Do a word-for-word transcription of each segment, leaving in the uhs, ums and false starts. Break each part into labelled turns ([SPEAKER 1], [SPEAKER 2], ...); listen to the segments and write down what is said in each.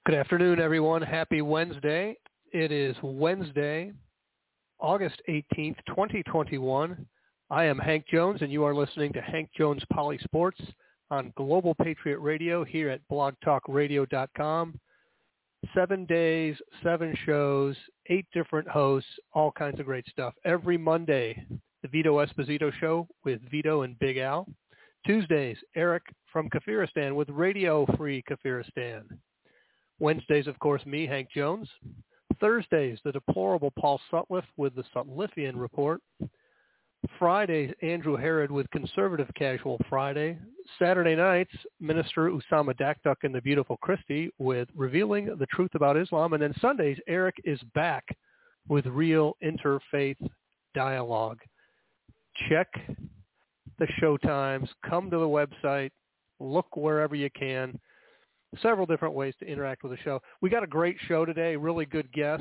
[SPEAKER 1] Good afternoon, everyone. Happy Wednesday. It is Wednesday, August eighteenth, twenty twenty-one. I am Hank Jones, and you are listening to Hank Jones Poly Sports on Global Patriot Radio here at blog talk radio dot com. Seven days, seven shows, eight different hosts, all kinds of great stuff. Every Monday, the Vito Esposito Show with Vito and Big Al. Tuesdays, Eric from Kafiristan with Radio Free Kafiristan. Wednesdays, of course, me, Hank Jones. Thursdays, the deplorable Paul Sutliff with the Sutliffian Report. Fridays, Andrew Herod with Conservative Casual Friday. Saturday nights, Minister Usama Dakduk and the Beautiful Christie with Revealing the Truth About Islam. And then Sundays, Eric is back with Real Interfaith Dialogue. Check the show times. Come to the website. Look wherever you can. Several different ways to interact with the show. We got a great show today, really good guest.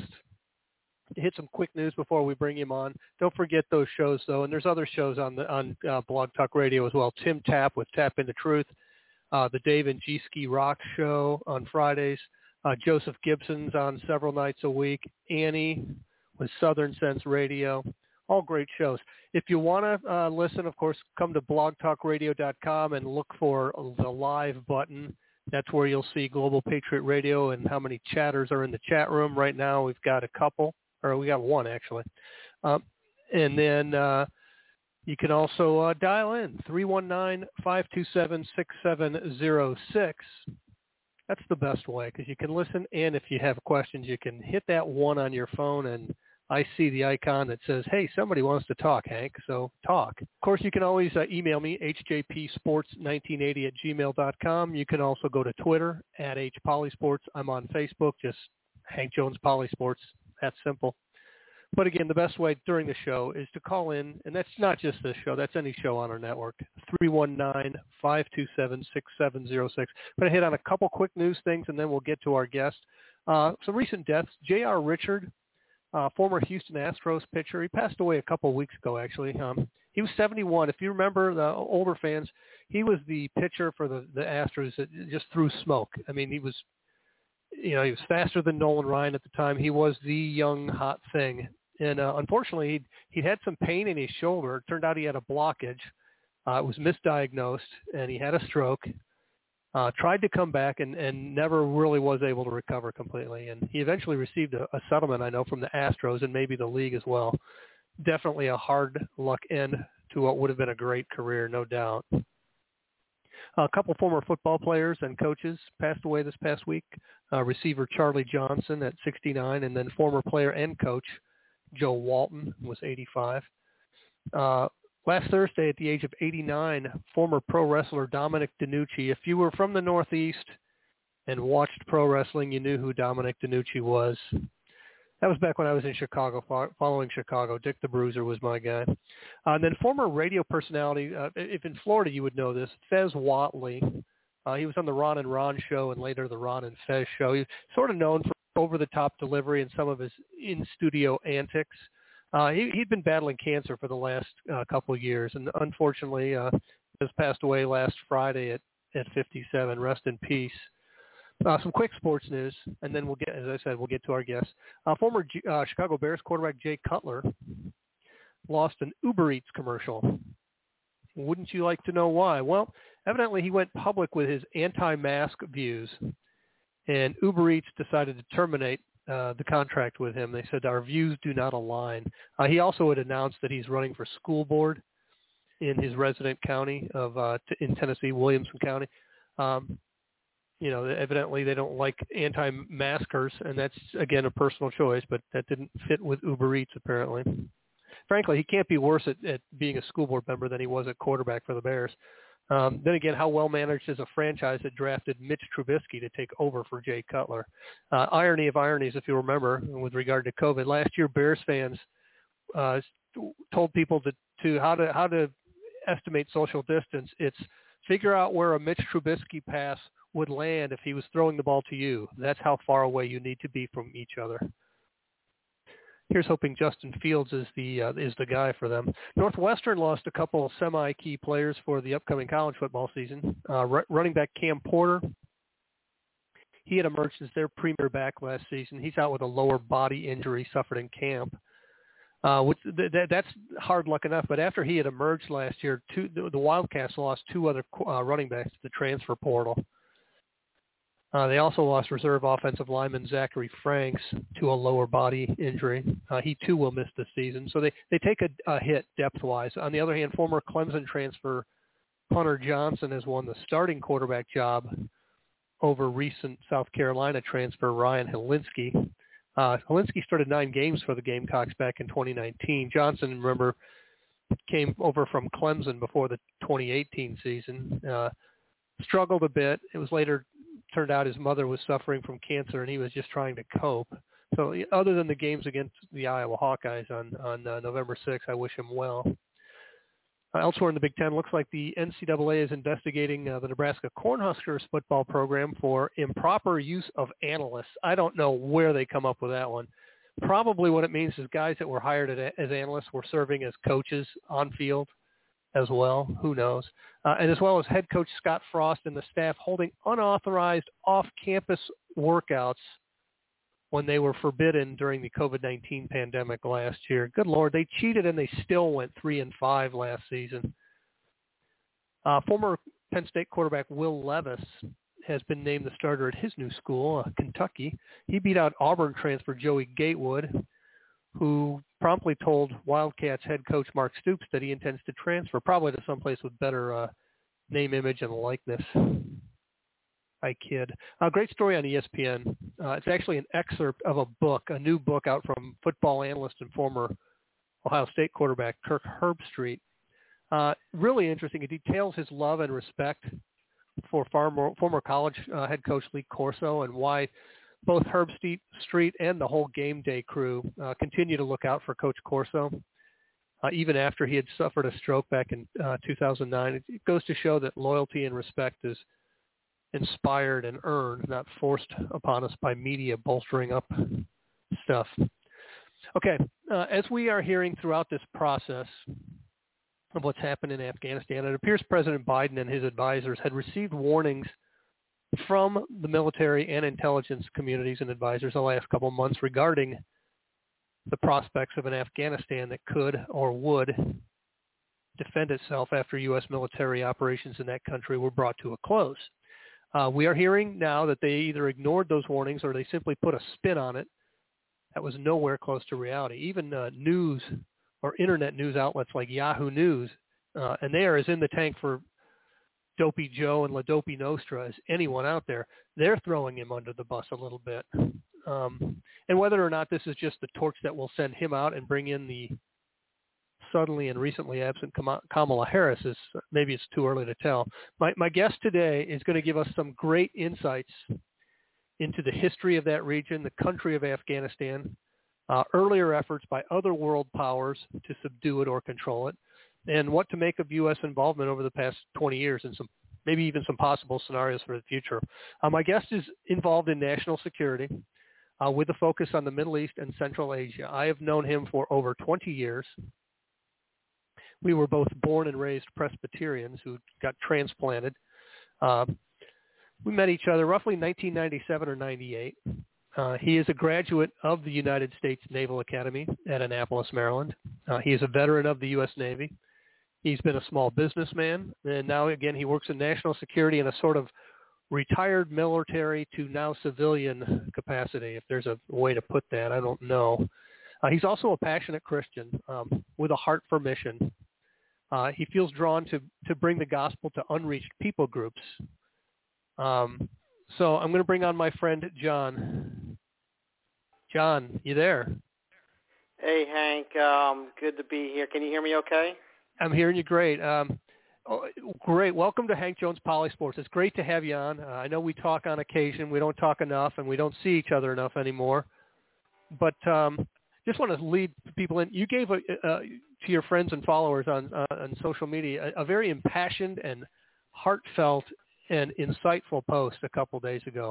[SPEAKER 1] Hit some quick news before we bring him on. Don't forget those shows, though, and there's other shows on the on uh, Blog Talk Radio as well. Tim Tapp with Tap Into Truth, uh, the Dave and G Ski Rock Show on Fridays, uh, Joseph Gibson's on several nights a week, Annie with Southern Sense Radio, all great shows. If you want to uh, listen, of course, come to blog talk radio dot com and look for the live button. That's where you'll see Global Patriot Radio and how many chatters are in the chat room. Right now we've got a couple, or we got one actually. Um, and then uh, you can also uh, dial in, three one nine, five two seven, six seven zero six. That's the best way because you can listen, and if you have questions, you can hit that one on your phone, and I see the icon that says, hey, somebody wants to talk, Hank, so talk. Of course, you can always uh, email me, h j p sports nineteen eighty at gmail dot com. You can also go to Twitter, at hpolysports. I'm on Facebook, just Hank Jones Polysports. That's simple. But again, the best way during the show is to call in, and that's not just this show, that's any show on our network, three one nine, five two seven, six seven zero six. I'm going to hit on a couple quick news things, and then we'll get to our guest. Uh, some recent deaths. J R. Richard, Uh, former Houston Astros pitcher. He passed away a couple of weeks ago, actually. Um, he was seventy-one. If you remember, the older fans, he was the pitcher for the, the Astros that just threw smoke. I mean, he was, you know, he was faster than Nolan Ryan at the time. He was the young, hot thing. And uh, unfortunately, he'd, he'd had some pain in his shoulder. It turned out he had a blockage. Uh, it was misdiagnosed, and he had a stroke. Uh, tried to come back and, and never really was able to recover completely. And he eventually received a, a settlement, I know, from the Astros and maybe the league as well. Definitely a hard luck end to what would have been a great career, no doubt. A couple former football players and coaches passed away this past week. Uh, receiver Charlie Johnson at sixty-nine, and then former player and coach Joe Walton was eighty-five. Uh, Last Thursday, at the age of eighty-nine, former pro wrestler Dominic DeNucci. If you were from the Northeast and watched pro wrestling, you knew who Dominic DeNucci was. That was back when I was in Chicago, following Chicago. Dick the Bruiser was my guy. Uh, and then former radio personality, uh, if in Florida you would know this, Fez Whatley. Uh, he was on the Ron and Ron show and later the Ron and Fez show. He's sort of known for over-the-top delivery and some of his in-studio antics. Uh, he, he'd been battling cancer for the last uh, couple of years, and unfortunately uh, has passed away last Friday at, at fifty-seven. Rest in peace. Uh, some quick sports news, and then we'll get, as I said, we'll get to our guests. Uh, former G- uh, Chicago Bears quarterback Jay Cutler lost an Uber Eats commercial. Wouldn't you like to know why? Well, evidently he went public with his anti-mask views, and Uber Eats decided to terminate Uh, the contract with him. They said our views do not align. Uh, he also had announced that he's running for school board in his resident county of uh, t- in Tennessee, Williamson County. Um, you know, evidently they don't like anti-maskers, and that's again a personal choice. But that didn't fit with Uber Eats apparently. Frankly, he can't be worse at, at being a school board member than he was at quarterback for the Bears. Um, then again, how well managed is a franchise that drafted Mitch Trubisky to take over for Jay Cutler? Uh, irony of ironies, if you remember, with regard to COVID, last year Bears fans uh, told people to, to how to how to estimate social distance. It's figure out where a Mitch Trubisky pass would land if he was throwing the ball to you. That's how far away you need to be from each other. Here's hoping Justin Fields is the uh, is the guy for them. Northwestern lost a couple of semi-key players for the upcoming college football season. Uh, r- running back Cam Porter, He had emerged as their premier back last season. He's out with a lower body injury suffered in camp. Uh, which th- th- that's hard luck enough. But after he had emerged last year, two, the, the Wildcats lost two other uh, running backs to the transfer portal. Uh, they also lost reserve offensive lineman Zachary Franks to a lower body injury. Uh, he too will miss this season. So they, they take a, a hit depth-wise. On the other hand, former Clemson transfer Hunter Johnson has won the starting quarterback job over recent South Carolina transfer Ryan Helinski. Uh, Helinski started nine games for the Gamecocks back in twenty nineteen. Johnson, remember, came over from Clemson before the twenty eighteen season. Uh, struggled a bit. It was later turned out his mother was suffering from cancer, and he was just trying to cope. So other than the games against the Iowa Hawkeyes on, on uh, November sixth, I wish him well. Uh, elsewhere in the Big Ten, looks like the N C double A is investigating uh, the Nebraska Cornhuskers football program for improper use of analysts. I don't know where they come up with that one. Probably what it means is guys that were hired as, as analysts were serving as coaches on field as well. Who knows? Uh, and as well as head coach Scott Frost and the staff holding unauthorized off-campus workouts when they were forbidden during the covid nineteen pandemic last year. Good Lord, they cheated and they still went three and five last season. Uh, former Penn State quarterback Will Levis has been named the starter at his new school, uh, Kentucky. He beat out Auburn transfer Joey Gatewood, who promptly told Wildcats head coach Mark Stoops that he intends to transfer, probably to someplace with better uh, name, image, and likeness. I kid. A uh, great story on E S P N. Uh, it's actually an excerpt of a book, a new book out from football analyst and former Ohio State quarterback Kirk Herbstreit. Uh, really interesting. It details his love and respect for former, former college uh, head coach Lee Corso and why both Herbstreit Street and the whole game day crew uh, continue to look out for Coach Corso, uh, even after he had suffered a stroke back in uh, two thousand nine. It, it goes to show that loyalty and respect is inspired and earned, not forced upon us by media bolstering up stuff. Okay, uh, as we are hearing throughout this process of what's happened in Afghanistan, it appears President Biden and his advisors had received warnings from the military and intelligence communities and advisors the last couple of months regarding the prospects of an Afghanistan that could or would defend itself after U S military operations in that country were brought to a close. Uh, we are hearing now that they either ignored those warnings or they simply put a spin on it that was nowhere close to reality. Even uh, news or internet news outlets like Yahoo News, uh, and they are as in the tank for Dopey Joe and La Dopey Nostra as anyone out there, they're throwing him under the bus a little bit. Um, and whether or not this is just the torch that will send him out and bring in the suddenly and recently absent Kamala Harris is maybe it's too early to tell. My, my guest today is going to give us some great insights into the history of that region, the country of Afghanistan, uh, earlier efforts by other world powers to subdue it or control it, and what to make of U S involvement over the past twenty years and some maybe even some possible scenarios for the future. Uh, my guest is involved in national security uh, with a focus on the Middle East and Central Asia. I have known him for over twenty years. We were both born and raised Presbyterians who got transplanted. Uh, we met each other roughly nineteen ninety-seven or ninety-eight. Uh, he is a graduate of the United States Naval Academy at Annapolis, Maryland. Uh, he is a veteran of the U S Navy. He's been a small businessman, and now, again, he works in national security in a sort of retired military to now civilian capacity, if there's a way to put that. I don't know. Uh, he's also a passionate Christian um, with a heart for mission. Uh, he feels drawn to, to bring the gospel to unreached people groups. Um, so I'm going to bring on my friend, John. John, you there?
[SPEAKER 2] Hey, Hank. Um, good to be here. Can you hear me okay?
[SPEAKER 1] I'm hearing you great. Um, oh, great. Welcome to Hank Jones Poly Sports. It's great to have you on. Uh, I know we talk on occasion. We don't talk enough, and we don't see each other enough anymore. But um, just want to lead people in. You gave a, uh, to your friends and followers on uh, on social media a, a very impassioned and heartfelt and insightful post a couple days ago.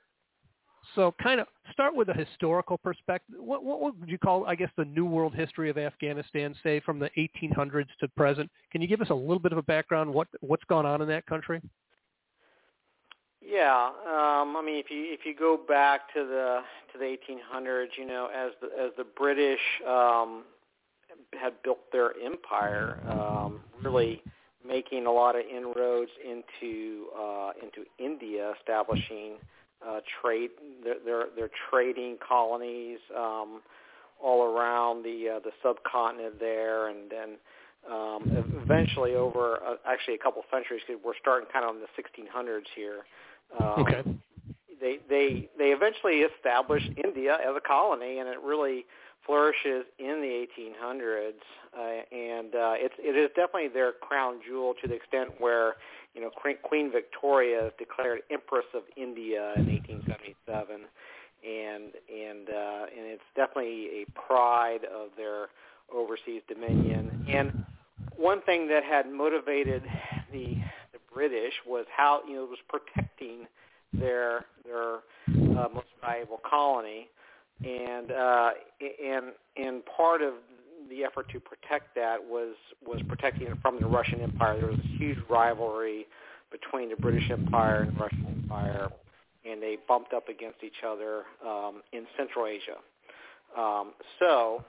[SPEAKER 1] So kind of start with a historical perspective. What, what would you call, I guess, the new world history of Afghanistan, say, from the eighteen hundreds to present? Can you give us a little bit of a background, what, what's gone on in that country?
[SPEAKER 2] Yeah, um, I mean, if you if you go back to the to the eighteen hundreds, you know, as the as the British um, had built their empire, um, really making a lot of inroads into uh, into India, establishing uh, trade their, their their trading colonies um, all around the uh, the subcontinent there, and then um, eventually over uh, actually a couple of centuries, because we're starting kind of in the sixteen hundreds here. Um,
[SPEAKER 1] Okay.
[SPEAKER 2] They they they eventually established India as a colony, and it really flourishes in the eighteen hundreds, uh, and uh, it's it is definitely their crown jewel, to the extent where, you know, Queen Victoria is declared Empress of India in eighteen seventy-seven, and and uh, and it's definitely a pride of their overseas dominion. And one thing that had motivated the the British was how, you know, it was protecting their their uh, most valuable colony. And uh, and and part of the effort to protect that was was protecting it from the Russian Empire. There was a huge rivalry between the British Empire and the Russian Empire, and they bumped up against each other um, in Central Asia. Um, so,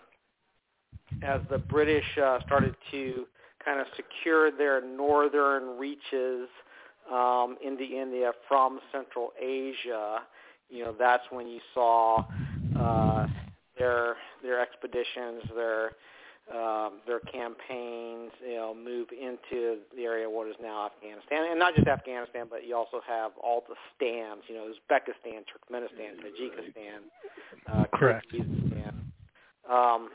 [SPEAKER 2] as the British uh, started to kind of secure their northern reaches um, into India from Central Asia, you know, that's when you saw Uh, their their expeditions, their um, their campaigns, you know, move into the area of what is now Afghanistan, and not just Afghanistan, but you also have all the stands, you know, Uzbekistan, Turkmenistan, Tajikistan, uh,
[SPEAKER 1] Correct.
[SPEAKER 2] Kyrgyzstan. Um,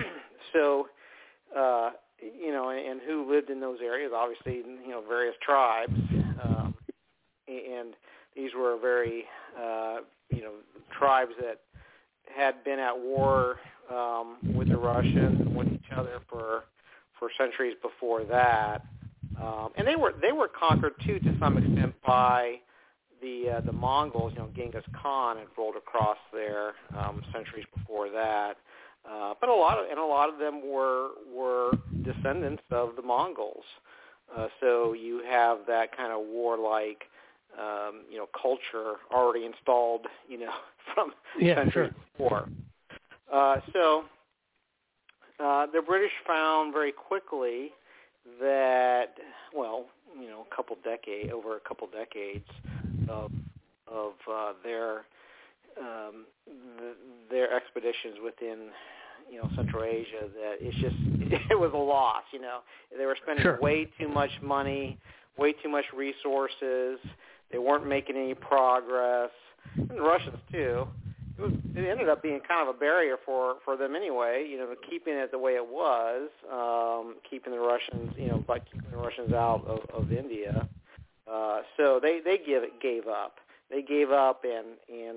[SPEAKER 2] so, uh, you know, and, and who lived in those areas? Obviously, you know, various tribes, um, and these were very, uh, you know, tribes that had been at war um, with the Russians and with each other for for centuries before that, um, and they were they were conquered too, to some extent, by the uh, the Mongols. You know, Genghis Khan had rolled across there um, centuries before that, uh, but a lot of and a lot of them were were descendants of the Mongols. Uh, so you have that kind of warlike, Um, you know, culture already installed, you know, from
[SPEAKER 1] Yeah,
[SPEAKER 2] centuries
[SPEAKER 1] sure.
[SPEAKER 2] before. Uh, so uh, the British found very quickly that, well, you know, a couple decade over a couple decades of of uh, their um, th- their expeditions within, you know, Central Asia, that it's just it was a loss. You know, they were spending
[SPEAKER 1] Sure.
[SPEAKER 2] way too much money, way too much resources. They weren't making any progress, and the Russians too. It, was, it ended up being kind of a barrier for, for them anyway. You know, keeping it the way it was, um, keeping the Russians, you know, by keeping the Russians out of, of India. Uh, so they they give it gave up. They gave up, and and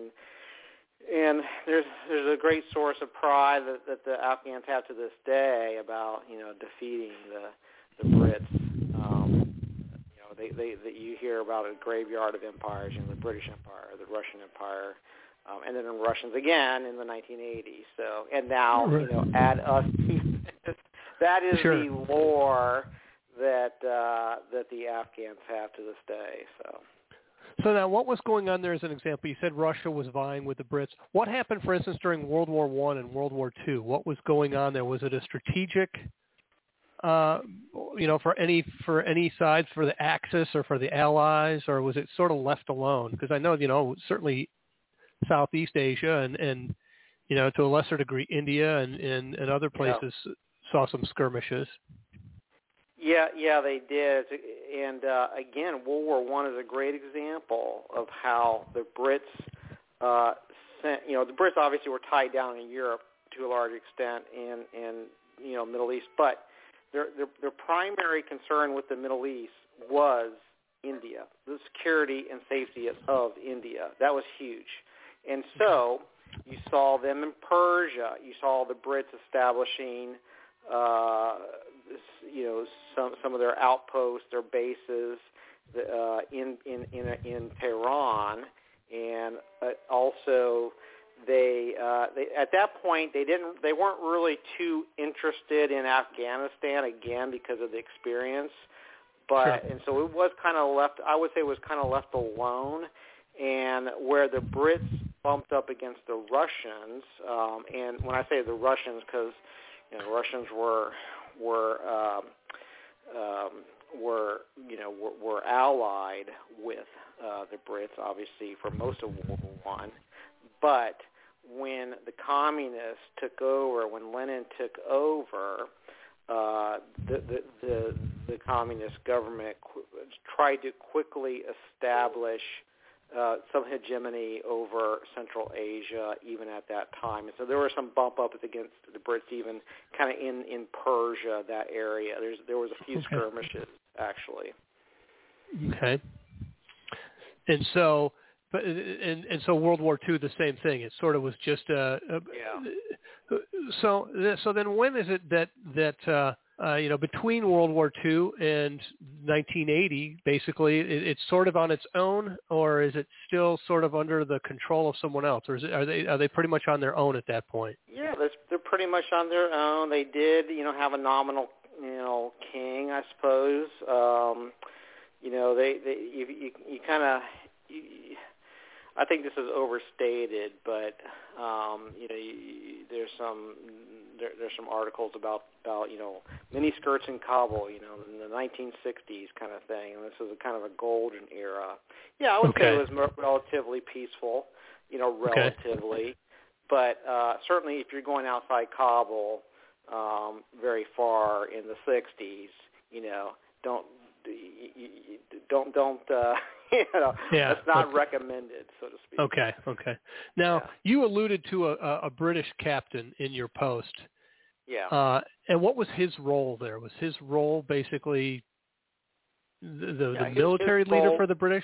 [SPEAKER 2] and there's there's a great source of pride that, that the Afghans have to this day about, you know, defeating the the Brits. Um, They, they, that you hear about a graveyard of empires, you know, the British Empire, the Russian Empire, um, and then the Russians again in the nineteen eighties. So, and now, you know, add us to this. That is
[SPEAKER 1] Sure.
[SPEAKER 2] the lore that uh, that the Afghans have to this day. So.
[SPEAKER 1] So now, what was going on there as an example? You said Russia was vying with the Brits. What happened, for instance, during World War One and World War Two? What was going on there? Was it a strategic, uh, you know, for any for any sides, for the Axis or for the Allies, or was it sort of left alone? Because I know, you know, certainly Southeast Asia and, and you know, to a lesser degree, India and, and, and other places yeah. saw some skirmishes.
[SPEAKER 2] Yeah, yeah, they did. And uh, again, World War One is a great example of how the Brits, uh, sent, you know, the Brits obviously were tied down in Europe to a large extent, and and you know, Middle East, but Their, their, their primary concern with the Middle East was India, the security and safety of India. That was huge. And so you saw them in Persia. You saw the Brits establishing, uh, this, you know, some some of their outposts, their bases uh, in, in, in, in Tehran, and uh, also They, uh, they at that point they didn't they weren't really too interested in Afghanistan, again because of the experience, but
[SPEAKER 1] Sure.
[SPEAKER 2] and so it was kind of left. I would say it was kind of left alone, and where the Brits bumped up against the Russians, um, and when I say the Russians, because you know, Russians were were um, um, were you know were, were allied with uh, the Brits, obviously, for most of World War One, but when the communists took over, when Lenin took over, uh, the, the the the communist government qu- tried to quickly establish uh, some hegemony over Central Asia, even at that time. And so there were some bump ups against the Brits, even kind of in, in Persia, that area. There's there was a few
[SPEAKER 1] Okay.
[SPEAKER 2] skirmishes actually.
[SPEAKER 1] Okay. And so, but and and so World War Two, the same thing. It sort of was just a. a
[SPEAKER 2] Yeah.
[SPEAKER 1] So so then, when is it that that uh, uh, you know between World War Two and nineteen eighty, basically, it, it's sort of on its own, or is it still sort of under the control of someone else, or is it, are they are they pretty much on their own at that point?
[SPEAKER 2] Yeah, they're, they're pretty much on their own. They did, you know, have a nominal, you know, king, I suppose. Um, you know, they, they you you, you kind of, I think this is overstated, but um, you know, you, you, there's some there, there's some articles about about you know mini skirts in Kabul, you know, in the nineteen sixties kind of thing, and this is a kind of a golden era. Yeah, I would
[SPEAKER 1] Okay.
[SPEAKER 2] say it was more relatively peaceful, you know, relatively. Okay. But uh, certainly, if you're going outside Kabul um, very far in the sixties, you know, don't don't don't uh, you know,
[SPEAKER 1] yeah,
[SPEAKER 2] that's not
[SPEAKER 1] okay.
[SPEAKER 2] recommended, so to speak.
[SPEAKER 1] Okay, okay. Now
[SPEAKER 2] yeah.
[SPEAKER 1] you alluded to a, a British captain in your post.
[SPEAKER 2] Yeah.
[SPEAKER 1] Uh, and what was his role there? Was his role basically the the,
[SPEAKER 2] yeah,
[SPEAKER 1] the
[SPEAKER 2] his,
[SPEAKER 1] military
[SPEAKER 2] his
[SPEAKER 1] leader
[SPEAKER 2] role,
[SPEAKER 1] for the British?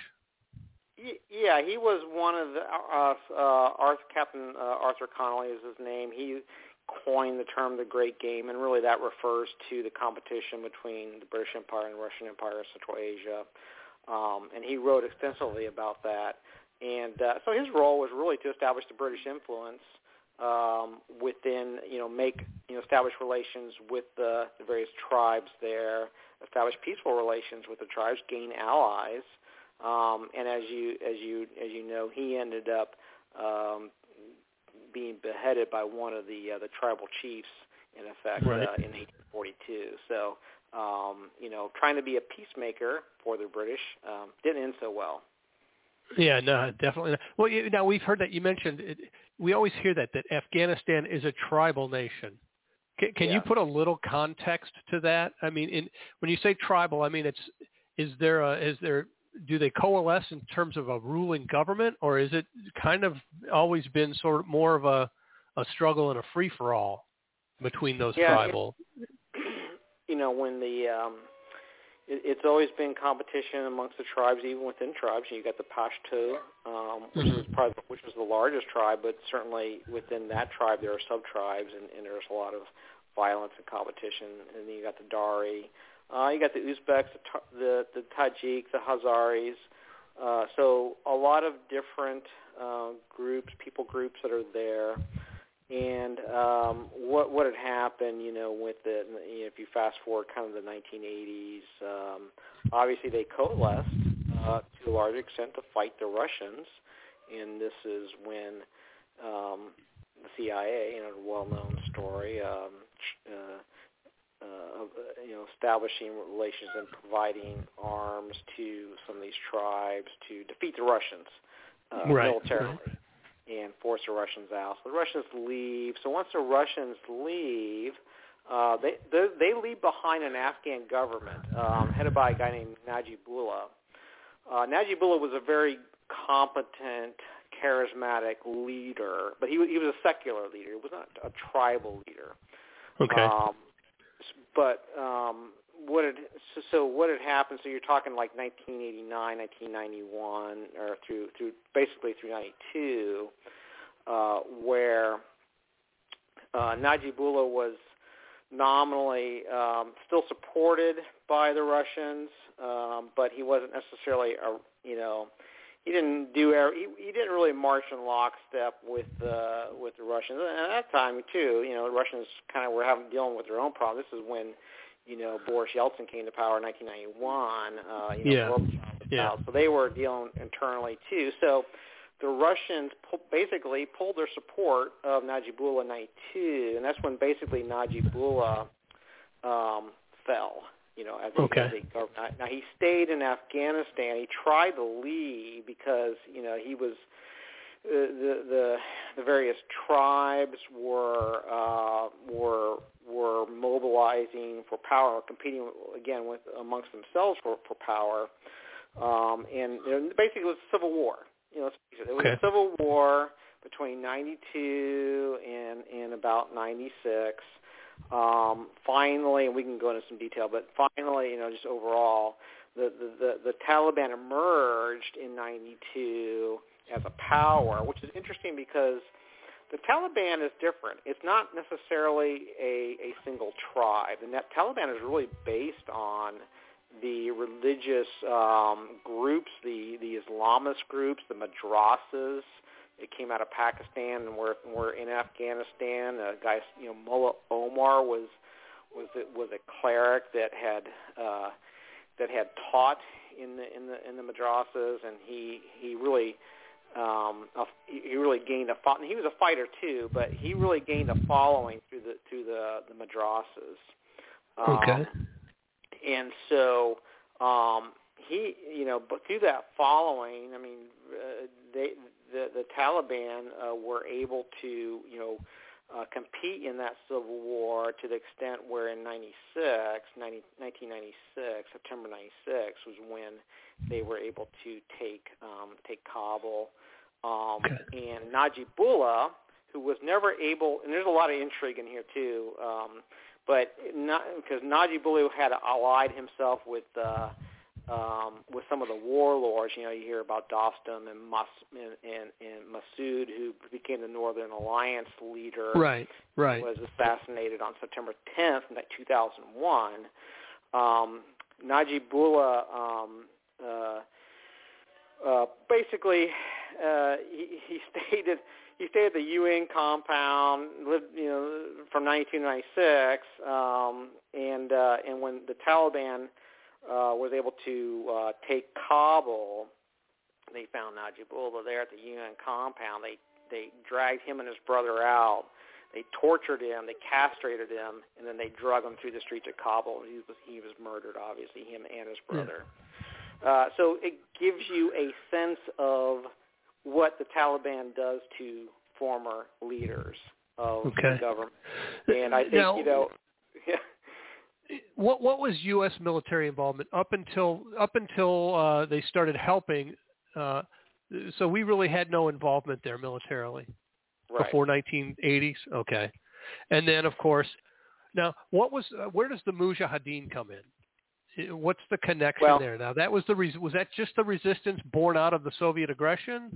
[SPEAKER 2] Yeah, he was one of the uh, uh, Arthur, Captain uh, Arthur Connolly is his name. He coined the term the Great Game, and really that refers to the competition between the British Empire and the Russian Empire in Central Asia. Um, and he wrote extensively about that. And uh, so his role was really to establish the British influence um, within, you know, make, you know, establish relations with the, the various tribes there, establish peaceful relations with the tribes, gain allies. Um, and as you as you as you know, he ended up um, being beheaded by one of the uh, the tribal chiefs, in effect,
[SPEAKER 1] right.
[SPEAKER 2] uh, in eighteen forty-two. So, um, you know, trying to be a peacemaker for the British um, didn't end so well.
[SPEAKER 1] Yeah, no, definitely not. Well, you, now we've heard that you mentioned. It, we always hear that that Afghanistan is a tribal nation. Can, can
[SPEAKER 2] yeah.
[SPEAKER 1] you put a little context to that? I mean, in, when you say tribal, I mean, it's is there a, is there do they coalesce in terms of a ruling government, or is it kind of always been sort of more of a, a struggle and a free-for-all between those
[SPEAKER 2] yeah,
[SPEAKER 1] tribal?
[SPEAKER 2] It, you know, when the um, it, it's always been competition amongst the tribes, even within tribes. You got the Pashto, um, which
[SPEAKER 1] mm-hmm.
[SPEAKER 2] was probably which was the largest tribe, but certainly within that tribe there are sub-tribes, and, and there's a lot of violence and competition. And then you got the Dari. Uh, you got the Uzbeks, the, the, the Tajik, the Hazaris. Uh, so a lot of different uh, groups, people groups that are there. And um, what what had happened, you know, with the, you know, if you fast forward kind of the nineteen eighties, um, obviously they coalesced uh, to a large extent to fight the Russians. And this is when um, the C I A, you know, a well-known story, um, uh, Uh, you know, establishing relations and providing arms to some of these tribes to defeat the Russians uh,
[SPEAKER 1] right.
[SPEAKER 2] militarily
[SPEAKER 1] right.
[SPEAKER 2] and force the Russians out. So the Russians leave. So once the Russians leave, uh, they, they they leave behind an Afghan government um, headed by a guy named Najibullah. Uh, Najibullah was a very competent, charismatic leader, but he he was a secular leader. He was not a tribal leader.
[SPEAKER 1] Okay.
[SPEAKER 2] Um, But um, what had so, so what had happened? So you're talking like nineteen eighty-nine, nineteen ninety-one, or through through basically through ninety-two, uh, where uh, Najibullah was nominally um, still supported by the Russians, um, but he wasn't necessarily a you know. He didn't do. He, he didn't really march in lockstep with uh, with the Russians. And at that time too, you know, the Russians kind of were having dealing with their own problems. This is when, you know, Boris Yeltsin came to power in nineteen ninety-one. Uh, you know,
[SPEAKER 1] Yeah.
[SPEAKER 2] Gorbachev was
[SPEAKER 1] Yeah.
[SPEAKER 2] out. So they were dealing internally too. So the Russians pu- basically pulled their support of Najibullah in ninety-two, and that's when basically Najibullah um, fell. You know, as a,
[SPEAKER 1] Okay.
[SPEAKER 2] as a government. Now he stayed in Afghanistan. He tried to leave because you know he was uh, the the the various tribes were uh, were were mobilizing for power, competing again with amongst themselves for for power, um, and you know, basically it was a civil war. You know, it was
[SPEAKER 1] Okay.
[SPEAKER 2] a civil war between ninety-two and and about ninety-six. Um, finally, and we can go into some detail, but finally, you know, just overall, the, the, the, the Taliban emerged in ninety-two as a power, which is interesting because the Taliban is different. It's not necessarily a, a single tribe, and that Taliban is really based on the religious um, groups, the, the Islamist groups, the madrasas. It came out of Pakistan and were were in Afghanistan. A guy, you know, Mullah Omar was was was a cleric that had uh, that had taught in the in the in the madrasas, and he he really um, a, he really gained a fo- he was a fighter too, but he really gained a following through the through the the madrasas. Um,
[SPEAKER 1] Okay.
[SPEAKER 2] And so um, he, you know, but through that following, I mean, uh, they. The, the Taliban uh, were able to, you know, uh, compete in that civil war to the extent where in ninety-six, nineteen ninety-six, September ninety-six was when they were able to take um, take Kabul. Um,
[SPEAKER 1] Okay.
[SPEAKER 2] And Najibullah, who was never able, and there's a lot of intrigue in here too, um, but not because Najibullah had allied himself with. Uh, Um, with some of the warlords, you know, you hear about Dostum and, Mas- and, and, and Massoud, who became the Northern Alliance leader.
[SPEAKER 1] Right, right.
[SPEAKER 2] Was assassinated on September tenth, two thousand one. Um, Najibullah um, uh, uh, basically uh, he, he stayed at he stayed at the U N compound, lived, you know, from ninety-two to ninety-six, um, and uh, and when the Taliban Uh, was able to uh, take Kabul, they found Najibullah there at the U N compound. They they dragged him and his brother out. They tortured him. They castrated him, and then they drug him through the streets of Kabul. He was he was murdered, obviously, him and his brother. Yeah. Uh, so it gives you a sense of what the Taliban does to former leaders of
[SPEAKER 1] okay.
[SPEAKER 2] the government. And I think
[SPEAKER 1] now,
[SPEAKER 2] you know. Yeah.
[SPEAKER 1] What what was U S military involvement up until up until uh, they started helping? Uh, so we really had no involvement there militarily
[SPEAKER 2] Right.
[SPEAKER 1] before nineteen eighties. Okay, and then of course, now what was uh, where does the Mujahideen come in? What's the connection
[SPEAKER 2] well,
[SPEAKER 1] there? Now that was the res- was that just the resistance born out of the Soviet aggression?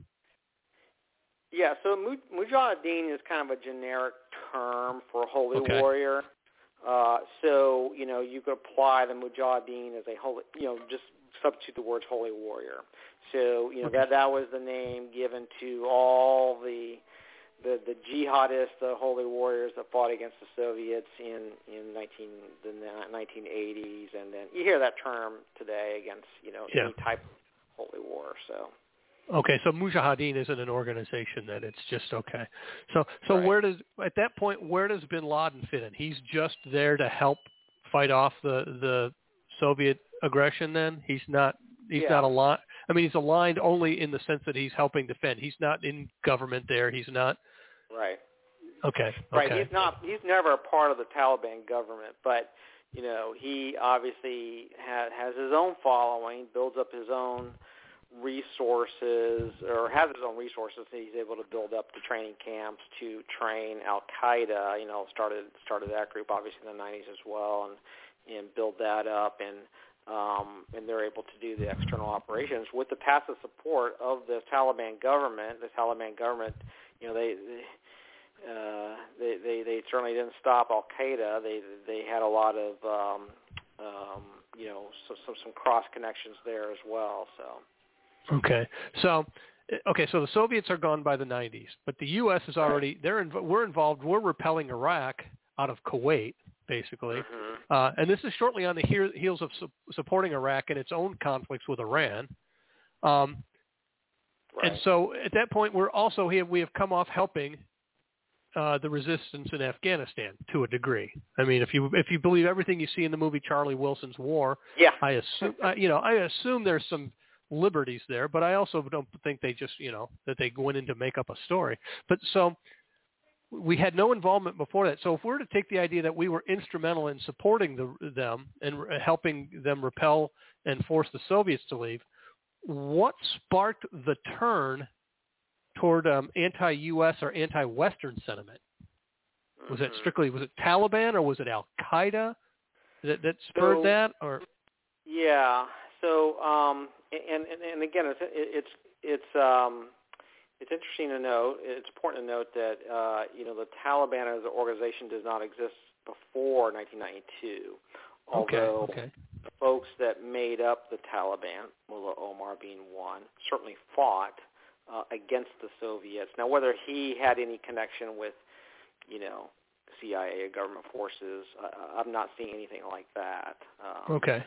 [SPEAKER 2] Yeah. So Mujahideen is kind of a generic term for holy
[SPEAKER 1] okay.
[SPEAKER 2] warrior. Uh, so, you know, you could apply the Mujahideen as a holy, you know, just substitute the words holy warrior. So, you know,
[SPEAKER 1] okay.
[SPEAKER 2] that that was the name given to all the the, the jihadists, the holy warriors that fought against the Soviets in, in nineteen, the nineteen eighties. And then you hear that term today against, you know,
[SPEAKER 1] yeah.
[SPEAKER 2] any type of holy war. So.
[SPEAKER 1] Okay, so Mujahideen isn't an organization then. It's just okay. So so
[SPEAKER 2] Right.
[SPEAKER 1] where does at that point where does Bin Laden fit in? He's just there to help fight off the, the Soviet aggression then? He's not he's
[SPEAKER 2] Yeah.
[SPEAKER 1] not aligned. I mean, he's aligned only in the sense that he's helping defend. He's not in government there. He's not
[SPEAKER 2] Right.
[SPEAKER 1] Okay.
[SPEAKER 2] Right.
[SPEAKER 1] Okay.
[SPEAKER 2] He's not he's never a part of the Taliban government, but you know, he obviously ha- has his own following, builds up his own resources, or has his own resources that he's able to build up the training camps to train Al-Qaeda. You know, started started that group obviously in the nineties as well, and and build that up, and um, and they're able to do the external operations with the tacit support of the Taliban government. The Taliban government, you know, they. they Uh, they, they they certainly didn't stop Al Qaeda. They they had a lot of um, um, you know some some, some cross connections there as well. So
[SPEAKER 1] okay, so okay, so the Soviets are gone by the nineties, but the U S is already they're in, we're involved. We're repelling Iraq out of Kuwait, basically.
[SPEAKER 2] mm-hmm.
[SPEAKER 1] Uh, and this is shortly on the he- heels of su- supporting Iraq in its own conflicts with Iran. Um,
[SPEAKER 2] Right.
[SPEAKER 1] And so at that point, we're also here, we have come off helping uh, the resistance in Afghanistan to a degree. I mean, if you if you believe everything you see in the movie Charlie Wilson's War,
[SPEAKER 2] Yeah.
[SPEAKER 1] I assume uh, you know I assume there's some liberties there, but I also don't think they just you know that they went in to make up a story. But so we had no involvement before that. So if we were to take the idea that we were instrumental in supporting the, them and re- helping them repel and force the Soviets to leave, what sparked the turn toward um, anti-U S or anti-Western sentiment? Was it strictly, was it Taliban or was it Al-Qaeda that, that spurred
[SPEAKER 2] So,
[SPEAKER 1] that? Or
[SPEAKER 2] Yeah. So, um, and, and and again, it's it's it's um, it's interesting to note. It's important to note that uh, you know the Taliban as an organization does not exist before nineteen ninety-two. Although
[SPEAKER 1] okay, okay.
[SPEAKER 2] the folks that made up the Taliban, Mullah Omar being one, certainly fought uh, against the Soviets. Now, whether he had any connection with, you know, C I A or government forces, uh, I'm not seeing anything like that. Um,
[SPEAKER 1] Okay.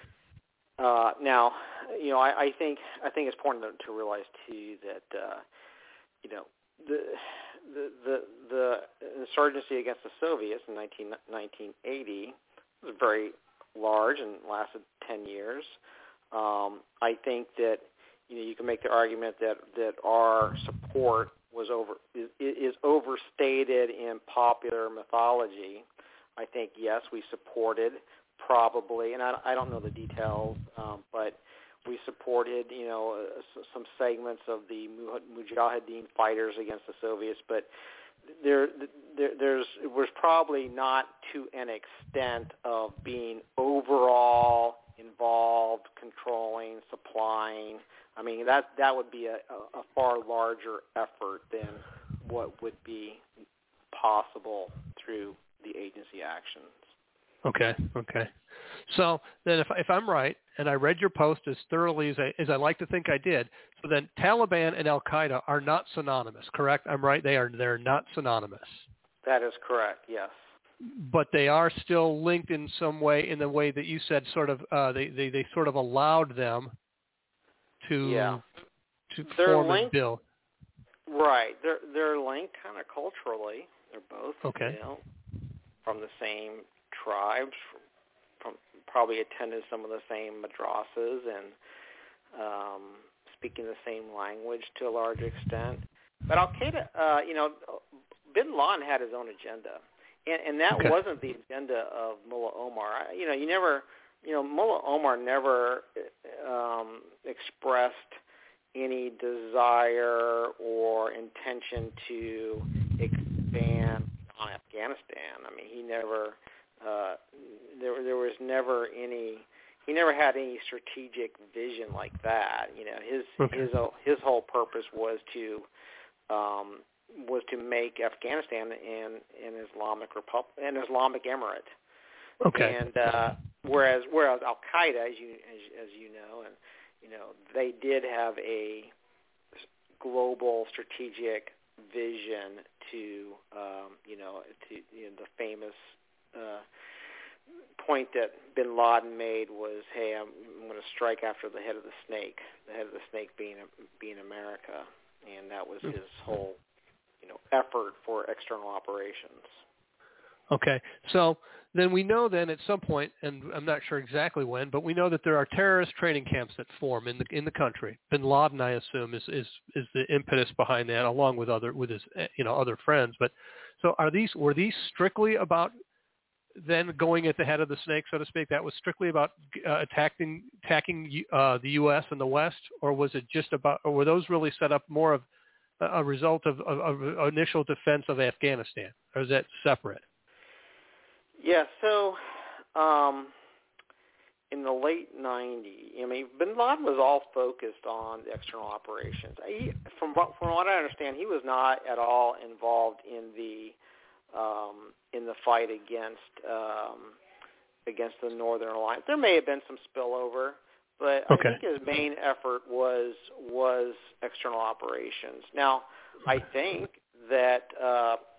[SPEAKER 2] Uh, now, you know, I, I think I think it's important to, to realize too that uh, you know the, the the the insurgency against the Soviets in nineteen eighty was very large and lasted ten years. Um, I think that you know you can make the argument that, that our support was over is, is overstated in popular mythology. I think yes, we supported. Probably, and I, I don't know the details, um, but we supported, you know, uh, some segments of the Mujahideen fighters against the Soviets, but there, there there's it was probably not to an extent of being overall involved, controlling, supplying. I mean, that that would be a, a far larger effort than what would be possible through the agency actions.
[SPEAKER 1] Okay. Okay. So then, if if I'm right, and I read your post as thoroughly as I as I like to think I did, so then Taliban and Al Qaeda are not synonymous, correct? I'm right. They are. They're not synonymous.
[SPEAKER 2] That is correct. Yes.
[SPEAKER 1] But they are still linked in some way, in the way that you said. Sort of. Uh, they, they they sort of allowed them to
[SPEAKER 2] yeah.
[SPEAKER 1] to
[SPEAKER 2] they're
[SPEAKER 1] form
[SPEAKER 2] linked,
[SPEAKER 1] and build.
[SPEAKER 2] Right. They're they're linked kind of culturally. They're both.
[SPEAKER 1] Okay.
[SPEAKER 2] You know, from the same tribes, from, from probably attended some of the same madrasas and um, speaking the same language to a large extent. But Al-Qaeda, uh, you know, bin Laden had his own agenda, and, and that
[SPEAKER 1] Okay.
[SPEAKER 2] wasn't the agenda of Mullah Omar. I, you know, you never, you know, Mullah Omar never um, expressed any desire or intention to expand on Afghanistan. I mean, he never. Uh, there, there was never any. He never had any strategic vision like that. You know, his
[SPEAKER 1] Okay.
[SPEAKER 2] his his whole purpose was to um, was to make Afghanistan an, an Islamic Republic, an Islamic Emirate.
[SPEAKER 1] Okay.
[SPEAKER 2] And uh, whereas whereas Al Qaeda, as you as, as you know, and you know, they did have a global strategic vision to um, you know to you know, the famous. Uh, point that bin Laden made was, hey, I'm, I'm going to strike after the head of the snake, the head of the snake being being America, and that was his whole, you know, effort for external operations.
[SPEAKER 1] Okay, so then we know then at some point, and I'm not sure exactly when, but we know that there are terrorist training camps that form in the in the country. Bin Laden, I assume, is is, is the impetus behind that, along with other with his you know other friends. But so are these were these strictly about then going at the head of the snake, so to speak? That was strictly about uh, attacking attacking uh, the U S and the West, or was it just about, or were those really set up more of a result of, of, of initial defense of Afghanistan, or is that separate?
[SPEAKER 2] Yeah, so um, in the late nineties, I mean, bin Laden was all focused on the external operations. He, from, from what I understand, he was not at all involved in the Um, in the fight against um, against the Northern Alliance. There may have been some spillover, but
[SPEAKER 1] Okay.
[SPEAKER 2] I think his main effort was was external operations. Now, I think that uh,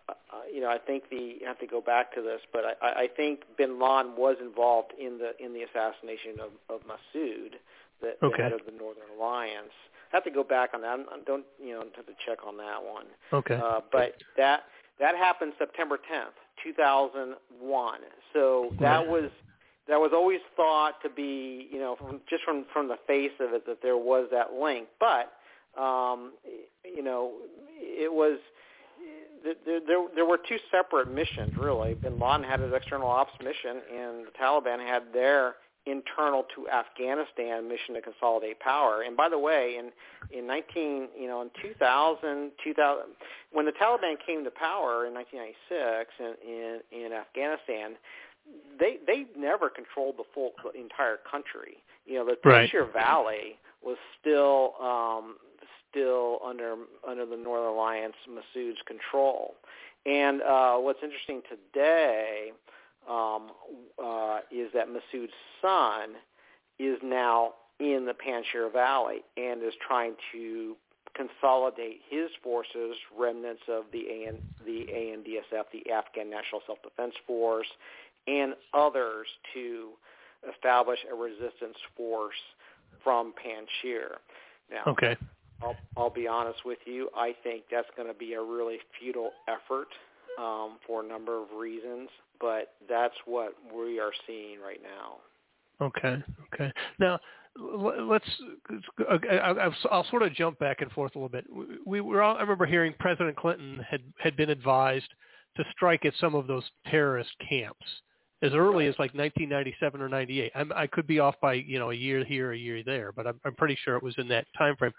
[SPEAKER 2] uh, you know, I think the you have to go back to this, but I, I think Bin Laden was involved in the in the assassination of, of Massoud, the, the
[SPEAKER 1] okay.
[SPEAKER 2] head of the Northern Alliance. I have to go back on that. I don't you know have to check on that one.
[SPEAKER 1] Okay.
[SPEAKER 2] Uh, but that that happened September tenth, two thousand one. So that
[SPEAKER 1] right.
[SPEAKER 2] was. That was always thought to be, you know, from, just from, from the face of it, that there was that link. But, um, you know, it was there, there. There were two separate missions, really. Bin Laden had his external ops mission, and the Taliban had their internal to Afghanistan mission to consolidate power. And by the way, in in nineteen, you know, in two thousand, two thousand, when the Taliban came to power in nineteen ninety-six in in, in Afghanistan. They they never controlled the full the entire country. You know, the Panjshir
[SPEAKER 1] right.
[SPEAKER 2] Valley was still um, still under under the Northern Alliance, Massoud's control. And uh, what's interesting today um, uh, is that Massoud's son is now in the Panjshir Valley and is trying to consolidate his forces, remnants of the A N, the A N D S F, the Afghan National Self-Defense Force, and others to establish a resistance force from Panjshir. Now,
[SPEAKER 1] okay.
[SPEAKER 2] I'll, I'll be honest with you, I think that's going to be a really futile effort um, for a number of reasons, but that's what we are seeing right now.
[SPEAKER 1] Okay, okay. Now, let's. I'll, I'll sort of jump back and forth a little bit. We were all, I remember hearing President Clinton had had been advised to strike at some of those terrorist camps as early as like nineteen ninety-seven or ninety-eight. I'm, I could be off by you know a year here, a year there, but I'm, I'm pretty sure it was in that time frame.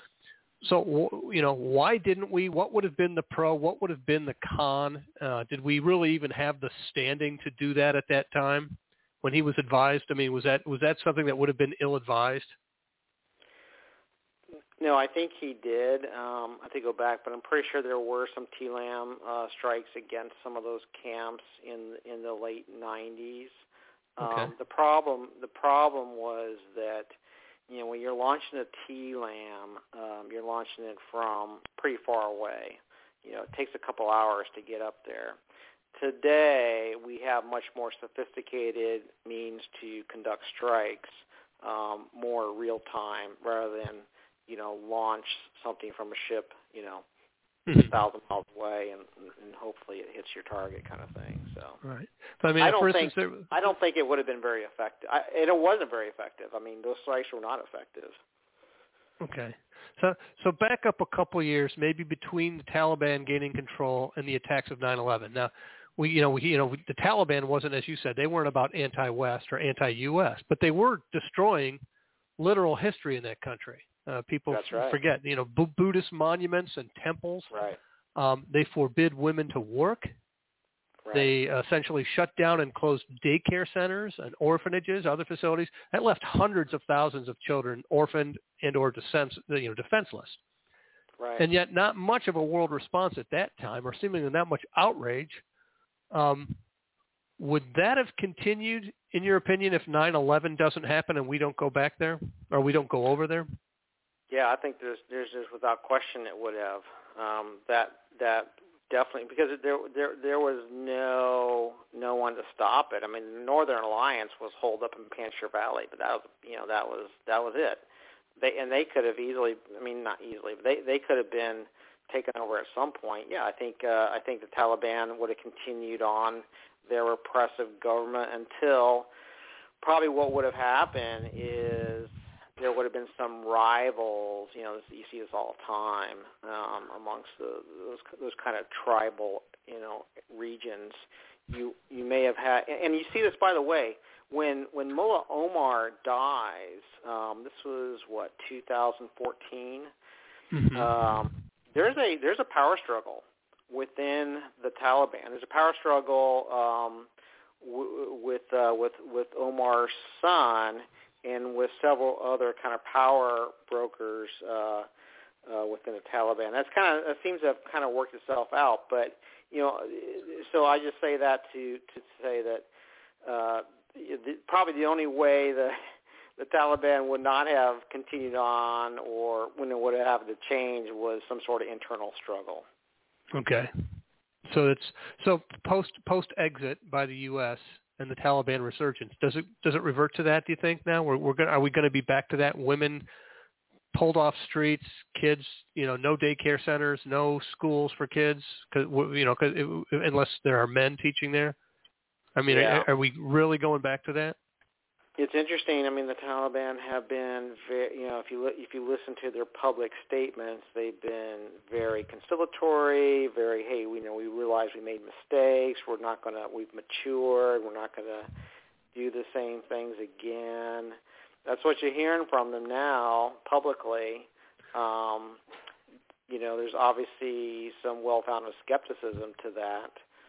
[SPEAKER 1] So you know, why didn't we? What would have been the pro? What would have been the con? Uh, did we really even have the standing to do that at that time when he was advised? I mean, was that was that something that would have been ill-advised?
[SPEAKER 2] No, I think he did. Um, I have to go back, but I'm pretty sure there were some T LAM uh, strikes against some of those camps in in the late nineties.
[SPEAKER 1] Okay.
[SPEAKER 2] Um, the problem the problem was that you know when you're launching a T LAM, um, you're launching it from pretty far away. You know, it takes a couple hours to get up there. Today, we have much more sophisticated means to conduct strikes, um, more real time, rather than you know, launch something from a ship, you know,
[SPEAKER 1] mm-hmm.
[SPEAKER 2] a thousand miles away, and, and hopefully it hits your target, kind of thing. So,
[SPEAKER 1] right. But I mean,
[SPEAKER 2] I don't
[SPEAKER 1] for
[SPEAKER 2] think
[SPEAKER 1] instance, there...
[SPEAKER 2] I don't think it would have been very effective. I, it wasn't very effective. I mean, those strikes were not effective.
[SPEAKER 1] Okay. So, so back up a couple of years, maybe between the Taliban gaining control and the attacks of nine eleven. Now, we, you know, we, you know, we, the Taliban wasn't, as you said, they weren't about anti-West or anti-U S, but they were destroying literal history in that country. Uh, people
[SPEAKER 2] That's right.
[SPEAKER 1] forget, you know, B- Buddhist monuments and temples.
[SPEAKER 2] Right.
[SPEAKER 1] Um, they forbid women to work.
[SPEAKER 2] Right.
[SPEAKER 1] They uh, essentially shut down and closed daycare centers and orphanages, other facilities. That left hundreds of thousands of children orphaned and or defense, you know, defenseless.
[SPEAKER 2] Right.
[SPEAKER 1] And yet not much of a world response at that time, or seemingly not much outrage. Um, would that have continued, in your opinion, if nine eleven doesn't happen and we don't go back there, or we don't go over there?
[SPEAKER 2] Yeah, I think there's there's just without question it would have um, that that definitely because there there there was no no one to stop it. I mean, the Northern Alliance was holed up in Panjshir Valley, but that was you know that was that was it. They and they could have easily, I mean not easily, but they they could have been taken over at some point. Yeah, I think uh, I think the Taliban would have continued on their repressive government until probably what would have happened is there would have been some rivals, you know, you see this all the time um, amongst the, those those kind of tribal, you know, regions. You you may have had, and you see this, by the way, when when Mullah Omar dies. Um, this was what two thousand fourteen.
[SPEAKER 1] Mm-hmm.
[SPEAKER 2] Um, there's a there's a power struggle within the Taliban. There's a power struggle um, w- with uh, with with Omar's son. And with several other kind of power brokers uh, uh, within the Taliban, that's kind of that seems to have kind of worked itself out. But you know, so I just say that to to say that uh, the, probably the only way the the Taliban would not have continued on, or when it would have to change, was some sort of internal struggle.
[SPEAKER 1] Okay. So it's so post post exit by the U S and the Taliban resurgence. Does it does it revert to that? Do you think now we're we're going are we going to be back to that? Women pulled off streets, kids, you know, no daycare centers, no schools for kids, cause, you know, cause it, unless there are men teaching there. I mean,
[SPEAKER 2] yeah.
[SPEAKER 1] are, are we really going back to that?
[SPEAKER 2] It's interesting. I mean, the Taliban have been, very, you know, if you if you listen to their public statements, they've been very conciliatory. Very, hey, we know we realize we made mistakes. We're not going to. We've matured. We're not going to do the same things again. That's what you're hearing from them now publicly. Um, you know, there's obviously some well-founded skepticism to that.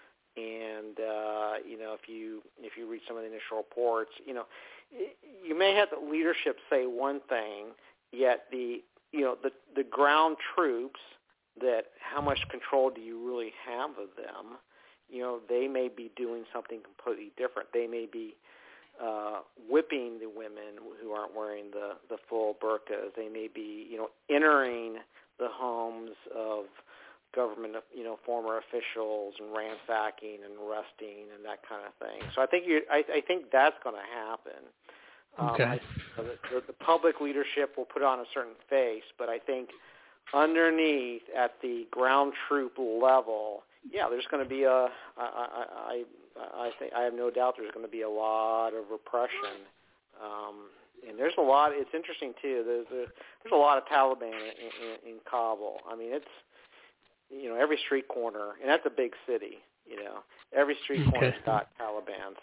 [SPEAKER 2] And uh, you know, if you if you read some of the initial reports, you know, you may have the leadership say one thing, yet the you know the the ground troops, that how much control do you really have of them? You know, they may be doing something completely different. They may be uh, whipping the women who aren't wearing the the full burqas. They may be you know entering the homes of government, you know, former officials and ransacking and arresting and that kind of thing. So I think you, I, I think that's going to happen.
[SPEAKER 1] Okay.
[SPEAKER 2] Um, I, the, the public leadership will put on a certain face, but I think underneath at the ground troop level, yeah, there's going to be a. I, I, I, I think I have no doubt there's going to be a lot of repression. Um, and there's a lot. It's interesting too. There's a, there's a lot of Taliban in, in, in Kabul. I mean, it's. You know, every street corner, and that's a big city, you know, every street
[SPEAKER 1] okay.
[SPEAKER 2] corner's got Taliban,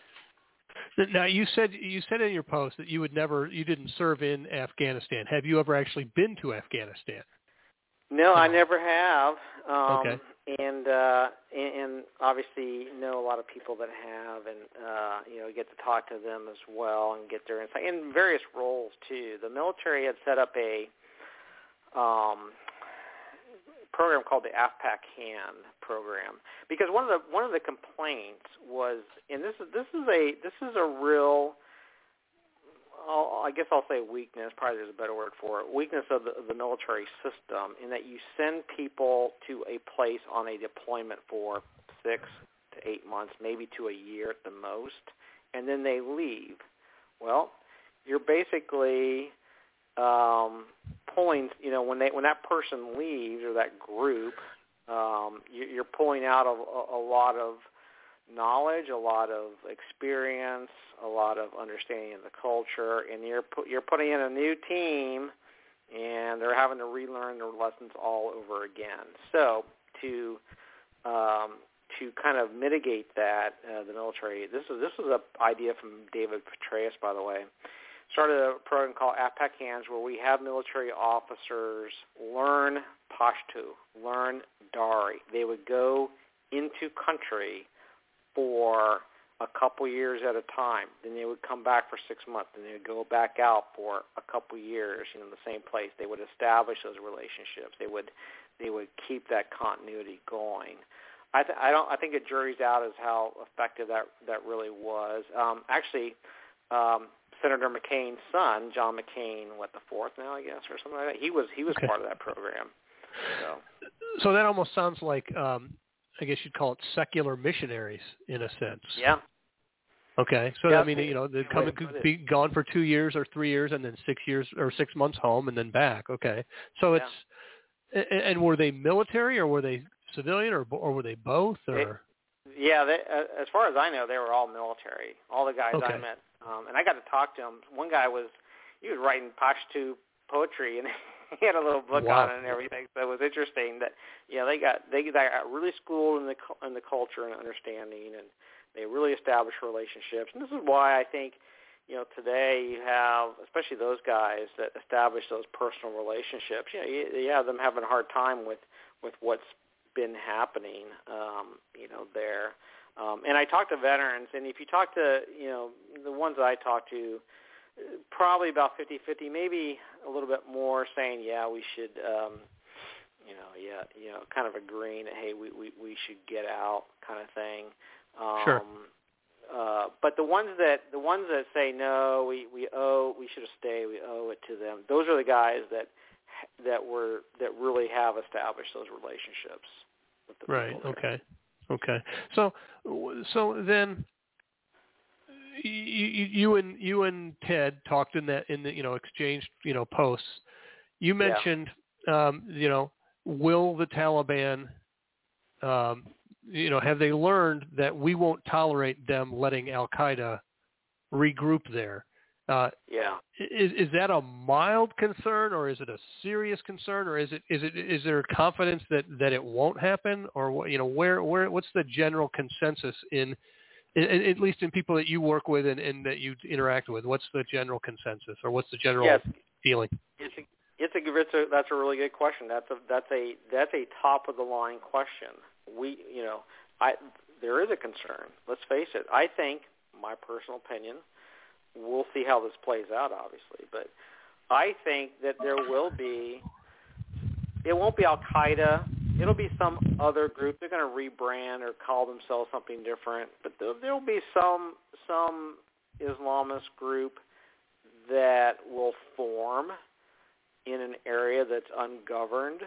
[SPEAKER 2] so.
[SPEAKER 1] Now, you said you said in your post that you would never, you didn't serve in Afghanistan. Have you ever actually been to Afghanistan?
[SPEAKER 2] No, I never have. Um,
[SPEAKER 1] okay.
[SPEAKER 2] And, uh, and, and obviously know a lot of people that have, and, uh, you know, get to talk to them as well and get their insight in various roles, too. The military had set up a, um, program called the AFPAC HAND program, because one of the one of the complaints was, and this is this is a this is a real, I'll, I guess I'll say weakness. Probably there's a better word for it. Weakness of the, of the military system, in that you send people to a place on a deployment for six to eight months, maybe to a year at the most, and then they leave. Well, you're basically Um, pulling, you know, when they when that person leaves, or that group, um, you, you're pulling out a, a lot of knowledge, a lot of experience, a lot of understanding of the culture, and you're put, you're putting in a new team, and they're having to relearn their lessons all over again. So to um, to kind of mitigate that, uh, the military, this is this is an idea from David Petraeus, by the way. Started a program called AFPAC HANDS, where we have military officers learn Pashto, learn Dari. They would go into country for a couple years at a time. Then they would come back for six months. Then they would go back out for a couple years, you know, in the same place. They would establish those relationships. They would they would keep that continuity going. I, th- I don't. I think it juries out as how effective that that really was. Um, actually. Um, Senator McCain's son, John McCain, what, the fourth now, I guess, or something like that. He was he was
[SPEAKER 1] okay.
[SPEAKER 2] part of that program. So,
[SPEAKER 1] so that almost sounds like, um, I guess you'd call it secular missionaries in a sense.
[SPEAKER 2] Yeah.
[SPEAKER 1] Okay. So
[SPEAKER 2] yeah,
[SPEAKER 1] I mean, you know, they come and be gone for two years or three years, and then six years or six months home, and then back. Okay. So it's yeah. and were they military, or were they civilian, or or were they both? Or
[SPEAKER 2] they, yeah, they, uh, as far as I know, they were all military. All the guys
[SPEAKER 1] okay.
[SPEAKER 2] I met. Um, and I got to talk to him. One guy was, he was writing Pashto poetry, and he had a little book
[SPEAKER 1] wow.
[SPEAKER 2] on it and everything. So it was interesting that, yeah, they got they got really schooled in the in the culture and understanding, and they really established relationships. And this is why I think, you know, today you have, especially those guys that establish those personal relationships. You know, you, you have them having a hard time with with what's been happening, um, you know, there. Um, and I talk to veterans, and if you talk to, you know, the ones that I talk to, probably about fifty-fifty, maybe a little bit more saying, yeah, we should, um, you know, yeah, you know, kind of agreeing that, hey, we, we, we should get out kind of thing. Um,
[SPEAKER 1] sure.
[SPEAKER 2] Uh, but the ones that the ones that say no, we, we owe, we should have stayed, we owe it to them. Those are the guys that that were that really have established those relationships. with the
[SPEAKER 1] Right.
[SPEAKER 2] people there.
[SPEAKER 1] Okay. Okay. So, so then you, you and you and Ted talked in that in the you know exchanged you know posts. You mentioned yeah. um, you know will the Taliban um, you know have they learned that we won't tolerate them letting Al Qaeda regroup there? Uh,
[SPEAKER 2] yeah.
[SPEAKER 1] Is is that a mild concern, or is it a serious concern, or is it is it is there confidence that, that it won't happen, or what you know where where what's the general consensus in, in at least in people that you work with and, and that you interact with? What's the general consensus, or what's the general
[SPEAKER 2] yes.
[SPEAKER 1] feeling?
[SPEAKER 2] It's a, it's a it's a that's a really good question. That's a that's a that's a top of the line question. We you know I there is a concern. Let's face it. I think my personal opinion. We'll see how this plays out, obviously. But I think that there will be, it won't be Al-Qaeda. It'll be some other group. They're going to rebrand or call themselves something different. But there will be some some Islamist group that will form in an area that's ungoverned,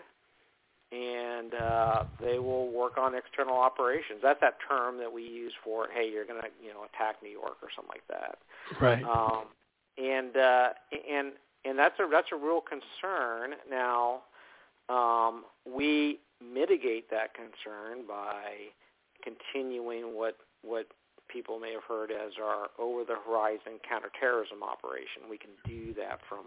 [SPEAKER 2] and uh, they will work on external operations. That's that term that we use for, hey, you're going to, you know, attack New York or something like that.
[SPEAKER 1] Right.
[SPEAKER 2] Um, and uh, and and that's a that's a real concern. Now, um, we mitigate that concern by continuing what what people may have heard as our over-the-horizon counterterrorism operation. We can do that from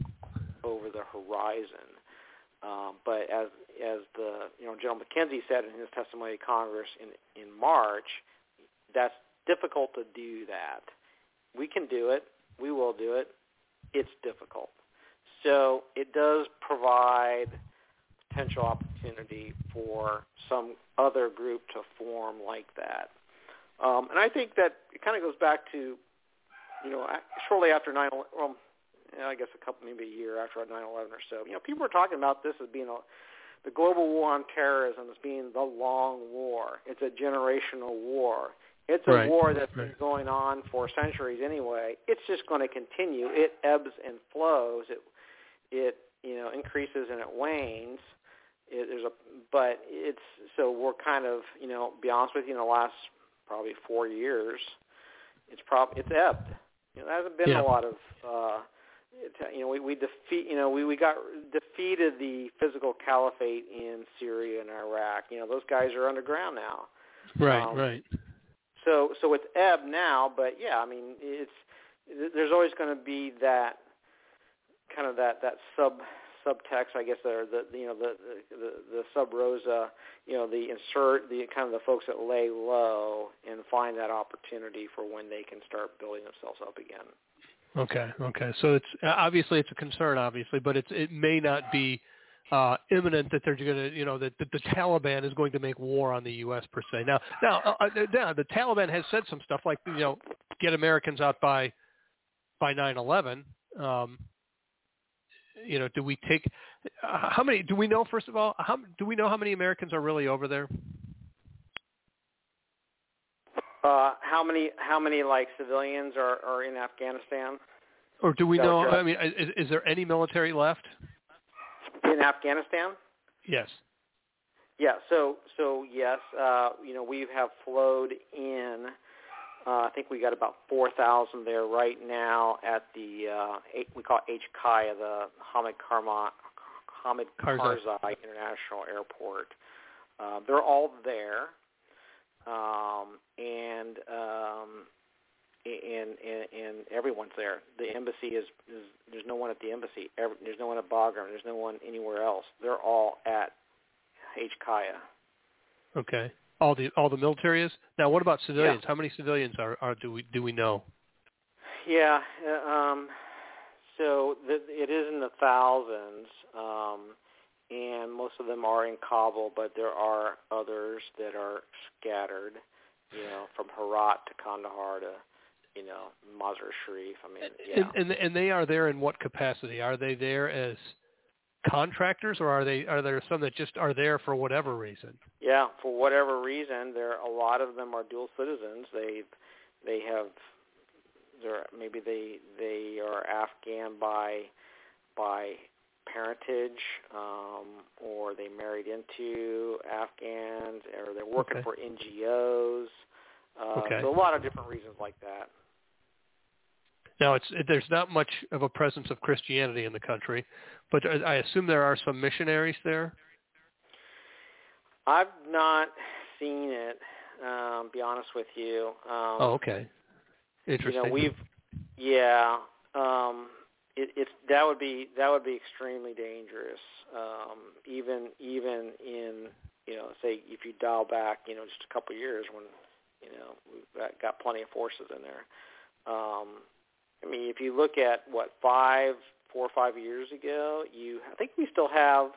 [SPEAKER 2] over the horizon. Um, but as as the you know General McKenzie said in his testimony to Congress in in March, that's difficult to do that. We can do it. We will do it. It's difficult. So it does provide potential opportunity for some other group to form like that. Um, and I think that it kind of goes back to, you know, shortly after nine eleven, well, I guess a couple, maybe a year after nine eleven or so, you know, people were talking about this as being a, the global war on terrorism as being the long war. It's a generational war. It's a
[SPEAKER 1] right.
[SPEAKER 2] war that's
[SPEAKER 1] right.
[SPEAKER 2] been going on for centuries anyway. It's just going to continue. It ebbs and flows. It, it you know, increases and it wanes. It, there's a, but it's, so we're kind of, you know, be honest with you, in the last probably four years, it's probably, it's ebbed. You know, there hasn't been
[SPEAKER 1] yeah.
[SPEAKER 2] a lot of, uh, you know, we, we defeat, you know, we, we got defeated the physical caliphate in Syria and Iraq. You know, those guys are underground now.
[SPEAKER 1] Right,
[SPEAKER 2] um,
[SPEAKER 1] right.
[SPEAKER 2] So, so it's ebbed now, but yeah, I mean, it's there's always going to be that kind of that, that sub subtext, I guess, or the, the you know the, the the sub rosa, you know, the insert the kind of the folks that lay low and find that opportunity for when they can start building themselves up again.
[SPEAKER 1] Okay, okay. So it's obviously it's a concern, obviously, but it's it may not be uh, imminent that they're going to, you know, that, that the Taliban is going to make war on the U S per se. Now, now, uh, now, the Taliban has said some stuff like, you know, get Americans out by by nine eleven. Um, you know, do we take uh, how many? Do we know? First of all, how do we know how many Americans are really over there?
[SPEAKER 2] Uh, how many? How many like civilians are, are in Afghanistan?
[SPEAKER 1] Or do we know?
[SPEAKER 2] Just,
[SPEAKER 1] I mean, is, is there any military left
[SPEAKER 2] in Afghanistan?
[SPEAKER 1] Yes.
[SPEAKER 2] Yeah. So, so yes, uh, you know, we have flowed in. Uh, I think we got about four thousand there right now at the uh, we call it H C I A, the Hamid Karma, Hamid Karzai, Karzai International Airport. Uh, they're all there, um, and, um, and and and everyone's there. The embassy is, is there's no one at the embassy. Every, there's no one at Bagram. There's no one anywhere else. They're all at H C I A.
[SPEAKER 1] Okay. All the all the military is? Now, what about civilians?
[SPEAKER 2] Yeah.
[SPEAKER 1] How many civilians are, are do we do we know?
[SPEAKER 2] Yeah, uh, um, so the, it is in the thousands, um, and most of them are in Kabul, but there are others that are scattered, you know, from Herat to Kandahar to, you know, Mazar Sharif. I mean, yeah.
[SPEAKER 1] And, and and they are there in what capacity? Are they there as contractors, or are they are there some that just are there for whatever reason?
[SPEAKER 2] Yeah, for whatever reason, there a lot of them are dual citizens. They they have they're maybe they they are Afghan by by parentage, um, or they married into Afghans, or they're working
[SPEAKER 1] okay.
[SPEAKER 2] for N G Os. Uh,
[SPEAKER 1] okay.
[SPEAKER 2] So a lot of different reasons like that.
[SPEAKER 1] Now, it's it, there's not much of a presence of Christianity in the country, but I assume there are some missionaries there.
[SPEAKER 2] I've not seen it. Um, be honest with you. Um,
[SPEAKER 1] Oh, okay. Interesting.
[SPEAKER 2] You know, we've yeah. Um, it, it's that would be that would be extremely dangerous. Um, even even in you know, say if you dial back, you know, just a couple of years when you know we've got, got plenty of forces in there. Um, I mean, if you look at what five, four or five years ago, you I think we still have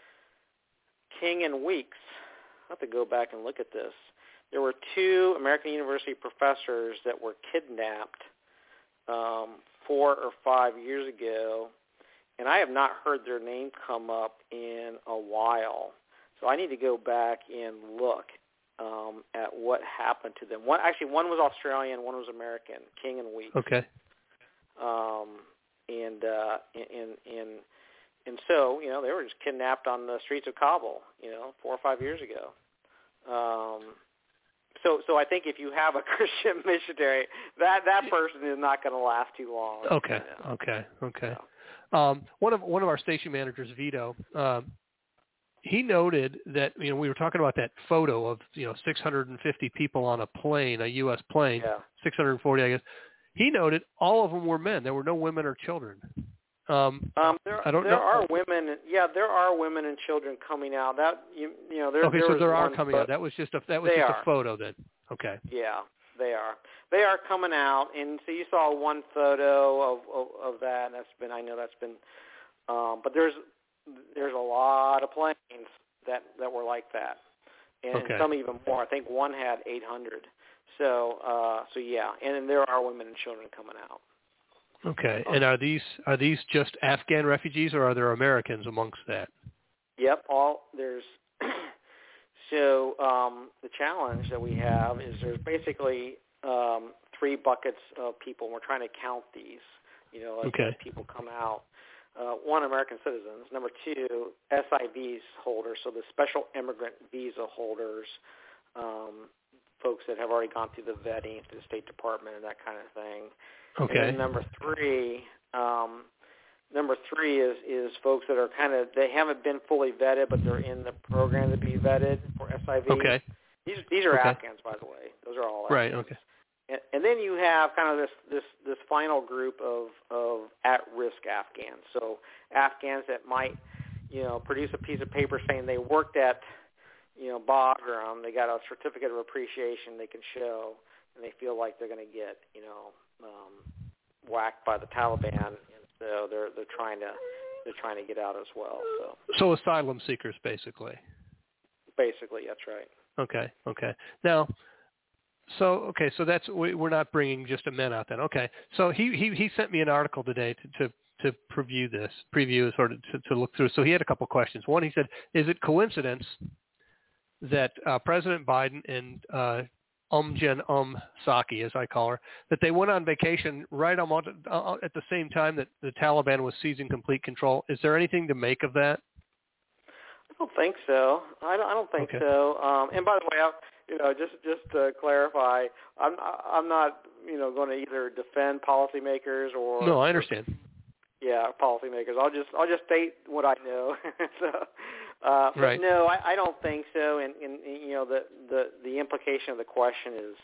[SPEAKER 2] King and Weeks. I have to go back and look at this. There were two American University professors that were kidnapped um, four or five years ago, and I have not heard their name come up in a while. So I need to go back and look um, at what happened to them. One actually, one was Australian, one was American. King and Weeks.
[SPEAKER 1] Okay.
[SPEAKER 2] Um, and uh, and and and so you know they were just kidnapped on the streets of Kabul. You know, four or five years ago. Um, So, so I think if you have a Christian missionary, that that person is not going to last too long.
[SPEAKER 1] Okay,
[SPEAKER 2] You know?
[SPEAKER 1] okay, okay.
[SPEAKER 2] Yeah.
[SPEAKER 1] Um, one of one of our station managers, Vito, um, he noted that you know we were talking about that photo of you know six hundred fifty people on a plane, a U S plane,
[SPEAKER 2] Yeah.
[SPEAKER 1] six hundred forty, I guess. He noted all of them were men. There were no women or children. Um,
[SPEAKER 2] Um, there,
[SPEAKER 1] I don't
[SPEAKER 2] there
[SPEAKER 1] know.
[SPEAKER 2] are women. Yeah, there are women and children coming out. That you, you know, there.
[SPEAKER 1] Okay,
[SPEAKER 2] there
[SPEAKER 1] so
[SPEAKER 2] was
[SPEAKER 1] there are
[SPEAKER 2] one
[SPEAKER 1] coming
[SPEAKER 2] pho-
[SPEAKER 1] out. That was just a that was
[SPEAKER 2] They
[SPEAKER 1] just
[SPEAKER 2] are.
[SPEAKER 1] a photo then. Okay.
[SPEAKER 2] Yeah, they are. They are coming out, and so you saw one photo of of, of that, and that's been. I know that's been. Um, but there's there's a lot of planes that that were like that, and
[SPEAKER 1] Okay.
[SPEAKER 2] some even more. I think one had eight hundred. So uh, so yeah, and then there are women and children coming out.
[SPEAKER 1] Okay. And are these are these just Afghan refugees, or are there Americans amongst that?
[SPEAKER 2] Yep. All there's. So um, the challenge that we have is there's basically um, three buckets of people. And we're trying to count these. You know, as,
[SPEAKER 1] Okay.
[SPEAKER 2] as people come out. Uh, one, American citizens. Number two, S I Vs holders, so the special immigrant visa holders, um, folks that have already gone through the vetting through the State Department and that kind of thing.
[SPEAKER 1] Okay.
[SPEAKER 2] And then number three, um, number three is, is folks that are kind of, they haven't been fully vetted, but they're in the program to be vetted for S I V.
[SPEAKER 1] Okay.
[SPEAKER 2] These these are
[SPEAKER 1] Okay.
[SPEAKER 2] Afghans, by the way. Those are all
[SPEAKER 1] Right.
[SPEAKER 2] Afghans.
[SPEAKER 1] Okay.
[SPEAKER 2] And, and then you have kind of this, this, this final group of, of at-risk Afghans. So Afghans that might, you know, produce a piece of paper saying they worked at, you know, Bagram, they got a certificate of appreciation they can show, and they feel like they're going to get, you know, um, whacked by the Taliban, and so they're they're trying to they're trying to get out as well. So
[SPEAKER 1] So asylum seekers, basically.
[SPEAKER 2] basically, that's right.
[SPEAKER 1] Okay. Okay. Now, so okay, so that's we, we're not bringing just a men out then. Okay. So he he he sent me an article today to to, to preview this, preview sort of to, to look through. So he had a couple questions. One, he said, is it coincidence that uh, President Biden and uh, Umjen Um Saki, as I call her, that they went on vacation right almost uh, at the same time that the Taliban was seizing complete control? Is there anything to make of that?
[SPEAKER 2] I don't think so. I don't, I don't think
[SPEAKER 1] Okay.
[SPEAKER 2] so. Um, and by the way, I, you know, just just to clarify, I'm I'm not you know going to either defend policymakers or
[SPEAKER 1] No, I understand.
[SPEAKER 2] yeah policymakers. I'll just I'll just state what I know. so, uh, but
[SPEAKER 1] Right.
[SPEAKER 2] no, I, I don't think so. And, and, and you know the, the the implication of the question is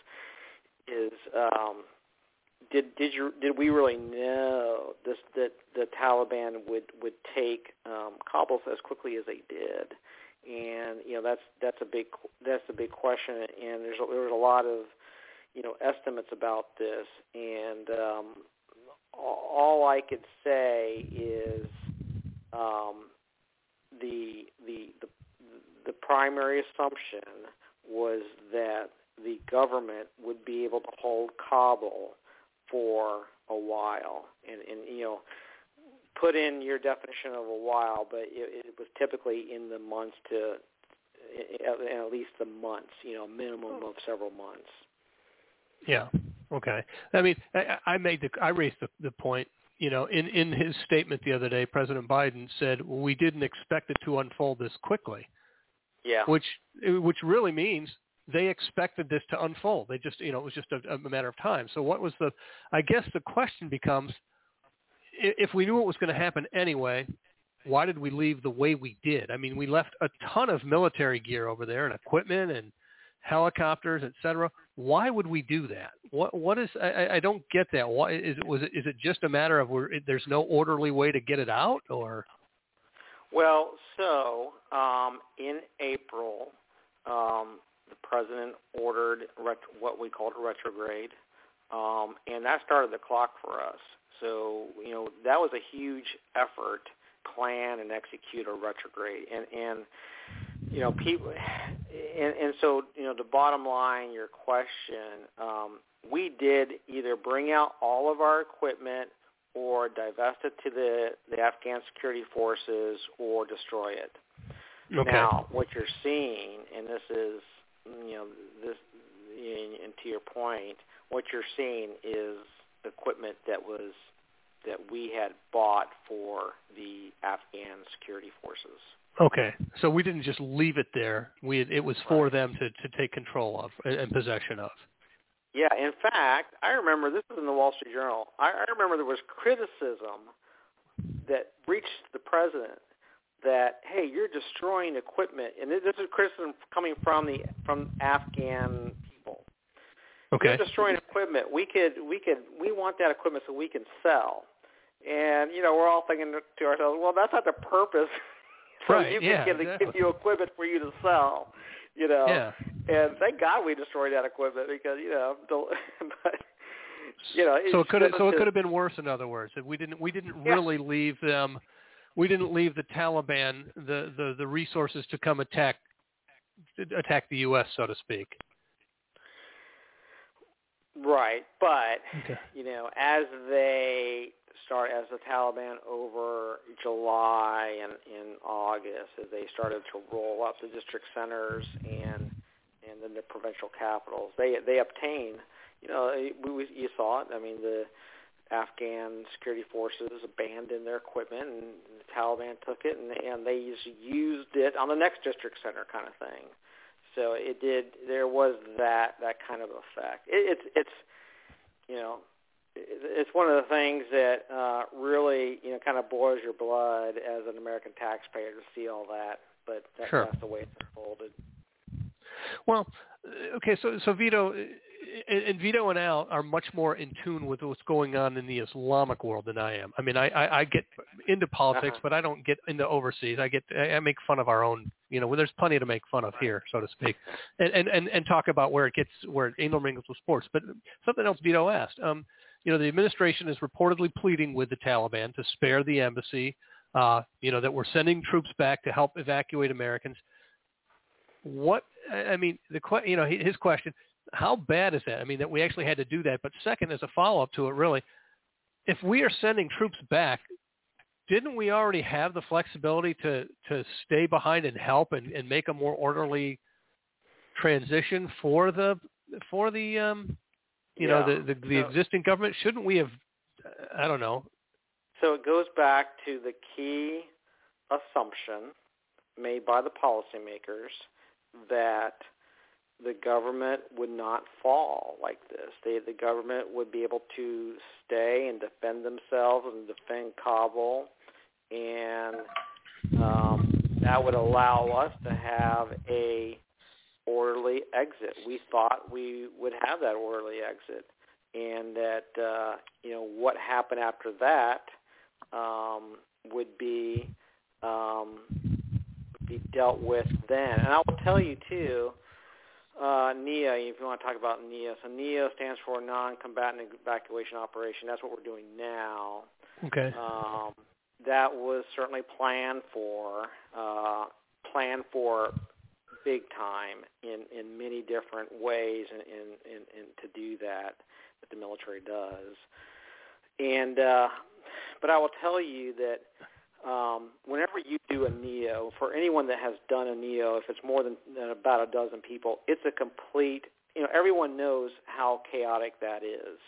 [SPEAKER 2] is um, did did you did we really know this that the Taliban would would take um, Kabul as quickly as they did? And you know that's that's a big that's a big question, and there's a, there's a lot of you know estimates about this, and um, all I could say is um, the the the the primary assumption was that the government would be able to hold Kabul for a while, and, and you know, put in your definition of a while, but it, it was typically in the months to, at, at least the months, you know, minimum of several months.
[SPEAKER 1] Yeah. Okay. I mean, I, I made the I raised the, the point you know, in, in his statement the other day, President Biden said, well, we didn't expect it to unfold this quickly.
[SPEAKER 2] Yeah.
[SPEAKER 1] Which which really means they expected this to unfold. They just, you know, it was just a, a matter of time. So what was the, I guess the question becomes, if we knew it was going to happen anyway, why did we leave the way we did? I mean, we left a ton of military gear over there and equipment and helicopters, et cetera. Why would we do that? What what is? I, I don't get that. Why is it? Was it? Is it just a matter of where there's no orderly way to get it out, or?
[SPEAKER 2] Well, so um, in April, um, the president ordered ret- what we called a retrograde, um, and that started the clock for us. So you know that was a huge effort, plan and execute a retrograde, and and you know people. And, and so, you know, the bottom line, your question, um, we did either bring out all of our equipment or divest it to the, the Afghan security forces or destroy it.
[SPEAKER 1] Okay.
[SPEAKER 2] Now, what you're seeing, and this is, you know, this, and to your point, what you're seeing is equipment that was that we had bought for the Afghan security forces.
[SPEAKER 1] Okay, so we didn't just leave it there. We it was for
[SPEAKER 2] Right.
[SPEAKER 1] them to, to take control of and possession of.
[SPEAKER 2] Yeah, in fact, I remember, this was in the Wall Street Journal, I, I remember there was criticism that reached the president that, hey, you're destroying equipment, and this is criticism coming from the from Afghan people.
[SPEAKER 1] Okay.
[SPEAKER 2] You're destroying equipment. We could, we could, we want that equipment so we can sell. And, you know, we're all thinking to ourselves, well, that's not the purpose. So
[SPEAKER 1] right,
[SPEAKER 2] you can
[SPEAKER 1] yeah,
[SPEAKER 2] give,
[SPEAKER 1] exactly.
[SPEAKER 2] give you equipment for you to sell, you know.
[SPEAKER 1] Yeah.
[SPEAKER 2] And thank God we destroyed that equipment because, you know, but, you know.
[SPEAKER 1] So it could have, so it
[SPEAKER 2] just,
[SPEAKER 1] could have been worse. In other words, if we didn't we didn't
[SPEAKER 2] yeah.
[SPEAKER 1] really leave them, we didn't leave the Taliban the, the, the resources to come attack attack the U S, so to speak.
[SPEAKER 2] Right, but
[SPEAKER 1] Okay.
[SPEAKER 2] you know, as they start, as the Taliban over July and in August, as they started to roll up the district centers and and then the provincial capitals, they they obtain, you know, we, we, you saw it. I mean, the Afghan security forces abandoned their equipment, and the Taliban took it, and, and they used it on the next district center, kind of thing. So it did. There was that that kind of effect. It, it's it's you know it, it's one of the things that uh, really you know kind of boils your blood as an American taxpayer to see all that. But that,
[SPEAKER 1] Sure.
[SPEAKER 2] that's the way it's unfolded.
[SPEAKER 1] Well, okay, so so Vito and, and Vito and Al are much more in tune with what's going on in the Islamic world than I am. I mean, I, I, I get into politics,
[SPEAKER 2] Uh-huh.
[SPEAKER 1] but I don't get into overseas. I get I, I make fun of our own. You know, there's plenty to make fun of here, so to speak, and and, and, and talk about where it gets where it intermingles with sports. But something else Vito asked. Um, you know, the administration is reportedly pleading with the Taliban to spare the embassy. Uh, you know, that we're sending troops back to help evacuate Americans. What I mean, the you know his question: how bad is that? I mean, that we actually had to do that. But second, as a follow-up to it, really, if we are sending troops back, didn't we already have the flexibility to to stay behind and help and, and make a more orderly transition for the for the um, you
[SPEAKER 2] Yeah.
[SPEAKER 1] know the the, the
[SPEAKER 2] So-
[SPEAKER 1] existing government? Shouldn't we have? I don't know.
[SPEAKER 2] So it goes back to the key assumption made by the policymakers that the government would not fall like this. They, the government would be able to stay and defend themselves and defend Kabul, and um, that would allow us to have a orderly exit. We thought we would have that orderly exit, and that uh, you know what happened after that um, would be um, be dealt with then. And I will tell you too, uh, N E A, if you want to talk about N E A, so N E A stands for Non-Combatant Evacuation Operation. That's what we're doing now.
[SPEAKER 1] Okay.
[SPEAKER 2] Um, that was certainly planned for, uh, planned for big time in, in many different ways and in, in, in, to do that, that the military does. And uh, but I will tell you that um, whenever you do a N E O, for anyone that has done a N E O, if it's more than, than about a dozen people, it's a complete, you know, everyone knows how chaotic that is.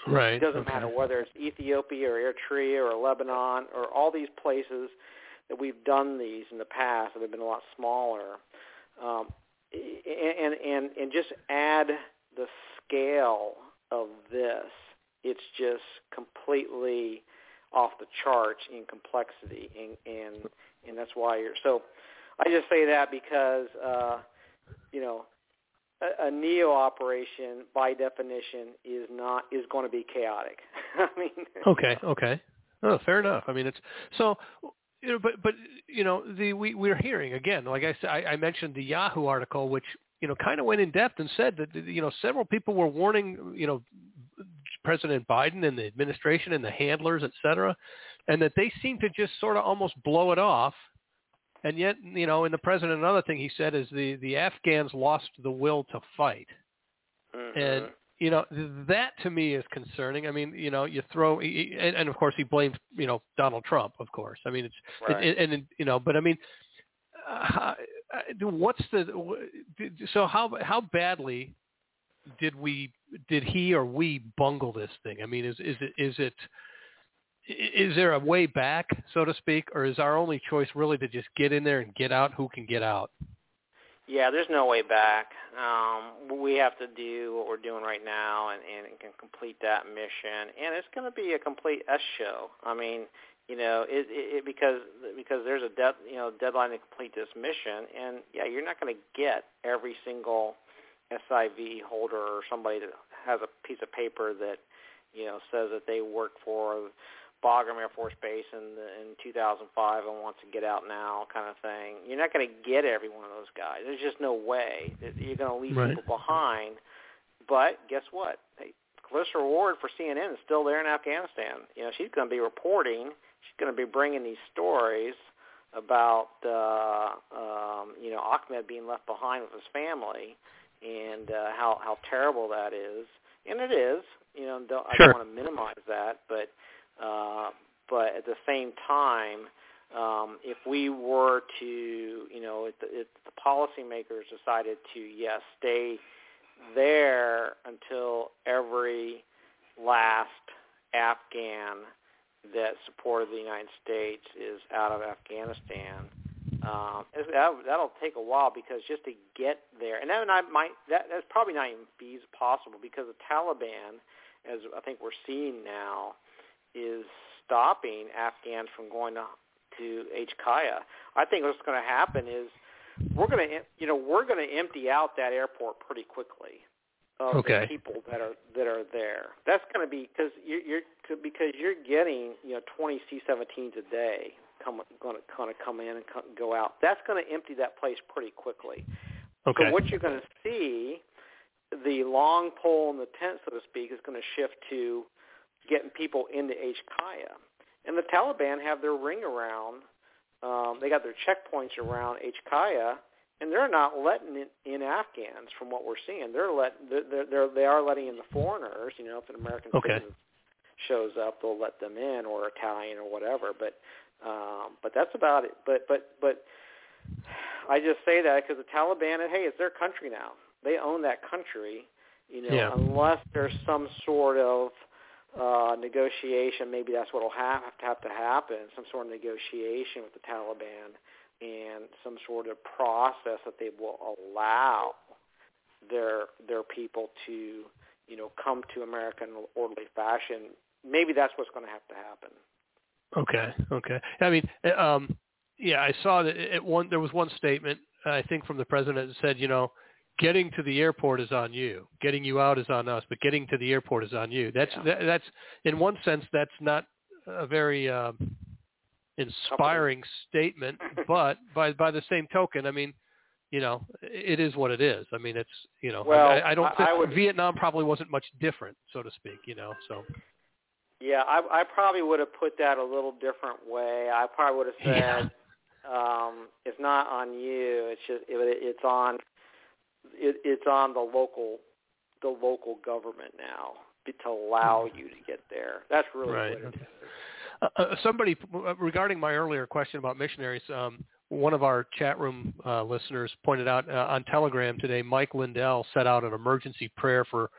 [SPEAKER 1] Right.
[SPEAKER 2] It doesn't
[SPEAKER 1] okay.
[SPEAKER 2] matter whether it's Ethiopia or Eritrea or Lebanon or all these places that we've done these in the past that have been a lot smaller. Um, and, and, and just add the scale of this. It's just completely off the charts in complexity, and, and, and that's why you're – so I just say that because, uh, you know, a, a NEO operation by definition is not is going to be chaotic. I mean,
[SPEAKER 1] okay, okay, oh, fair enough. I mean, it's so, you know, but but you know, the we we're hearing again. Like I said, I, I mentioned the Yahoo article, which you know kind of went in depth and said that you know several people were warning you know President Biden and the administration and the handlers, et cetera, and that they seem to just sort of almost blow it off. And yet, you know, in the president, another thing he said is the, the Afghans lost the will to fight.
[SPEAKER 2] mm-hmm.
[SPEAKER 1] And, you know, that to me is concerning. I mean, you know, you throw, and, and of course he blamed, you know, Donald Trump, of course. I mean, it's,
[SPEAKER 2] right.
[SPEAKER 1] it, and, and, you know, but I mean, uh, what's the, so how, how badly did we, did he or we bungle this thing? I mean, is, is it, is it, is there a way back, so to speak, or is our only choice really to just get in there and get out who can get out?
[SPEAKER 2] Yeah, there's no way back. Um, we have to do what we're doing right now and, and can complete that mission. And it's going to be a complete S show. I mean, you know, it, it, it because because there's a de- you know deadline to complete this mission. And, yeah, you're not going to get every single S I V holder or somebody that has a piece of paper that, you know, says that they work for Bagram Air Force Base in, the, in two thousand five and wants to get out now kind of thing. You're not going to get every one of those guys. There's just no way. You're going to leave
[SPEAKER 1] right.
[SPEAKER 2] people behind. But guess what? Hey, Clarissa Ward for C N N is still there in Afghanistan. You know, she's going to be reporting. She's going to be bringing these stories about, uh, um, you know, Ahmed being left behind with his family and uh, how, how terrible that is. And it is. You know, don't, I
[SPEAKER 1] sure.
[SPEAKER 2] don't want to minimize that, but Uh, but at the same time, um, if we were to, you know, if the, if the policymakers decided to, yes, stay there until every last Afghan that supported the United States is out of Afghanistan, um, that, that'll take a while because just to get there, and then I might that, that's probably not even feasible possible because the Taliban, as I think we're seeing now, is stopping Afghans from going to, to H-Kaya. I think what's going to happen is we're going to, you know, we're going to empty out that airport pretty quickly of
[SPEAKER 1] okay.
[SPEAKER 2] the people that are that are there. That's going to be because you're, you're because you're getting you know twenty C seventeens a day come going to kind of come in and come, go out. That's going to empty that place pretty quickly.
[SPEAKER 1] Okay.
[SPEAKER 2] So what you're going to see, the long pole in the tent, so to speak, is going to shift to getting people into H-Kaya. And the Taliban have their ring around, um, they got their checkpoints around H-Kaya, and they're not letting in, in Afghans from what we're seeing. They're let, they're, they're, they are letting in the foreigners. You know, if an American
[SPEAKER 1] okay.
[SPEAKER 2] citizen shows up, they'll let them in, or Italian or whatever. But um, but that's about it. But, but, but I just say that because the Taliban, hey, it's their country now. They own that country, you know,
[SPEAKER 1] yeah.
[SPEAKER 2] unless there's some sort of Uh, negotiation, maybe that's what will have to have to happen, some sort of negotiation with the Taliban and some sort of process that they will allow their their people to, you know, come to America in an orderly fashion. Maybe that's what's going to have to happen.
[SPEAKER 1] Okay, okay. I mean, um, yeah, I saw that it one. There was one statement, I think, from the president that said, you know, getting to the airport is on you. Getting you out is on us, but getting to the airport is on you. That's yeah. that, that's in one sense that's not a very um, inspiring statement, but by by the same token, I mean, you know, it is what it is. I mean, it's you know,
[SPEAKER 2] well,
[SPEAKER 1] I, I don't think
[SPEAKER 2] I would,
[SPEAKER 1] Vietnam probably wasn't much different, so to speak. You know, so.
[SPEAKER 2] Yeah, I, I probably would have put that a little different way. I probably would have said, yeah. um, it's not on you. It's just it, it's on. It, it's on the local, the local government now to allow you to get there. That's really
[SPEAKER 1] right.
[SPEAKER 2] what it
[SPEAKER 1] okay.
[SPEAKER 2] is.
[SPEAKER 1] Uh, somebody regarding my earlier question about missionaries, um, one of our chat room uh, listeners pointed out uh, on Telegram today. Mike Lindell set out an emergency prayer for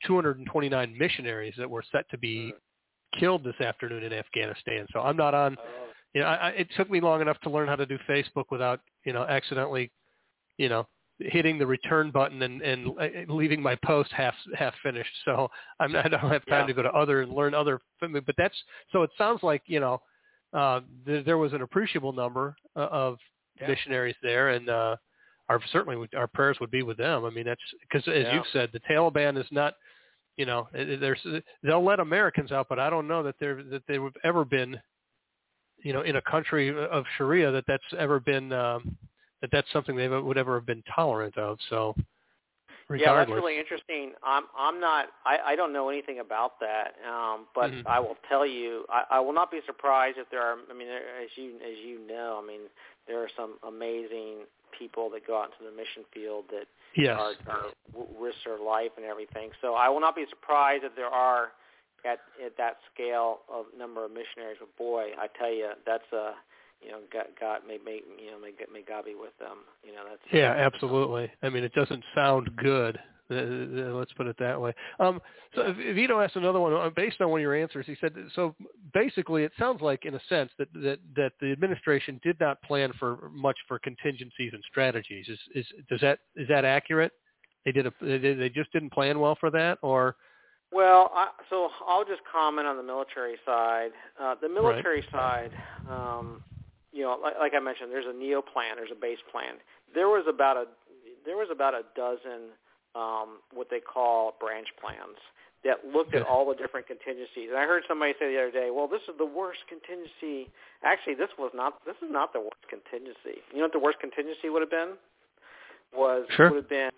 [SPEAKER 1] two hundred twenty-nine missionaries that were set to be killed this afternoon in Afghanistan. So I'm not on. You know, I, I, it took me long enough to learn how to do Facebook without, you know, accidentally, you know, hitting the return button and, and leaving my post half half finished. So I'm not, I don't have time
[SPEAKER 2] Yeah.
[SPEAKER 1] to go to other and learn other. But that's so. It sounds like, you know, uh, there, there was an appreciable number uh, of
[SPEAKER 2] Yeah.
[SPEAKER 1] missionaries there, and uh, our certainly our prayers would be with them. I mean, that's because, as
[SPEAKER 2] Yeah.
[SPEAKER 1] you've said, the Taliban is not. You know, there's they'll let Americans out, but I don't know that there that they've ever been. You know, in a country of Sharia, that that's ever been um, that that's something they would ever have been tolerant of. So, regardless.
[SPEAKER 2] Yeah, that's really interesting. I'm I'm not. I, I don't know anything about that, um, but
[SPEAKER 1] Mm-hmm.
[SPEAKER 2] I will tell you. I, I will not be surprised if there are. I mean, there, as you as you know, I mean, there are some amazing people that go out into the mission field that
[SPEAKER 1] Yes.
[SPEAKER 2] are, are risk their life and everything. So I will not be surprised if there are. At, at that scale of number of missionaries, but boy, I tell you, that's a, you know, God, God may, may, you know, may, may God be with them. You know, that's.
[SPEAKER 1] Yeah, absolutely. I mean, it doesn't sound good. Uh, let's put it that way. Um, so Vito asked another one uh, based on one of your answers. He said, so basically, it sounds like, in a sense, that that, that the administration did not plan for much for contingencies and strategies. Is is does that is that accurate? They did a they, they just didn't plan well for that, or.
[SPEAKER 2] Well, I, so I'll just comment on the military side. Uh, the military
[SPEAKER 1] right.
[SPEAKER 2] side, um, you know, like, like I mentioned, there's a neo plan, there's a base plan. There was about a there was about a dozen um, what they call branch plans that looked at all the different contingencies. And I heard somebody say the other day, "Well, this is the worst contingency." Actually, this was not. This is not the worst contingency. You know what the worst contingency would have been? Was
[SPEAKER 1] Sure.
[SPEAKER 2] would have been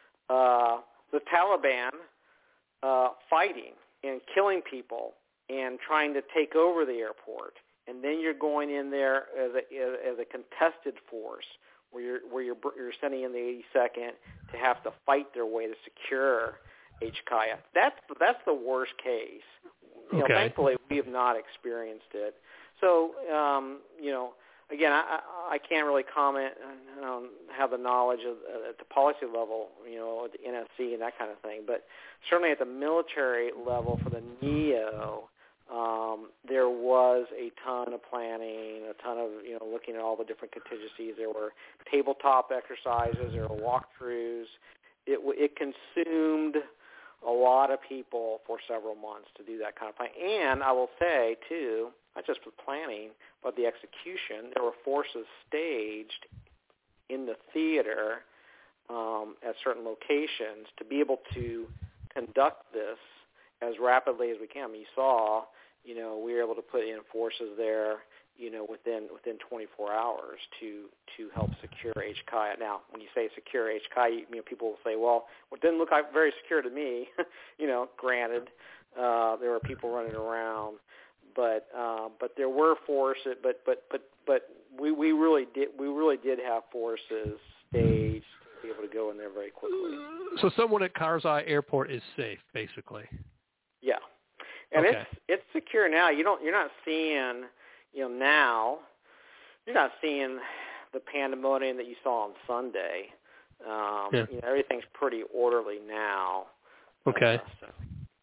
[SPEAKER 2] uh, the Taliban. Uh, fighting and killing people and trying to take over the airport, and then you're going in there as a as a contested force where you're where you're you're sending in the eighty-second to have to fight their way to secure H-Kaya. That's that's the worst case. You
[SPEAKER 1] Okay.
[SPEAKER 2] know, thankfully, we have not experienced it. So, um, you know. Again, I, I can't really comment. I don't have the knowledge of, uh, at the policy level, you know, the N S C and that kind of thing. But certainly at the military level for the NEO, um, there was a ton of planning, a ton of, you know, looking at all the different contingencies. There were tabletop exercises. There were walkthroughs. It, it consumed a lot of people for several months to do that kind of plan. And I will say, too, not just with planning, but the execution, there were forces staged in the theater um, at certain locations to be able to conduct this as rapidly as we can. I mean, you saw, you know, we were able to put in forces there, you know, within within twenty-four hours to to help secure H-Kaya. Now, when you say secure H-Kaya, you know, people will say, well, it didn't look very secure to me. You know, granted, uh, there were people running around, but uh, but there were forces. But but but but we, we really did we really did have forces staged to be able to go in there very quickly.
[SPEAKER 1] So someone at Karzai Airport is safe, basically.
[SPEAKER 2] Yeah, and
[SPEAKER 1] okay.
[SPEAKER 2] it's it's secure now. You don't you're not seeing. You know, now you're not seeing the pandemonium that you saw on Sunday. Um,
[SPEAKER 1] yeah.
[SPEAKER 2] You know, everything's pretty orderly now.
[SPEAKER 1] Okay.
[SPEAKER 2] Uh, so.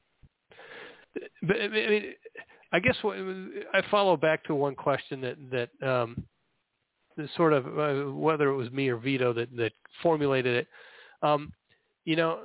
[SPEAKER 1] But I mean, I guess what, I follow back to one question that that um, sort of uh, whether it was me or Vito that that formulated it. Um, you know.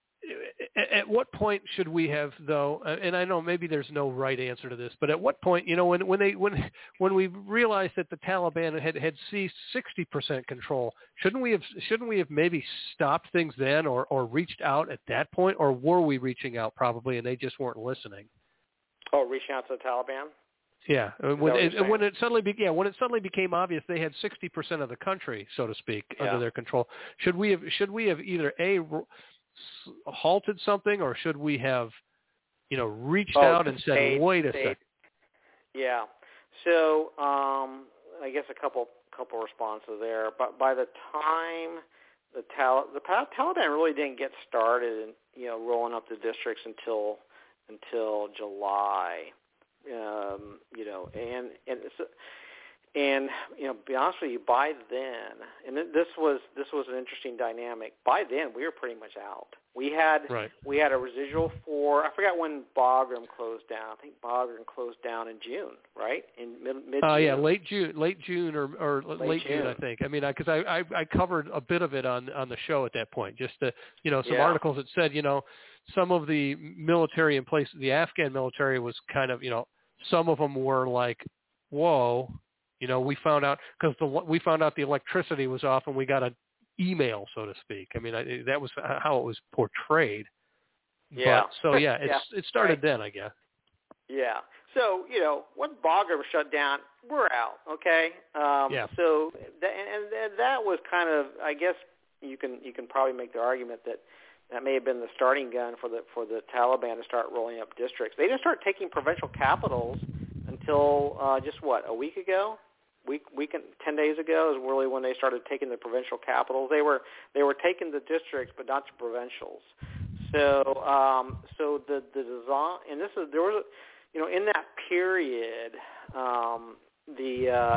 [SPEAKER 1] At what point should we have, though? And I know maybe there's no right answer to this, but at what point, you know, when when they when when we realized that the Taliban had had seized sixty percent control, shouldn't we have shouldn't we have maybe stopped things then, or or reached out at that point, or were we reaching out probably and they just weren't listening?
[SPEAKER 2] Oh, reaching out to the Taliban?
[SPEAKER 1] Yeah, when it, when it suddenly be, yeah when it suddenly became obvious they had sixty percent of the country, so to speak,
[SPEAKER 2] yeah.
[SPEAKER 1] under their control, should we have should we have either a halted something, or should we have, you know, reached
[SPEAKER 2] oh,
[SPEAKER 1] out and said,
[SPEAKER 2] stayed,
[SPEAKER 1] "Wait a
[SPEAKER 2] stayed.
[SPEAKER 1] second"?
[SPEAKER 2] Yeah. So um, I guess a couple couple responses there. But by the time the Tal the Taliban really didn't get started, and you know, rolling up the districts until until July. Um, you know, and and so, And you know, to be honest with you, by then, and this was this was an interesting dynamic. By then, we were pretty much out. We had
[SPEAKER 1] right.
[SPEAKER 2] we had a residual for, I forgot when Bagram closed down. I think Bagram closed down in June, right? In mid mid.
[SPEAKER 1] Oh uh, yeah, late June, late June or or late, late June. June, I think. I mean, because I, I I covered a bit of it on on the show at that point. Just to, you know, some
[SPEAKER 2] yeah.
[SPEAKER 1] articles that said, you know, some of the military in place, the Afghan military was kind of, you know, some of them were like, whoa. You know, we found out because the we found out the electricity was off, and we got an email, so to speak. I mean, I, that was how it was portrayed.
[SPEAKER 2] Yeah.
[SPEAKER 1] But, so yeah, it's
[SPEAKER 2] yeah.
[SPEAKER 1] it started
[SPEAKER 2] right.
[SPEAKER 1] then, I guess.
[SPEAKER 2] Yeah. So you know, when Bagram shut down, we're out. Okay. Um,
[SPEAKER 1] yeah.
[SPEAKER 2] So that, and, and that was kind of, I guess you can you can probably make the argument that that may have been the starting gun for the for the Taliban to start rolling up districts. They didn't start taking provincial capitals until uh, just what a week ago. Week, week and ten days ago is really when they started taking the provincial capitals. They were they were taking the districts, but not the provincials. So um, so the the design, and this is there was, you know, in that period, um, the uh,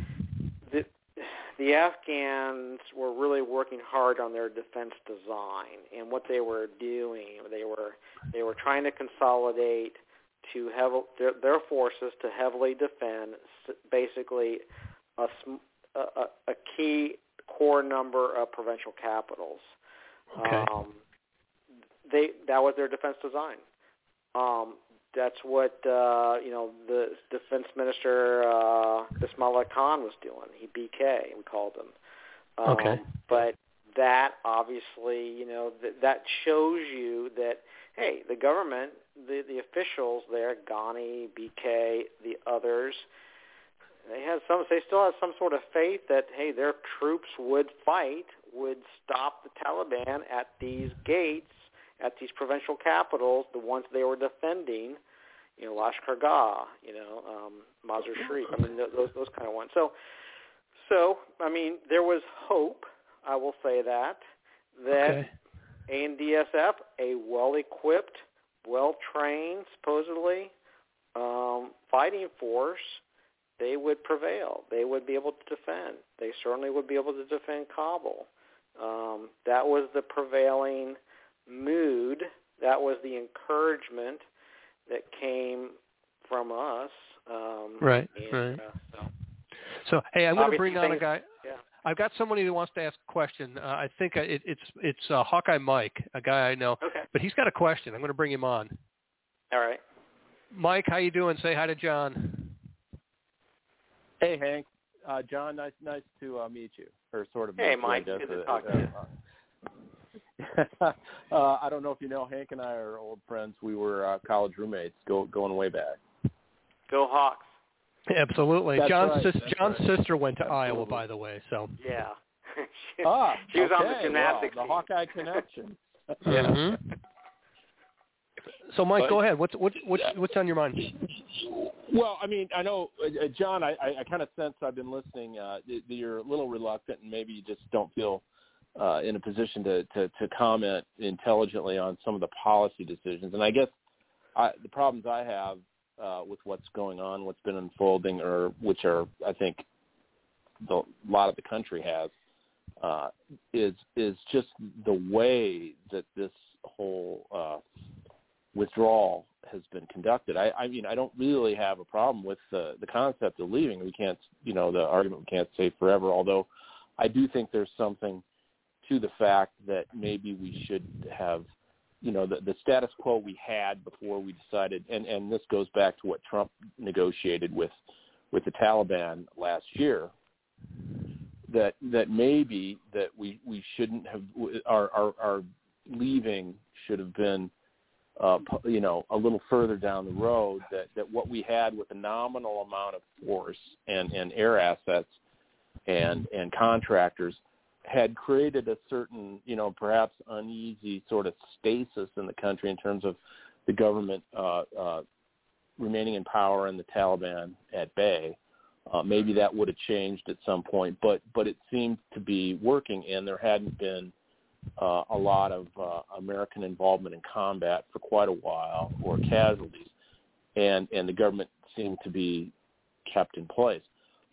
[SPEAKER 2] the the Afghans were really working hard on their defense design, and what they were doing, they were they were trying to consolidate to have their, their forces to heavily defend basically a, a, a key core number of provincial capitals.
[SPEAKER 1] Okay.
[SPEAKER 2] Um, they that was their defense design. Um, that's what uh, you know the defense minister uh, Bismillah Khan was doing. He B K we called him. Um,
[SPEAKER 1] okay.
[SPEAKER 2] But that obviously, you know, th- that shows you that hey, the government, the, the officials there, Ghani, B K, the others, they had some. They still had some sort of faith that hey, their troops would fight, would stop the Taliban at these gates, at these provincial capitals, the ones they were defending. You know, Lashkar Gah, you know, um, Mazar Sharif. I mean, those those kind of ones. So, so I mean, there was hope. I will say that that.
[SPEAKER 1] Okay.
[SPEAKER 2] A N D S F, a well-equipped, well-trained, supposedly, um, fighting force, they would prevail. They would be able to defend. They certainly would be able to defend Kabul. Um, that was the prevailing mood. That was the encouragement that came from us. Um,
[SPEAKER 1] right,
[SPEAKER 2] and,
[SPEAKER 1] right.
[SPEAKER 2] Uh, so,
[SPEAKER 1] so, hey, I'm going to bring on
[SPEAKER 2] things,
[SPEAKER 1] a guy.
[SPEAKER 2] Yeah.
[SPEAKER 1] I've got somebody who wants to ask a question. Uh, I think it, it's it's uh, Hawkeye Mike, a guy I know.
[SPEAKER 2] Okay.
[SPEAKER 1] But he's got a question. I'm going to bring him on.
[SPEAKER 2] All right.
[SPEAKER 1] Mike, how you doing? Say hi to John.
[SPEAKER 3] Hey, Hank. Uh, John, nice nice to uh, meet you, or sort of.
[SPEAKER 2] Hey,
[SPEAKER 3] meet
[SPEAKER 2] Mike.
[SPEAKER 3] You, I
[SPEAKER 2] Good
[SPEAKER 3] guess,
[SPEAKER 2] to
[SPEAKER 3] uh,
[SPEAKER 2] talk to you.
[SPEAKER 3] uh, uh, I don't know if you know, Hank and I are old friends. We were uh, college roommates, go, going way back.
[SPEAKER 2] Go Hawks.
[SPEAKER 1] Absolutely.
[SPEAKER 3] That's
[SPEAKER 1] John's,
[SPEAKER 3] right,
[SPEAKER 1] sis-
[SPEAKER 3] that's
[SPEAKER 1] John's
[SPEAKER 3] right.
[SPEAKER 1] sister went to
[SPEAKER 3] Absolutely.
[SPEAKER 1] Iowa, by the way. So.
[SPEAKER 2] Yeah. she,
[SPEAKER 3] ah,
[SPEAKER 2] she was
[SPEAKER 3] okay.
[SPEAKER 2] on the gymnastics
[SPEAKER 3] well, the Hawkeye connection.
[SPEAKER 1] Yeah. Mm-hmm. So, Mike,
[SPEAKER 3] but,
[SPEAKER 1] go ahead. What's what's what's what's on your mind?
[SPEAKER 3] Well, I mean, I know, uh, John. I, I, I kind of sense I've been listening. Uh, that you're a little reluctant, and maybe you just don't feel uh, in a position to, to to comment intelligently on some of the policy decisions. And I guess I, the problems I have uh, with what's going on, what's been unfolding, or which are, I think, the, a lot of the country has, uh, is is just the way that this whole uh, withdrawal has been conducted. I, I mean, I don't really have a problem with the, the concept of leaving. We can't, you know, the argument we can't stay forever, although I do think there's something to the fact that maybe we should have, you know, the, the status quo we had before we decided, and, and this goes back to what Trump negotiated with, with the Taliban last year, that that maybe that we, we shouldn't have, our, our, our leaving should have been, Uh, you know, a little further down the road, that, that what we had with a nominal amount of force and, and air assets and, and contractors had created a certain, you know, perhaps uneasy sort of stasis in the country in terms of the government uh, uh, remaining in power and the Taliban at bay. Uh, maybe that would have changed at some point, but but it seemed to be working, and there hadn't been Uh, a lot of uh, American involvement in combat for quite a while, or casualties, and, and the government seemed to be kept in place.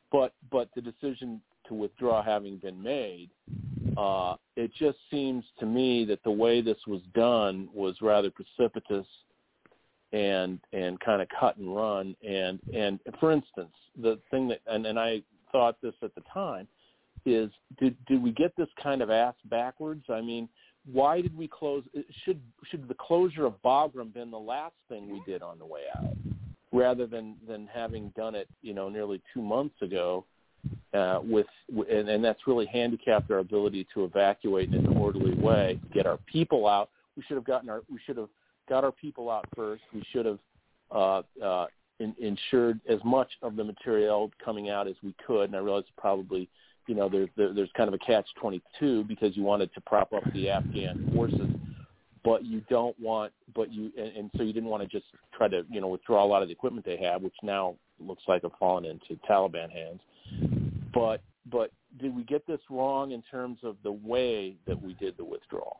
[SPEAKER 3] but but the decision to withdraw having been made, uh, it just seems to me that the way this was done was rather precipitous and and kind of cut and run. And, and for instance, the thing that, and, and I thought this at the time, is did, did we get this kind of ass backwards? I mean, why did we close? Should should the closure of Bagram been the last thing we did on the way out, rather than, than having done it, you know, nearly two months ago, uh, with and, and that's really handicapped our ability to evacuate in an orderly way, get our people out. We should have gotten our we should have got our people out first. We should have uh, uh, in, ensured as much of the material coming out as we could. And I realize probably, you know, there, there, there's kind of a catch twenty-two because you wanted to prop up the Afghan forces, but you don't want, but you, and, and so you didn't want to just try to, you know, withdraw a lot of the equipment they have, which now looks like have fallen into Taliban hands. But, but did we get this wrong in terms of the way that we did the withdrawal?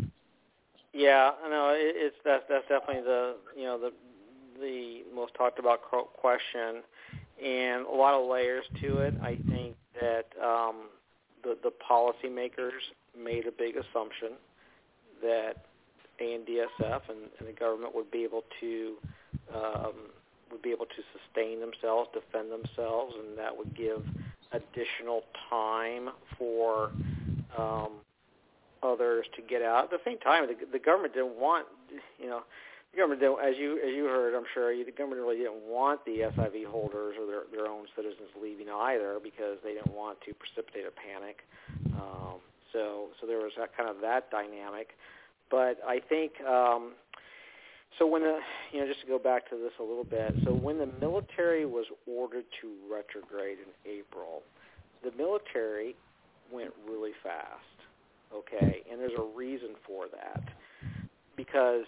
[SPEAKER 2] Yeah, I know it, it's that's that's definitely the you know the the most talked about question, and a lot of layers to it. I think that um, the the policymakers made a big assumption that A N D S F and, and the government would be able to um, would be able to sustain themselves, defend themselves, and that would give additional time for um, others to get out. At the same time, the, the government didn't want, you know, the government didn't, as you as you heard, I'm sure, the government really didn't want the S I V holders or their, their own citizens leaving either, because they didn't want to precipitate a panic. Um, so so there was that kind of that dynamic. But I think, um, so when the, you know, just to go back to this a little bit, so when the military was ordered to retrograde in April, the military went really fast. Okay, and there's a reason for that, because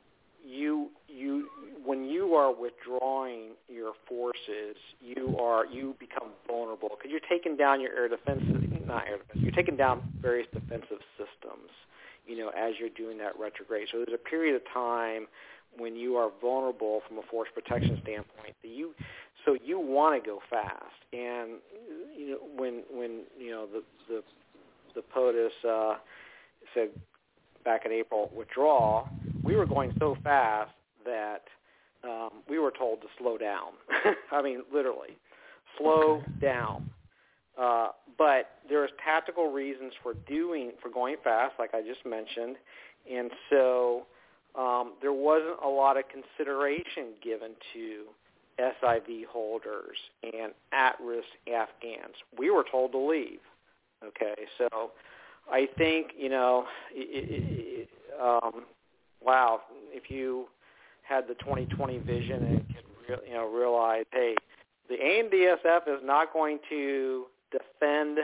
[SPEAKER 2] you you when you are withdrawing your forces, you are you become vulnerable because you're taking down your air defense, not air defense, you're taking down various defensive systems, you know, as you're doing that retrograde. So there's a period of time when you are vulnerable from a force protection standpoint. That you so you want to go fast, and you know when when you know the the the POTUS uh, said back in April, withdraw, we were going so fast that um, we were told to slow down. I mean, literally, slow down. Uh, but there's tactical reasons for doing, for going fast, like I just mentioned, and so um, there wasn't a lot of consideration given to S I V holders and at-risk Afghans. We were told to leave. Okay, so I think, you know, it, it, um, wow, if you had the twenty twenty vision and could re- you know, realize, hey, the A N D S F is not going to defend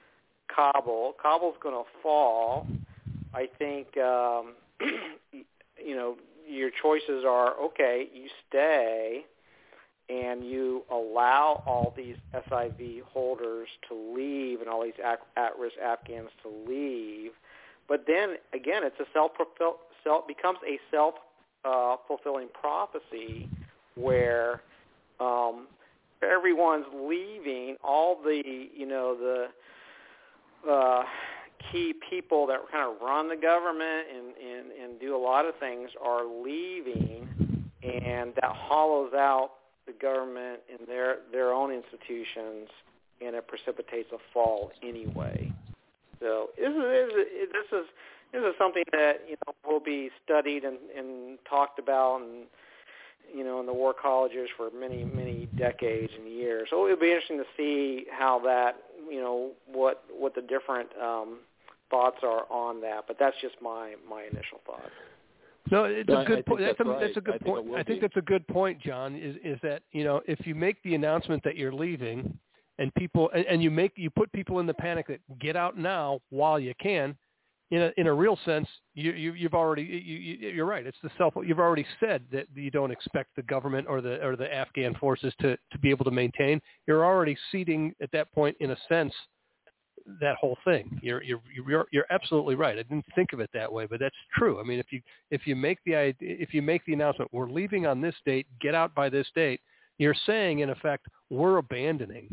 [SPEAKER 2] Kabul. Kabul's going to fall. I think, um, you know, your choices are, okay, you stay and you allow all these S I V holders to leave and all these at-risk Afghans to leave. But then, again, it's a self, self becomes a self-fulfilling uh, prophecy where um, everyone's leaving. All the, you know, the uh, key people that kind of run the government and, and, and do a lot of things are leaving, and that hollows out the government and their their own institutions, and it precipitates a fall anyway. So this is this is this is something that, you know, will be studied and, and talked about, and, you know, in the war colleges for many many decades and years. So it'll be interesting to see how that, you know, what what the different um, thoughts are on that. But that's just my my initial thought.
[SPEAKER 1] No, it's a good point. That's,
[SPEAKER 3] that's,
[SPEAKER 1] a,
[SPEAKER 3] right.
[SPEAKER 1] that's a good
[SPEAKER 3] I
[SPEAKER 1] point.
[SPEAKER 3] think
[SPEAKER 1] I think that's a good point, John. Is is that, you know, if you make the announcement that you're leaving, and people and, and you make you put people in the panic that get out now while you can, in a in a real sense, you, you you've already you, you you're right. It's the self. You've already said that you don't expect the government or the or the Afghan forces to, to be able to maintain. You're already ceding at that point, in a sense, that whole thing. You're you're you're you're absolutely right. I didn't think of it that way, but that's true. I mean, if you if you make the idea, if you make the announcement, we're leaving on this date, get out by this date, you're saying in effect, we're abandoning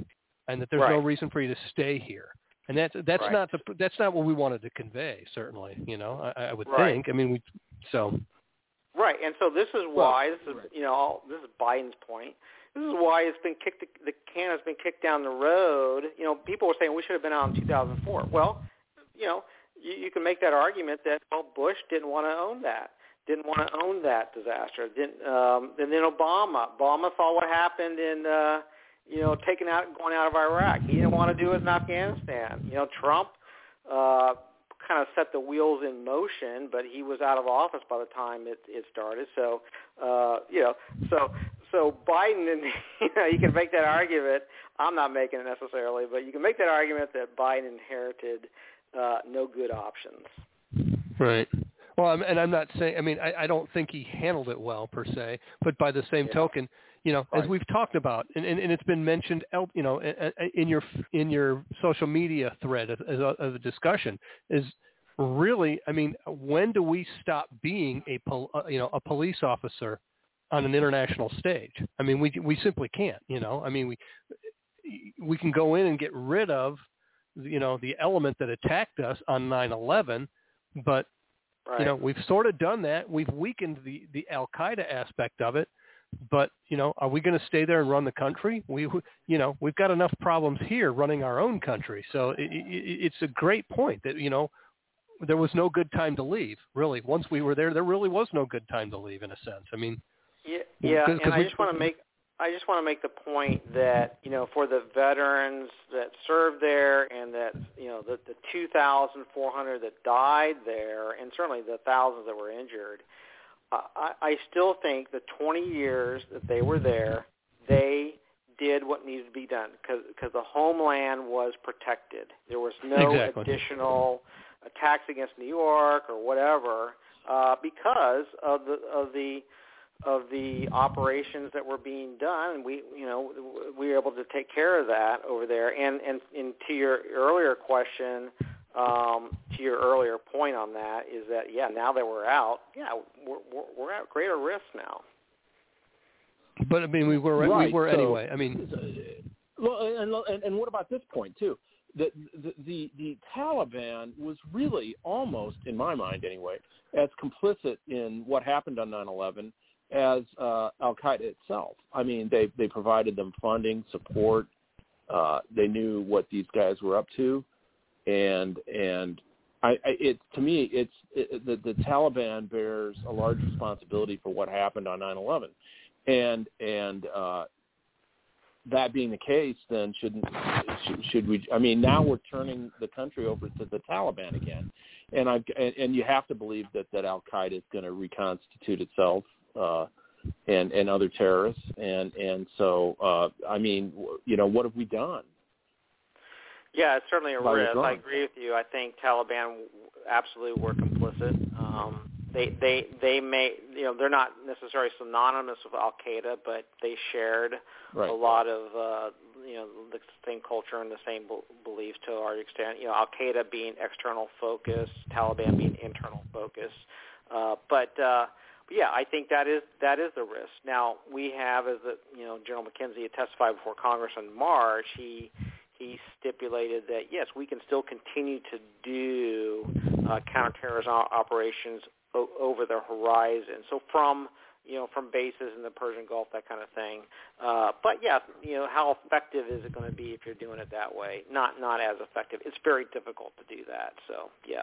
[SPEAKER 1] and that there's
[SPEAKER 2] right.
[SPEAKER 1] no reason for you to stay here. And that's that's
[SPEAKER 2] right.
[SPEAKER 1] not the that's not what we wanted to convey. Certainly, you know, I, I would
[SPEAKER 2] right.
[SPEAKER 1] think. I mean, we so
[SPEAKER 2] right. And so this is why this is you know this is Biden's point. This is why it's been kicked. The can has been kicked down the road. You know, people were saying we should have been out in two thousand four. Well, you know, you, you can make that argument that well, Bush didn't want to own that. Didn't want to own that disaster. Didn't, um, and then Obama. Obama saw what happened in. Uh, You know, taking out, going out of Iraq. He didn't want to do it in Afghanistan. You know, Trump uh, kind of set the wheels in motion, but he was out of office by the time it, it started. So, uh, you know, so so Biden, and you know, you can make that argument. I'm not making it necessarily, but you can make that argument that Biden inherited uh, no good options.
[SPEAKER 1] Right. Well, I'm, and I'm not saying. I mean, I, I don't think he handled it well per se, but by the same
[SPEAKER 2] Yeah.
[SPEAKER 1] token. You know,
[SPEAKER 2] right.
[SPEAKER 1] as we've talked about, and, and, and it's been mentioned, you know, in your in your social media thread of, of a discussion, is really, I mean, when do we stop being a you know a police officer on an international stage? I mean, we we simply can't. You know, I mean, we we can go in and get rid of, you know, the element that attacked us on nine eleven, but
[SPEAKER 2] right.
[SPEAKER 1] you know, we've sort of done that. We've weakened the the Al Qaeda aspect of it. But, you know, are we going to stay there and run the country? We, you know, we've got enough problems here running our own country. So it, it, it's a great point that, you know, there was no good time to leave, really. Once we were there, there really was no good time to leave, in a sense. I mean,
[SPEAKER 2] yeah, yeah
[SPEAKER 1] cause,
[SPEAKER 2] and
[SPEAKER 1] cause
[SPEAKER 2] I
[SPEAKER 1] we,
[SPEAKER 2] just want to make I just want to make the point that, you know, for the veterans that served there and that, you know, the, the two thousand four hundred that died there and certainly the thousands that were injured, I, I still think the twenty years that they were there, they did what needed to be done because the homeland was protected. There was no
[SPEAKER 1] exactly.
[SPEAKER 2] additional attacks against New York or whatever uh, because of the of the of the operations that were being done. And we, you know, we were able to take care of that over there. And and, and to your earlier question. Um, to your earlier point on that is that, yeah, now that we're out, yeah, we're, we're, we're at greater risk now.
[SPEAKER 1] But, I mean, we were
[SPEAKER 3] right.
[SPEAKER 1] we were
[SPEAKER 3] so,
[SPEAKER 1] anyway. I mean.
[SPEAKER 3] Well, and, and, and what about this point, too? The, the, the, the Taliban was really almost, in my mind anyway, as complicit in what happened on nine eleven as uh, Al-Qaeda itself. I mean, they, they provided them funding, support. Uh, they knew what these guys were up to. And and I, I it to me it's it, the the Taliban bears a large responsibility for what happened on nine eleven, and and uh, that being the case, then shouldn't should, should we? I mean, now we're turning the country over to the Taliban again, and I and, and you have to believe that, that Al Qaeda is going to reconstitute itself uh, and and other terrorists, and and so uh, I mean, you know, what have we done?
[SPEAKER 2] Yeah, it's certainly a
[SPEAKER 3] By
[SPEAKER 2] risk.
[SPEAKER 3] the
[SPEAKER 2] I agree with you. I think Taliban absolutely were complicit. Um, they they they may you know they're not necessarily synonymous with Al Qaeda, but they shared
[SPEAKER 3] right.
[SPEAKER 2] a lot of uh, you know the same culture and the same be- beliefs to a large extent. You know, Al Qaeda being external focus, Taliban being internal focus. Uh, but uh, But yeah, I think that is that is the risk. Now we have, as the you know General McKenzie had testified before Congress in March, he he stipulated that yes, we can still continue to do uh, counterterrorism operations o- over the horizon. So from you know from bases in the Persian Gulf, that kind of thing. Uh, but yeah, you know how effective is it going to be if you're doing it that way? Not not as effective. It's very difficult to do that. So yeah.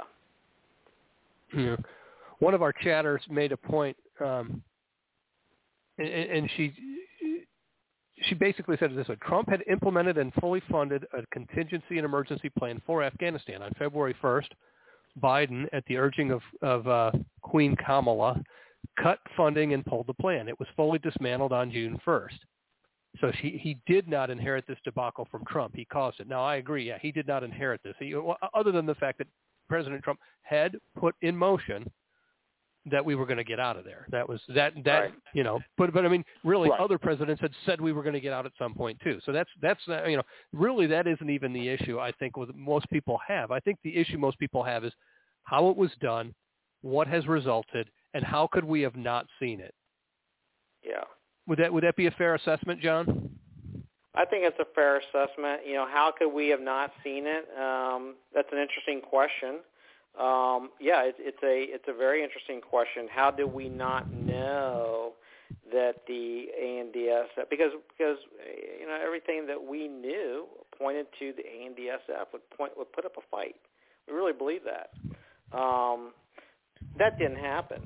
[SPEAKER 1] Yeah. One of our chatters made a point, um, and, and she she basically said this way: Trump had implemented and fully funded a contingency and emergency plan for Afghanistan. On February first, Biden, at the urging of, of uh, Queen Kamala, cut funding and pulled the plan. It was fully dismantled on June first. So she, he did not inherit this debacle from Trump. He caused it. Now, I agree. Yeah, he did not inherit this. He, well, other than the fact that President Trump had put in motion that we were going to get out of there. That was that that
[SPEAKER 2] Right.
[SPEAKER 1] you know. But but I mean, really,
[SPEAKER 3] Right.
[SPEAKER 1] other presidents had said we were going to get out at some point too. So that's that's uh, you know, really that isn't even the issue. I think with most people have. I think the issue most people have is how it was done, what has resulted, and how could we have not seen it.
[SPEAKER 2] Yeah.
[SPEAKER 1] Would that would that be a fair assessment, John?
[SPEAKER 2] I think it's a fair assessment. You know, how could we have not seen it? Um, that's an interesting question. Um, yeah, it, it's a it's a very interesting question. How do we not know that the A N D S F, because because you know everything that we knew pointed to the A N D S F would point would put up a fight. We really believe that. Um, that didn't happen.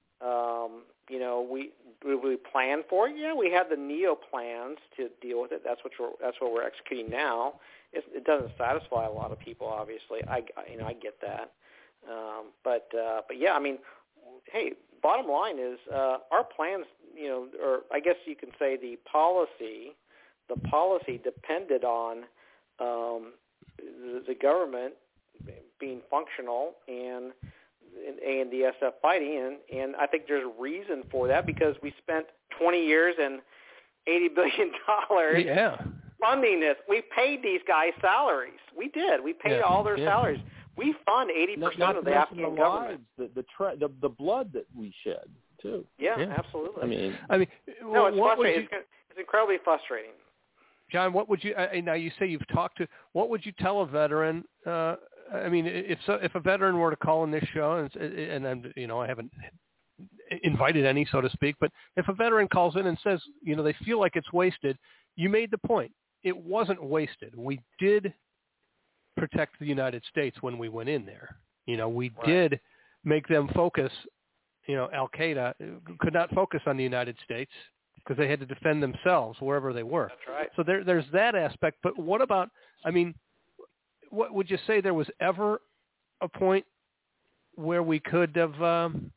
[SPEAKER 2] Um, you know, we we planned for it. Yeah, we had the NEO plans to deal with it. That's what we're that's what we're executing now. It's, it doesn't satisfy a lot of people, obviously. I you know I get that. Um, but uh, but yeah, I mean, hey, bottom line is uh, our plans. You know, or I guess you can say the policy, the policy depended on um, the, the government being functional and A N D S F fighting, and, and I think there's reason for that because we spent twenty years and eighty billion dollars
[SPEAKER 1] yeah.
[SPEAKER 2] funding this. We paid these guys salaries. We did. We paid
[SPEAKER 1] yeah.
[SPEAKER 2] all their
[SPEAKER 1] yeah.
[SPEAKER 2] salaries. We fund eighty percent of the Afghan
[SPEAKER 3] the
[SPEAKER 2] government.
[SPEAKER 3] Lives, the, the, tra- the the blood that we shed too.
[SPEAKER 2] Yeah,
[SPEAKER 1] yeah.
[SPEAKER 2] absolutely.
[SPEAKER 3] I mean,
[SPEAKER 1] I mean,
[SPEAKER 2] no, it's
[SPEAKER 1] what
[SPEAKER 2] frustrating.
[SPEAKER 1] You,
[SPEAKER 2] it's, it's incredibly frustrating.
[SPEAKER 1] John, what would you? Uh, now you say you've talked to. What would you tell a veteran? Uh, I mean, if so, if a veteran were to call in this show, and and I'm, you know, I haven't invited any, so to speak, but if a veteran calls in and says, you know, they feel like it's wasted, you made the point. It wasn't wasted. We did protect the United States when we went in there. You know, we
[SPEAKER 2] Right.
[SPEAKER 1] did make them focus. You know, Al-Qaeda could not focus on the United States because they had to defend themselves wherever they were.
[SPEAKER 2] That's right.
[SPEAKER 1] So there, there's that aspect. But what about, I mean, what would you say there was ever a point where we could have, um,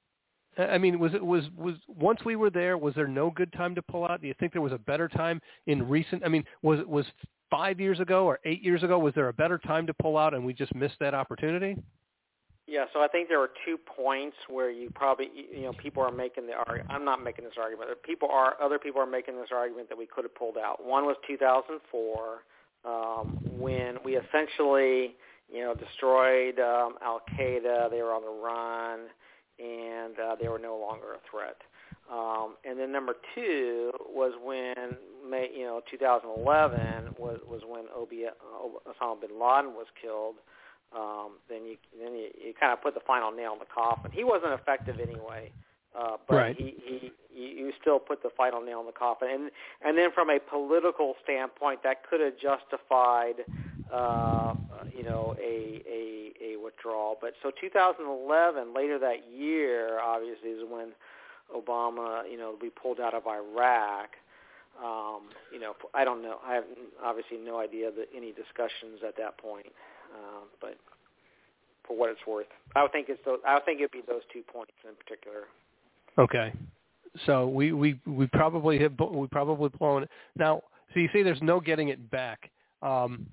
[SPEAKER 1] I mean, was it was, was once we were there, was there no good time to pull out? Do you think there was a better time in recent, I mean, was it was five years ago or eight years ago, was there a better time to pull out and we just missed that opportunity?
[SPEAKER 2] Yeah, so I think there were two points where you probably, you know, people are making the argument. I'm not making this argument. People are, other people are making this argument that we could have pulled out. One was two thousand four, um, when we essentially, you know, destroyed um, Al-Qaeda. They were on the run, and uh, they were no longer a threat. Um, and then number two was when, May, you know, two thousand eleven was was when Osama bin Laden was killed. Um, then you then you, you kind of put the final nail in the coffin. He wasn't effective anyway, uh, but
[SPEAKER 1] right.
[SPEAKER 2] he, he you still put the final nail in the coffin. And and then from a political standpoint, that could have justified uh, you know a, a a withdrawal. But so two thousand eleven, later that year, obviously is when Obama, you know, we pulled out of Iraq. Um, you know, I don't know. I have obviously no idea that any discussions at that point. Uh, but for what it's worth, I would think it's those, I would think it'd be those two points in particular.
[SPEAKER 1] Okay, so we, we, we probably have we probably blown it now. So you say there's no getting it back. Um,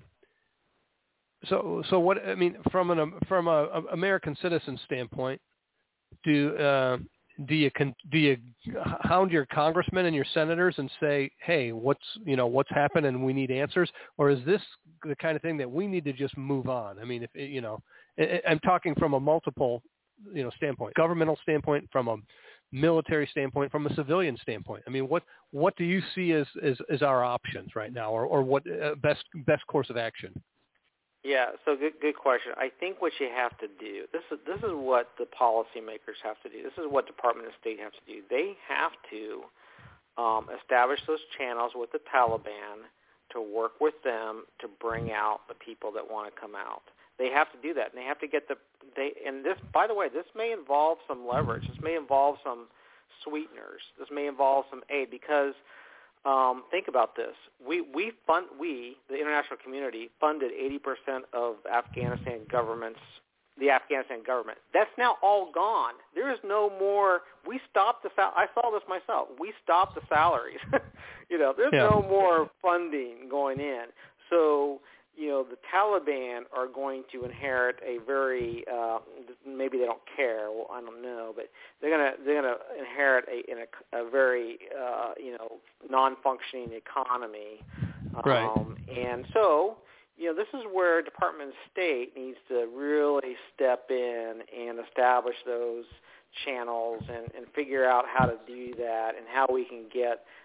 [SPEAKER 1] so so what I mean from an from a, a American citizen standpoint, do uh, do you do you hound your congressmen and your senators and say, hey, what's you know what's happened and we need answers, or is this the kind of thing that we need to just move on? I mean, if you know, I'm talking from a multiple you know standpoint, governmental standpoint, from a military standpoint, from a civilian standpoint. I mean, what what do you see as as, as our options right now, or or what uh, best best course of action?
[SPEAKER 2] Yeah, so good good question. I think what you have to do, this is this is what the policymakers have to do. This is what Department of State has to do. They have to um, establish those channels with the Taliban to work with them to bring out the people that want to come out. They have to do that, and they have to get the they. And this, by the way, this may involve some leverage. This may involve some sweeteners. This may involve some aid because. Um, think about this. We we fund we the international community funded eighty percent of Afghanistan government's the Afghanistan government. That's now all gone. There is no more. We stopped the sal- I saw this myself. We stopped the salaries. you know, there's
[SPEAKER 1] yeah.
[SPEAKER 2] no more funding going in. So you know, the Taliban are going to inherit a very uh, maybe they don't care. Well, I don't know, but they're gonna they're gonna inherit a in a, a very uh, you know non-functioning economy,
[SPEAKER 1] right?
[SPEAKER 2] Um, and so you know this is where Department of State needs to really step in and establish those channels and, and figure out how to do that and how we can get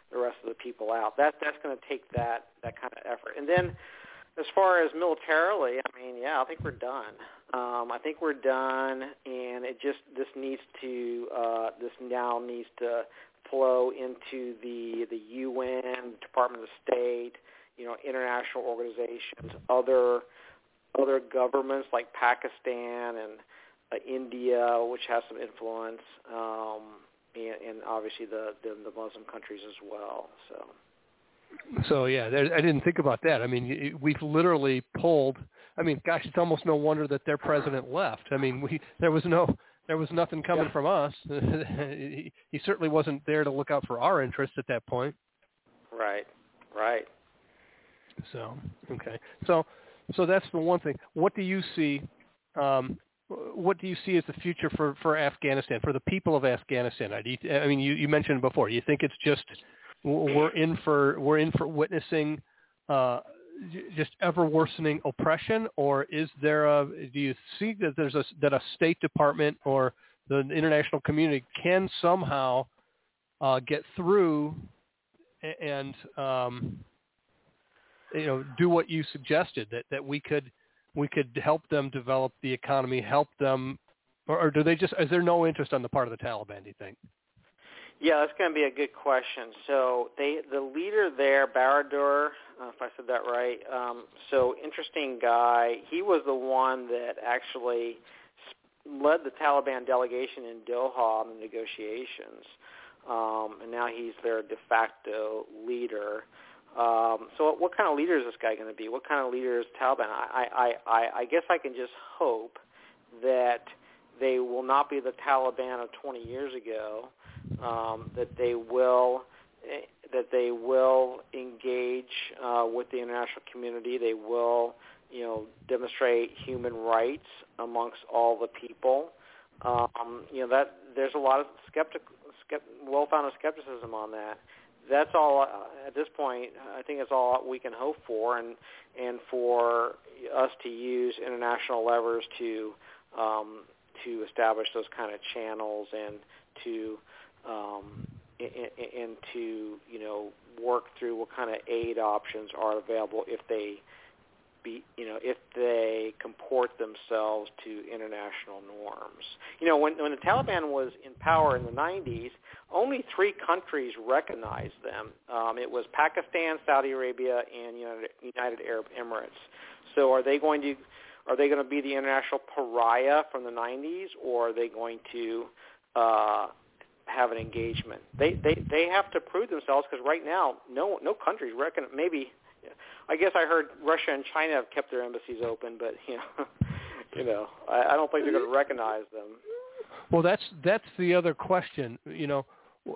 [SPEAKER 2] the rest of the people out. That that's going to take that that kind of effort. And then, as far as militarily, I mean, yeah, I think we're done. Um, I think we're done, and it just this needs to uh, this now needs to flow into the the U N, Department of State, you know, international organizations, other other governments like Pakistan and uh, India, which has some influence, um, and, and obviously the, the the Muslim countries as well. So.
[SPEAKER 1] So yeah, there, I didn't think about that. I mean, we've literally pulled. I mean, gosh, it's almost no wonder that their president left. I mean, we there was no, there was nothing coming
[SPEAKER 2] yeah.
[SPEAKER 1] from us. he, he certainly wasn't there to look out for our interests at that point.
[SPEAKER 2] Right, right.
[SPEAKER 1] So okay, so so that's the one thing. What do you see? Um, what do you see as the future for, for Afghanistan, for the people of Afghanistan? I, I mean, you, you mentioned before. You think it's just we're in for we're in for witnessing uh, just ever worsening oppression, or is there a? Do you see that there's a that a State Department or the international community can somehow uh, get through and um, you know do what you suggested, that, that we could we could help them develop the economy, help them, or, or do they just? Is there no interest on the part of the Taliban? Do you think?
[SPEAKER 2] Yeah, that's going to be a good question. So they, the leader there, Bahadur, uh, if I said that right, um, so interesting guy. He was the one that actually led the Taliban delegation in Doha on the negotiations, um, and now he's their de facto leader. Um, so what kind of leader is this guy going to be? What kind of leader is Taliban? I, I, I, I guess I can just hope that they will not be the Taliban of twenty years ago. Um, that they will that they will engage uh, with the international community. They will, you know, demonstrate human rights amongst all the people. Um, you know that there's a lot of skeptic, skept, well-founded skepticism on that. That's all uh, at this point. I think it's all we can hope for, and and for us to use international levers to um, to establish those kind of channels and to Um, and, and to, you know, work through what kind of aid options are available if they be, you know, if they comport themselves to international norms. You know, when, when the Taliban was in power in the nineties, only three countries recognized them. Um, it was Pakistan, Saudi Arabia, and United, United Arab Emirates. So are they going to, are they going to be the international pariah from the nineties, or are they going to, uh, have an engagement? They they they have to prove themselves, because right now no no countries reckon. Maybe I guess I heard Russia and China have kept their embassies open, but you know you know I, I don't think they're going to recognize them.
[SPEAKER 1] Well, that's that's the other question. You know,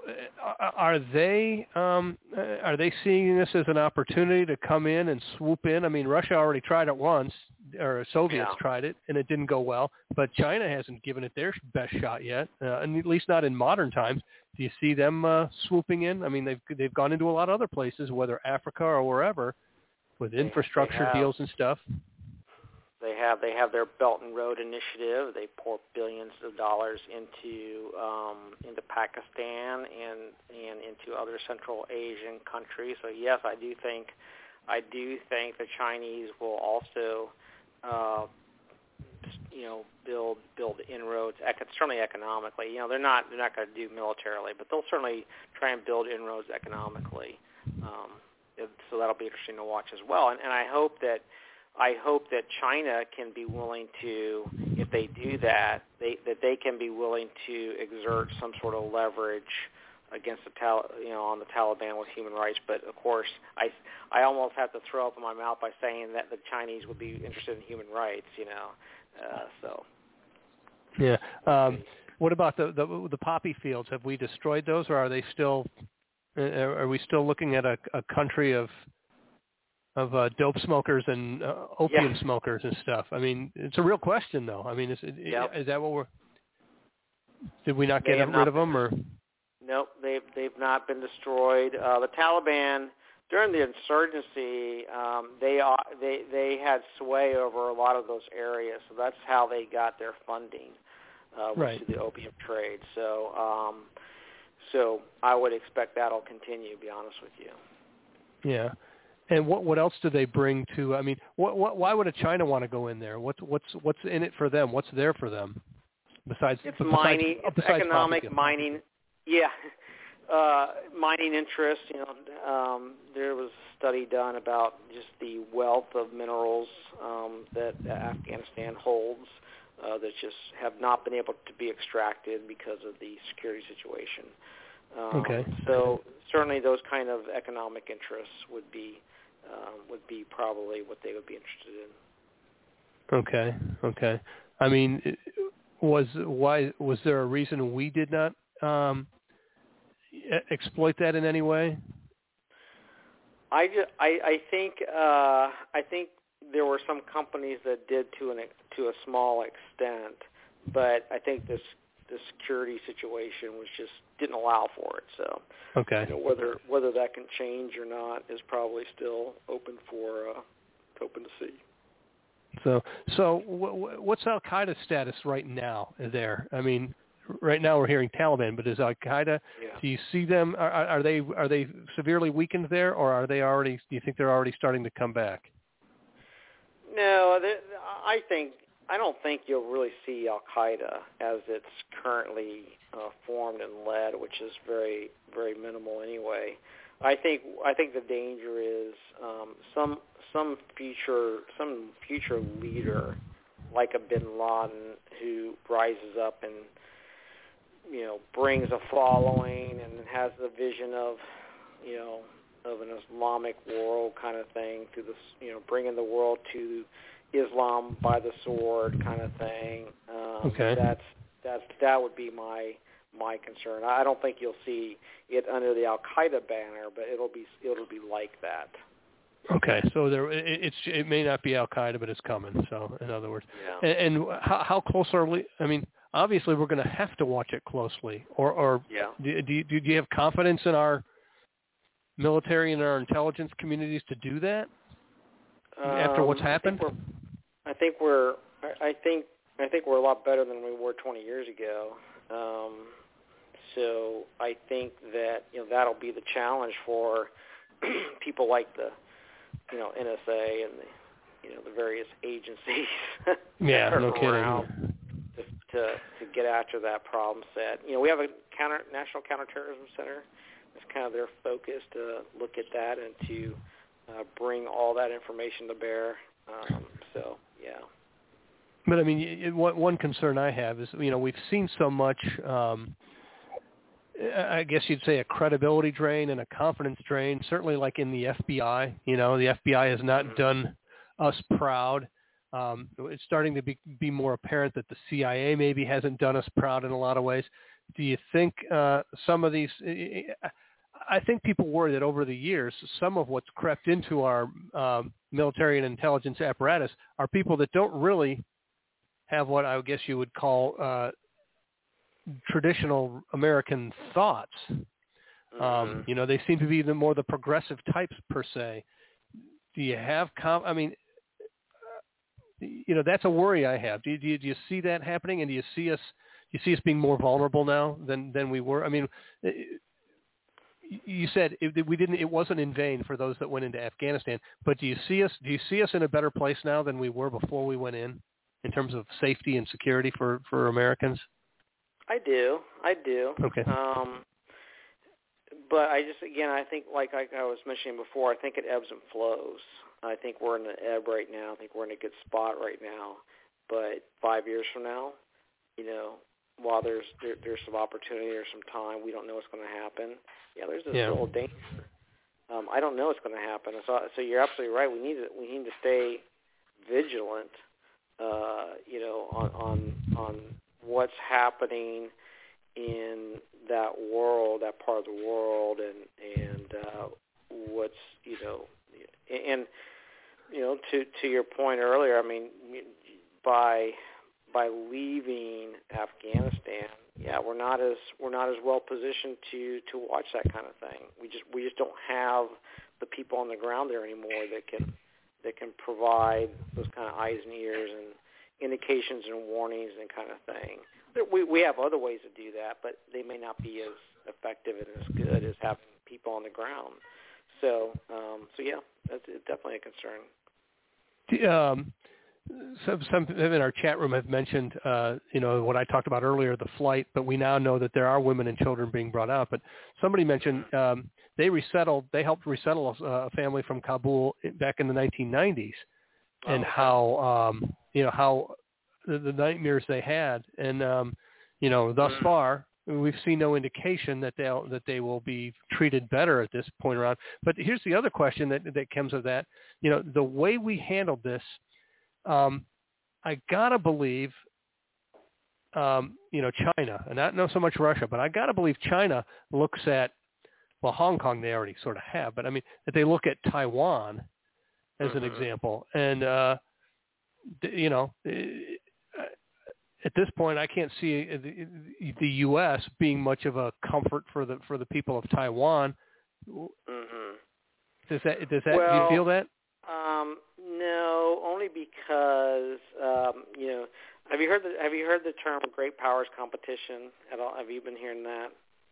[SPEAKER 1] are they um, are they seeing this as an opportunity to come in and swoop in? I mean, Russia already tried it once, or Soviets
[SPEAKER 2] yeah.
[SPEAKER 1] tried it, and it didn't go well. But China hasn't given it their best shot yet, uh, and at least not in modern times. Do you see them uh, swooping in? I mean, they've they've gone into a lot of other places, whether Africa or wherever, with infrastructure
[SPEAKER 2] they
[SPEAKER 1] deals and stuff.
[SPEAKER 2] They have they have their Belt and Road Initiative. They pour billions of dollars into um, into Pakistan and and into other Central Asian countries. So yes, I do think I do think the Chinese will also uh, you know build build inroads, certainly economically. You know they're not they're not going to do militarily, but they'll certainly try and build inroads economically. Um, so that'll be interesting to watch as well. And, and I hope that. I hope that China can be willing to, if they do that, they, that they can be willing to exert some sort of leverage against the Tal, you know, on the Taliban with human rights. But of course, I, I almost have to throw up in my mouth by saying that the Chinese would be interested in human rights, you know. Uh, so.
[SPEAKER 1] Yeah. Um, what about the, the the poppy fields? Have we destroyed those, or are they still? Are we still looking at a, a country of? of uh, dope smokers and uh, opium
[SPEAKER 2] yeah.
[SPEAKER 1] smokers and stuff? I mean, it's a real question, though. I mean, is,
[SPEAKER 2] yep.
[SPEAKER 1] is that what we're? Did we not
[SPEAKER 2] they
[SPEAKER 1] get rid
[SPEAKER 2] not
[SPEAKER 1] of them, or?
[SPEAKER 2] Nope, they've they've not been destroyed. Uh, the Taliban during the insurgency, um, they are, they they had sway over a lot of those areas, so that's how they got their funding, uh, was
[SPEAKER 1] right.
[SPEAKER 2] through the opium trade. So. Um, So I would expect that'll continue, to be honest with you.
[SPEAKER 1] Yeah. And what what else do they bring to? I mean, what, what why would a China want to go in there? What's what's what's in it for them? What's there for them besides
[SPEAKER 2] it's
[SPEAKER 1] besides,
[SPEAKER 2] mining,
[SPEAKER 1] besides
[SPEAKER 2] it's economic
[SPEAKER 1] propaganda?
[SPEAKER 2] mining. Yeah, uh, mining interest. You know, um, there was a study done about just the wealth of minerals um, that Afghanistan holds uh, that just have not been able to be extracted because of the security situation. Um,
[SPEAKER 1] Okay.
[SPEAKER 2] So certainly those kind of economic interests would be um, would be probably what they would be interested in.
[SPEAKER 1] Okay. Okay. I mean, was why was there a reason we did not um, exploit that in any way?
[SPEAKER 2] I, just, I, I think uh, I think there were some companies that did to an to a small extent, but I think this the security situation was just didn't allow for it. So
[SPEAKER 1] Okay.
[SPEAKER 2] you know, whether whether that can change or not is probably still open for uh, open to see.
[SPEAKER 1] So so what's Al Qaeda's status right now there? I mean, right now we're hearing Taliban, but is Al Qaeda?
[SPEAKER 2] Yeah.
[SPEAKER 1] Do you see them? Are, are they are they severely weakened there, or are they already? Do you think they're already starting to come back?
[SPEAKER 2] No, I think I don't think you'll really see Al Qaeda as it's currently uh, formed and led, which is very very minimal anyway. I think I think the danger is um, some some future some future leader like a Bin Laden who rises up and you know brings a following and has the vision of you know of an Islamic world kind of thing through this you know bringing the world to Islam by the sword kind of thing. Um,
[SPEAKER 1] Okay.
[SPEAKER 2] That's that's that would be my my concern. I don't think you'll see it under the Al Qaeda banner, but it'll be it'll be like that.
[SPEAKER 1] Okay, so there it, it's it may not be Al Qaeda, but it's coming. So in other words,
[SPEAKER 2] Yeah.
[SPEAKER 1] and, and how, how close are we? I mean, obviously we're going to have to watch it closely. Or or
[SPEAKER 2] Yeah.
[SPEAKER 1] do, do, do you have confidence in our military and our intelligence communities to do that after what's
[SPEAKER 2] Um,
[SPEAKER 1] happened?
[SPEAKER 2] I think we're I think I think we're a lot better than we were twenty years ago. Um, so I think that you know that'll be the challenge for people like the you know N S A and the you know the various agencies
[SPEAKER 1] Yeah,
[SPEAKER 2] that are
[SPEAKER 1] no
[SPEAKER 2] around
[SPEAKER 1] kidding.
[SPEAKER 2] to, to to get after that problem set. You know we have a counter National Counterterrorism Center. It's kind of their focus to look at that and to uh, bring all that information to bear. Um, so yeah.
[SPEAKER 1] But I mean, it, one concern I have is, you know, we've seen so much, um, I guess you'd say a credibility drain and a confidence drain, certainly like in the F B I. You know, the F B I has not mm-hmm. done us proud. Um, it's starting to be, be more apparent that the C I A maybe hasn't done us proud in a lot of ways. Do you think uh, some of these, I think people worry that over the years, some of what's crept into our um, military and intelligence apparatus are people that don't really have what I guess you would call uh, traditional American thoughts. Mm-hmm. Um, you know, they seem to be the more the progressive types per se. Do you have, com- I mean, you know, that's a worry I have. Do you, do you, do you see that happening? And do you see us, do you see us being more vulnerable now than, than we were? I mean, you said it, we didn't, it wasn't in vain for those that went into Afghanistan, but do you see us, do you see us in a better place now than we were before we went in? In terms of safety and security for, for Americans?
[SPEAKER 2] I do. I do.
[SPEAKER 1] Okay.
[SPEAKER 2] Um, but I just, again, I think like I, I was mentioning before, I think it ebbs and flows. I think we're in the ebb right now. I think we're in a good spot right now. But five years from now, you know, while there's there, there's some opportunity or some time, we don't know what's going to happen. Yeah, there's a
[SPEAKER 1] yeah.
[SPEAKER 2] little danger. Um, I don't know what's going to happen. So, so you're absolutely right. We need to we need to stay vigilant. Uh, you know, on, on on what's happening in that world, that part of the world, and and uh, what's you know, and you know, to to your point earlier, I mean, by by leaving Afghanistan, yeah, we're not as we're not as well positioned to to watch that kind of thing. We just we just don't have the people on the ground there anymore that can. that can provide those kind of eyes and ears and indications and warnings and kind of thing. We we have other ways to do that, but they may not be as effective and as good as having people on the ground. So, um, so yeah, that's definitely a concern.
[SPEAKER 1] Um, some, some in our chat room have mentioned, uh, you know, what I talked about earlier, the flight, but we now know that there are women and children being brought out. But somebody mentioned um, they resettled, they helped resettle a, a family from Kabul back in the nineteen nineties, and
[SPEAKER 2] oh, okay.
[SPEAKER 1] how, um, you know, how the, the nightmares they had. And, um, you know, thus
[SPEAKER 2] mm-hmm.
[SPEAKER 1] far, we've seen no indication that they'll that they will be treated better at this point around. But here's the other question that that comes of that. You know, the way we handled this, um, I gotta believe, um, you know, China, and not not so much Russia, but I gotta believe China looks at, well, Hong Kong they already sort of have, but I mean that they look at Taiwan as
[SPEAKER 2] mm-hmm.
[SPEAKER 1] an example, and uh, you know. At this point, I can't see the, the U S being much of a comfort for the for the people of Taiwan.
[SPEAKER 2] Mm-hmm.
[SPEAKER 1] Does that does that
[SPEAKER 2] well,
[SPEAKER 1] do you feel that?
[SPEAKER 2] Um, no, only because um, you know. Have you heard the Have you heard the term "great powers competition" at all? Have you been hearing that?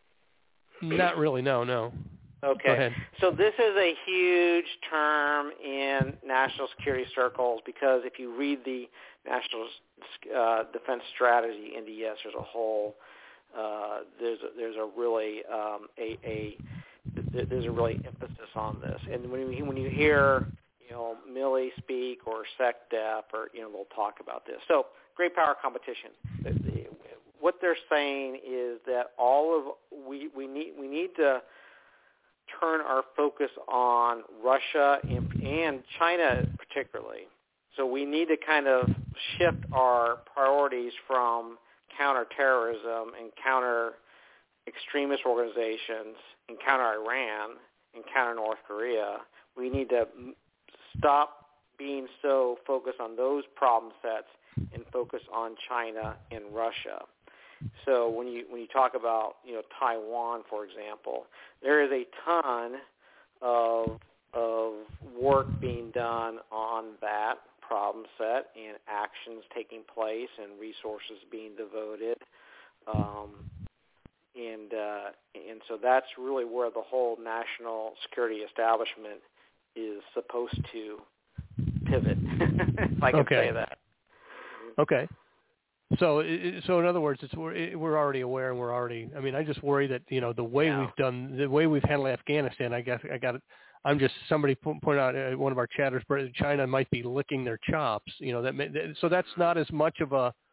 [SPEAKER 1] Not really. No, no.
[SPEAKER 2] Okay.
[SPEAKER 1] Go ahead.
[SPEAKER 2] So this is a huge term in national security circles because if you read the National uh, Defense Strategy, N D S, as a whole, uh, there's a, there's a really um, a, a there's a really emphasis on this. And when you when you hear you know Milley speak or SecDef, or you know they'll talk about this. So great power competition. What they're saying is that all of we we need we need to turn our focus on Russia and, and China particularly. So we need to kind of shift our priorities from counterterrorism and counter extremist organizations and counter Iran and counter North Korea. We need to stop being so focused on those problem sets and focus on China and Russia. So when you when you talk about you know Taiwan, for example, there is a ton of of work being done on that problem set and actions taking place and resources being devoted, um, and uh, and so that's really where the whole national security establishment is supposed to pivot, if I can
[SPEAKER 1] okay.
[SPEAKER 2] say that.
[SPEAKER 1] Okay. So, so in other words, it's we're, we're already aware, and we're already. I mean, I just worry that you know the way
[SPEAKER 2] yeah.
[SPEAKER 1] we've done, the way we've handled Afghanistan. I guess I got it. I'm just somebody pointed out uh, one of our chatters, China might be licking their chops. You know that. May, so that's not as much of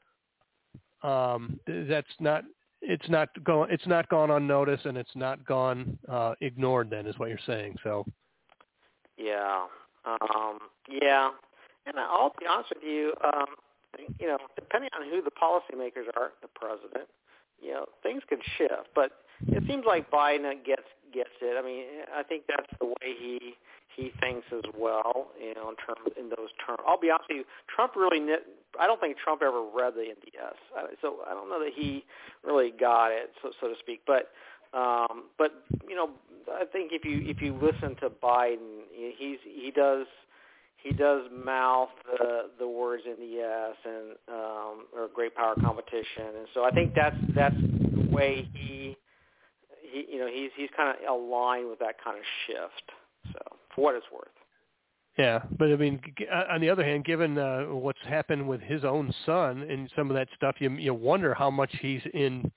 [SPEAKER 1] a. Um, that's not. It's not going. It's not gone unnoticed, and it's not gone uh, ignored. Then is what you're saying. So.
[SPEAKER 2] Yeah. Um, yeah. And I'll be honest with you. Um, You know, depending on who the policymakers are, the president, you know, things could shift. But it seems like Biden gets gets it. I mean, I think that's the way he he thinks as well. You know, in terms in those terms. I'll be honest with you, Trump really. I don't think Trump ever read the N D S, so I don't know that he really got it, so so to speak. But um, but you know, I think if you if you listen to Biden, he's he does. He does mouth the the words N D S and um, or great power competition, and so I think that's that's the way he he you know he's he's kind of aligned with that kind of shift. So for what it's worth.
[SPEAKER 1] Yeah, but I mean, on the other hand, given uh, what's happened with his own son and some of that stuff, you you wonder how much he's in,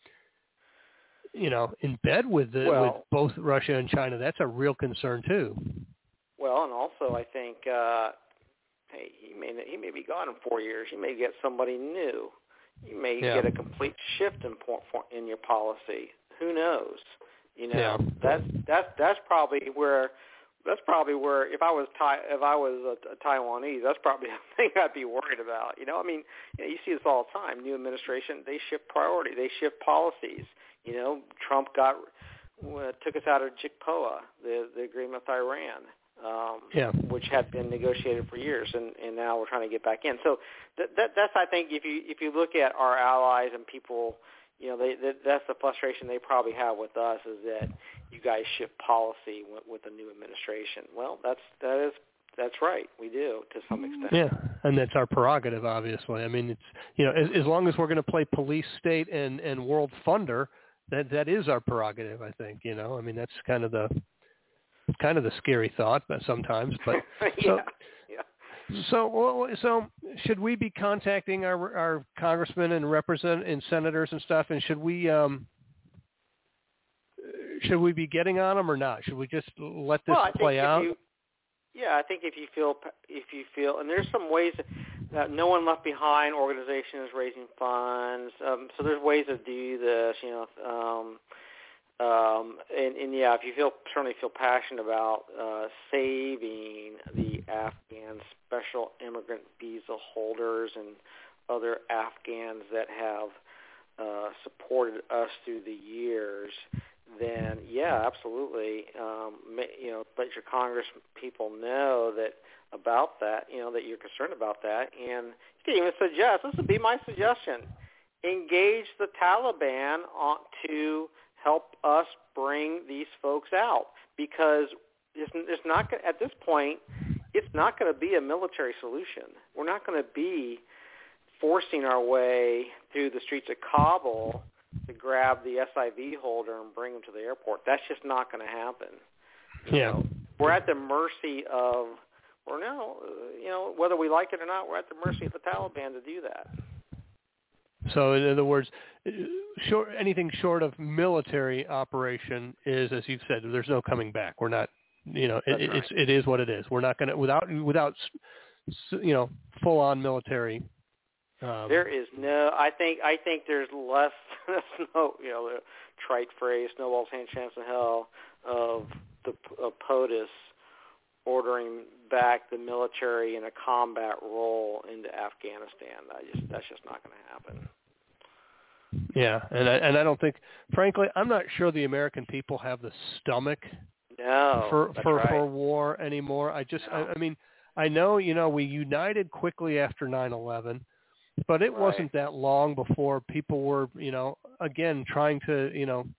[SPEAKER 1] you know, in bed with the,
[SPEAKER 2] well,
[SPEAKER 1] with both Russia and China. That's a real concern too.
[SPEAKER 2] Well, and also I think, uh, hey, he may he may be gone in four years. You may get somebody new. You may
[SPEAKER 1] yeah.
[SPEAKER 2] get a complete shift in in your policy. Who knows? You know,
[SPEAKER 1] yeah.
[SPEAKER 2] that's that's that's probably where that's probably where if I was Thai, if I was a, a Taiwanese, that's probably the thing I'd be worried about. You know, I mean, you know, you see this all the time. New administration, they shift priority, they shift policies. You know, Trump got uh, took us out of J C P O A, the the agreement with Iran. Um,
[SPEAKER 1] yeah.
[SPEAKER 2] which had been negotiated for years, and, and now we're trying to get back in. So that, that, that's, I think, if you if you look at our allies and people, you know, they, that, that's the frustration they probably have with us is that you guys shift policy with, with the new administration. Well, that's that is that's right, we do to some extent.
[SPEAKER 1] Yeah, and that's our prerogative, obviously. I mean, it's you know, as, as long as we're going to play police state and and world funder, that that is our prerogative. I think, you know, I mean, that's kind of the kind of the scary thought, but sometimes. But
[SPEAKER 2] yeah.
[SPEAKER 1] so, so so should we be contacting our our congressmen and represent and senators and stuff? And should we um should we be getting on them or not? Should we just let this
[SPEAKER 2] well, I
[SPEAKER 1] play
[SPEAKER 2] think
[SPEAKER 1] out?
[SPEAKER 2] If you, yeah, I think if you feel if you feel, and there's some ways that No One Left Behind organization is raising funds. Um, so there's ways to do this, you know. Um, um, and, and yeah, if you feel certainly feel passionate about uh, saving the Afghan special immigrant visa holders and other Afghans that have uh, supported us through the years, then yeah, absolutely. Um, you know, let your Congress people know that about that. You know that you're concerned about that, and you can even suggest. This would be my suggestion: engage the Taliban on, to help us bring these folks out, because it's, it's not at this point. It's not going to be a military solution. We're not going to be forcing our way through the streets of Kabul to grab the S I V holder and bring him to the airport. That's just not going to happen. You
[SPEAKER 1] Yeah.
[SPEAKER 2] know, we're at the mercy of, or no, you know, whether we like it or not, we're at the mercy of the Taliban to do that.
[SPEAKER 1] So in other words, short, anything short of military operation is, as you've said, there's no coming back. We're not, you know, it,
[SPEAKER 2] right.
[SPEAKER 1] it's it is what it is. We're not going to without without you know full on military. Um,
[SPEAKER 2] there is no. I think I think there's less. no, you know, the trite phrase, "Snowballs, hand chance in hell," of the of POTUS ordering back the military in a combat role into Afghanistan. I just that's just not going to happen.
[SPEAKER 1] Yeah, and I, and I don't think, frankly, I'm not sure the American people have the stomach
[SPEAKER 2] no,
[SPEAKER 1] for for,
[SPEAKER 2] right.
[SPEAKER 1] for war anymore. I just,
[SPEAKER 2] no.
[SPEAKER 1] I, I mean, I know, you know, we united quickly after nine eleven, but it
[SPEAKER 2] right.
[SPEAKER 1] wasn't that long before people were, you know, again trying to, you know.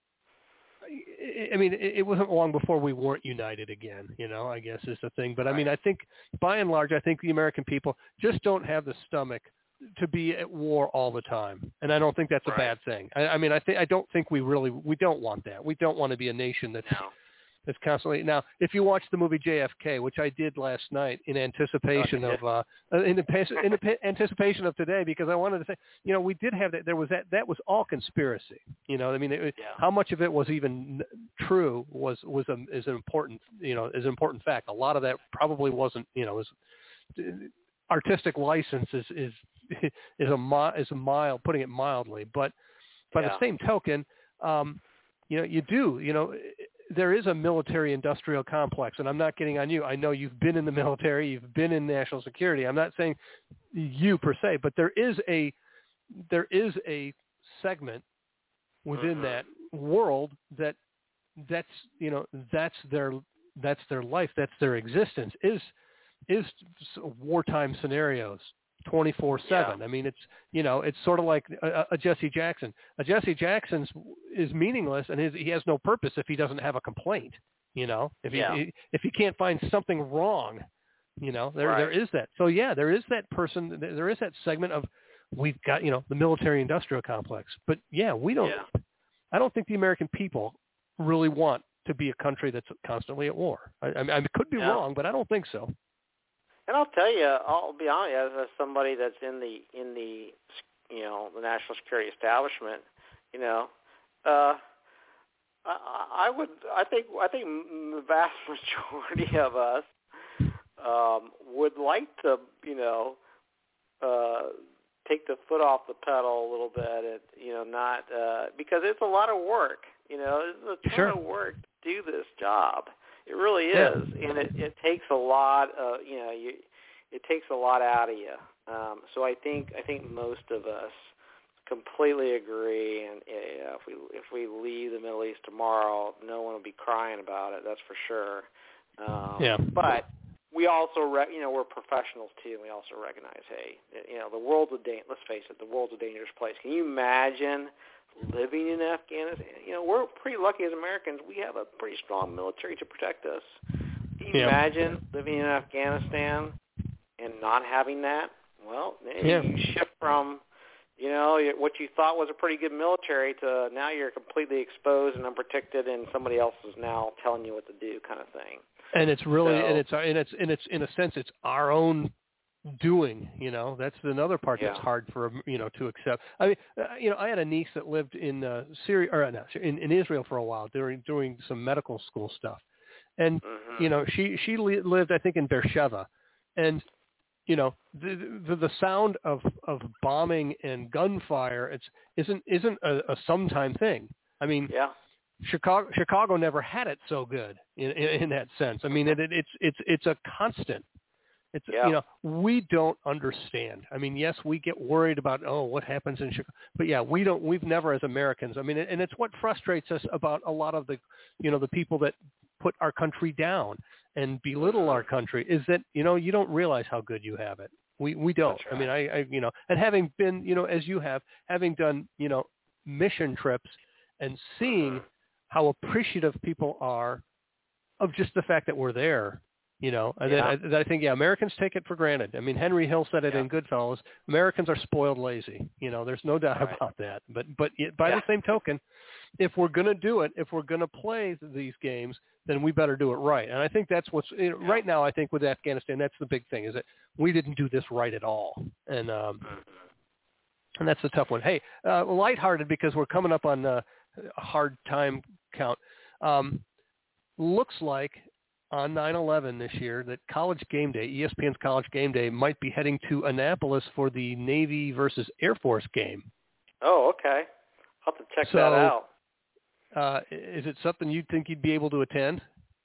[SPEAKER 1] I mean, it wasn't long before we weren't united again, you know, I guess is the thing. But, I mean, I think by and large, I think the American people just don't have the stomach to be at war all the time. And I don't think that's a
[SPEAKER 2] right.
[SPEAKER 1] bad thing. I, I mean, I think I don't think we really – we don't want that. We don't want to be a nation that's
[SPEAKER 2] no.
[SPEAKER 1] that's constantly – now, if you watch the movie J F K, which I did last night in anticipation
[SPEAKER 2] oh,
[SPEAKER 1] of uh, – in, the, in the anticipation of today, because I wanted to say, you know, we did have that – there was that – that was all conspiracy. You know, I mean, it,
[SPEAKER 2] yeah.
[SPEAKER 1] how much of it was even true was was a, is an important, you know, is an important fact. A lot of that probably wasn't, you know, was artistic license is is is a is a mild, putting it mildly. But by
[SPEAKER 2] yeah.
[SPEAKER 1] the same token, um, you know, you do, you know, there is a military-industrial complex, and I'm not getting on you. I know you've been in the military, you've been in national security. I'm not saying you per se, but there is a there is a segment within
[SPEAKER 2] mm-hmm.
[SPEAKER 1] that world that that's you know that's their that's their life, that's their existence is is wartime scenarios twenty-four seven.
[SPEAKER 2] Yeah.
[SPEAKER 1] I mean, it's you know it's sort of like a, a Jesse Jackson. A Jesse Jackson's is meaningless, and his, he has no purpose if he doesn't have a complaint. You know, if he,
[SPEAKER 2] yeah.
[SPEAKER 1] he if he can't find something wrong, you know, there
[SPEAKER 2] right.
[SPEAKER 1] there is that. So yeah, there is that person. There is that segment of we've got you know the military-industrial complex. But yeah, we don't.
[SPEAKER 2] Yeah.
[SPEAKER 1] I don't think the American people really want to be a country that's constantly at war. I, I, mean, I could be
[SPEAKER 2] yeah.
[SPEAKER 1] wrong, but I don't think so.
[SPEAKER 2] And I'll tell you, I'll be honest, as, as somebody that's in the in the you know the national security establishment, you know, uh, I, I would I think I think the vast majority of us um, would like to you know uh, take the foot off the pedal a little bit, and you know not uh, because it's a lot of work. You know, it's a ton
[SPEAKER 1] Sure.
[SPEAKER 2] of work to do this job. It really is,
[SPEAKER 1] Yeah.
[SPEAKER 2] and it, it takes a lot of you know you, it takes a lot out of you. Um, so I think I think most of us completely agree, and uh, if we if we leave the Middle East tomorrow, no one will be crying about it. That's for sure. Um,
[SPEAKER 1] Yeah.
[SPEAKER 2] But we also re- you know we're professionals too, and we also recognize, hey, you know the world's a da- let's face it, the world's a dangerous place. Can you imagine living in Afghanistan? You know, we're pretty lucky as Americans. We have a pretty strong military to protect us. Can you
[SPEAKER 1] Yeah.
[SPEAKER 2] imagine living in Afghanistan and not having that? Well,
[SPEAKER 1] Yeah.
[SPEAKER 2] you shift from, You know, what you thought was a pretty good military to now you're completely exposed and unprotected, and somebody else is now telling you what to do, kind of thing.
[SPEAKER 1] And it's really,
[SPEAKER 2] so,
[SPEAKER 1] and it's, and it's, and it's, in a sense, it's our own doing. You know, that's another part
[SPEAKER 2] yeah.
[SPEAKER 1] that's hard for you know to accept. I mean, uh, you know, I had a niece that lived in uh, Syria or no, in, in Israel for a while during doing some medical school stuff, and
[SPEAKER 2] mm-hmm.
[SPEAKER 1] you know, she she li- lived I think in Beersheba, and you know, the, the the sound of, of bombing and gunfire it's isn't isn't a, a sometime thing. I mean,
[SPEAKER 2] yeah.
[SPEAKER 1] Chicago Chicago never had it so good in in, in that sense. I mean, it, it, it's it's it's a constant. It's
[SPEAKER 2] yeah.
[SPEAKER 1] you know, we don't understand. I mean, yes, we get worried about oh, what happens in Chicago, but yeah, we don't. We've never as Americans. I mean, and it's what frustrates us about a lot of the you know the people that put our country down and belittle our country is that, you know, you don't realize how good you have it. We we don't.
[SPEAKER 2] Right.
[SPEAKER 1] I mean, I, I, you know, and having been, you know, as you have, having done, you know, mission trips and seeing how appreciative people are of just the fact that we're there, you know, and
[SPEAKER 2] yeah.
[SPEAKER 1] then I, I think, yeah, Americans take it for granted. I mean, Henry Hill said it
[SPEAKER 2] yeah.
[SPEAKER 1] in Goodfellas, Americans are spoiled lazy. You know, there's no doubt
[SPEAKER 2] right.
[SPEAKER 1] about that. But, but by
[SPEAKER 2] yeah.
[SPEAKER 1] the same token, if we're going to do it, if we're going to play these games, then we better do it right. And I think that's what's you know, right now. I think with Afghanistan, that's the big thing is that we didn't do this right at all, and um, and that's the tough one. Hey, uh, lighthearted because we're coming up on uh, a hard time count. Um, looks like on nine eleven this year that College Game Day, E S P N's College Game Day, might be heading to Annapolis for the Navy versus Air Force game.
[SPEAKER 2] Oh, okay. I'll have to check
[SPEAKER 1] so,
[SPEAKER 2] that out.
[SPEAKER 1] Uh, is it something you think you'd be able to attend?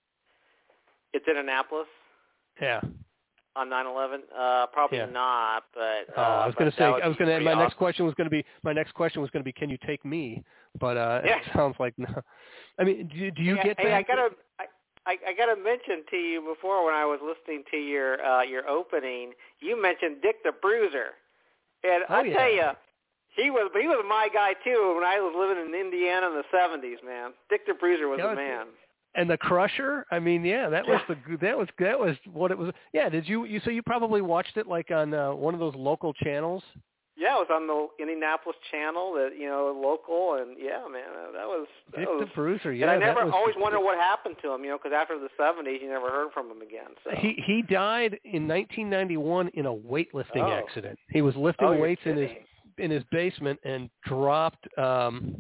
[SPEAKER 2] It's in Annapolis?
[SPEAKER 1] Yeah.
[SPEAKER 2] On nine eleven? Uh, probably
[SPEAKER 1] yeah.
[SPEAKER 2] not, but uh,
[SPEAKER 1] oh, I was going to say I was going to my
[SPEAKER 2] awesome.
[SPEAKER 1] next question was going to be my next question was going to be can you take me? But uh,
[SPEAKER 2] yeah.
[SPEAKER 1] it sounds like no. I mean, do, do you
[SPEAKER 2] hey,
[SPEAKER 1] get
[SPEAKER 2] hey,
[SPEAKER 1] back?
[SPEAKER 2] I got to I, I got to mention to you before when I was listening to your uh, your opening, you mentioned Dick the Bruiser, and
[SPEAKER 1] oh,
[SPEAKER 2] I
[SPEAKER 1] yeah.
[SPEAKER 2] tell you, he was he was my guy too when I was living in Indiana in the seventies. Man, Dick the Bruiser was
[SPEAKER 1] yeah,
[SPEAKER 2] the man.
[SPEAKER 1] And the Crusher, I mean, yeah, that was the that was that was what it was. Yeah, did you you so you probably watched it like on uh, one of those local channels?
[SPEAKER 2] Yeah, it was on the Indianapolis channel, that you know, local, and yeah, man, that was that
[SPEAKER 1] Dick
[SPEAKER 2] was,
[SPEAKER 1] the Bruiser. Yeah,
[SPEAKER 2] and I never
[SPEAKER 1] that was,
[SPEAKER 2] always wondered what happened to him, you know, because after the seventies, you never heard from him again. So
[SPEAKER 1] he he died in nineteen ninety-one in a weightlifting
[SPEAKER 2] oh.
[SPEAKER 1] accident. He was lifting
[SPEAKER 2] oh,
[SPEAKER 1] weights in
[SPEAKER 2] kidding.
[SPEAKER 1] his in his basement and dropped um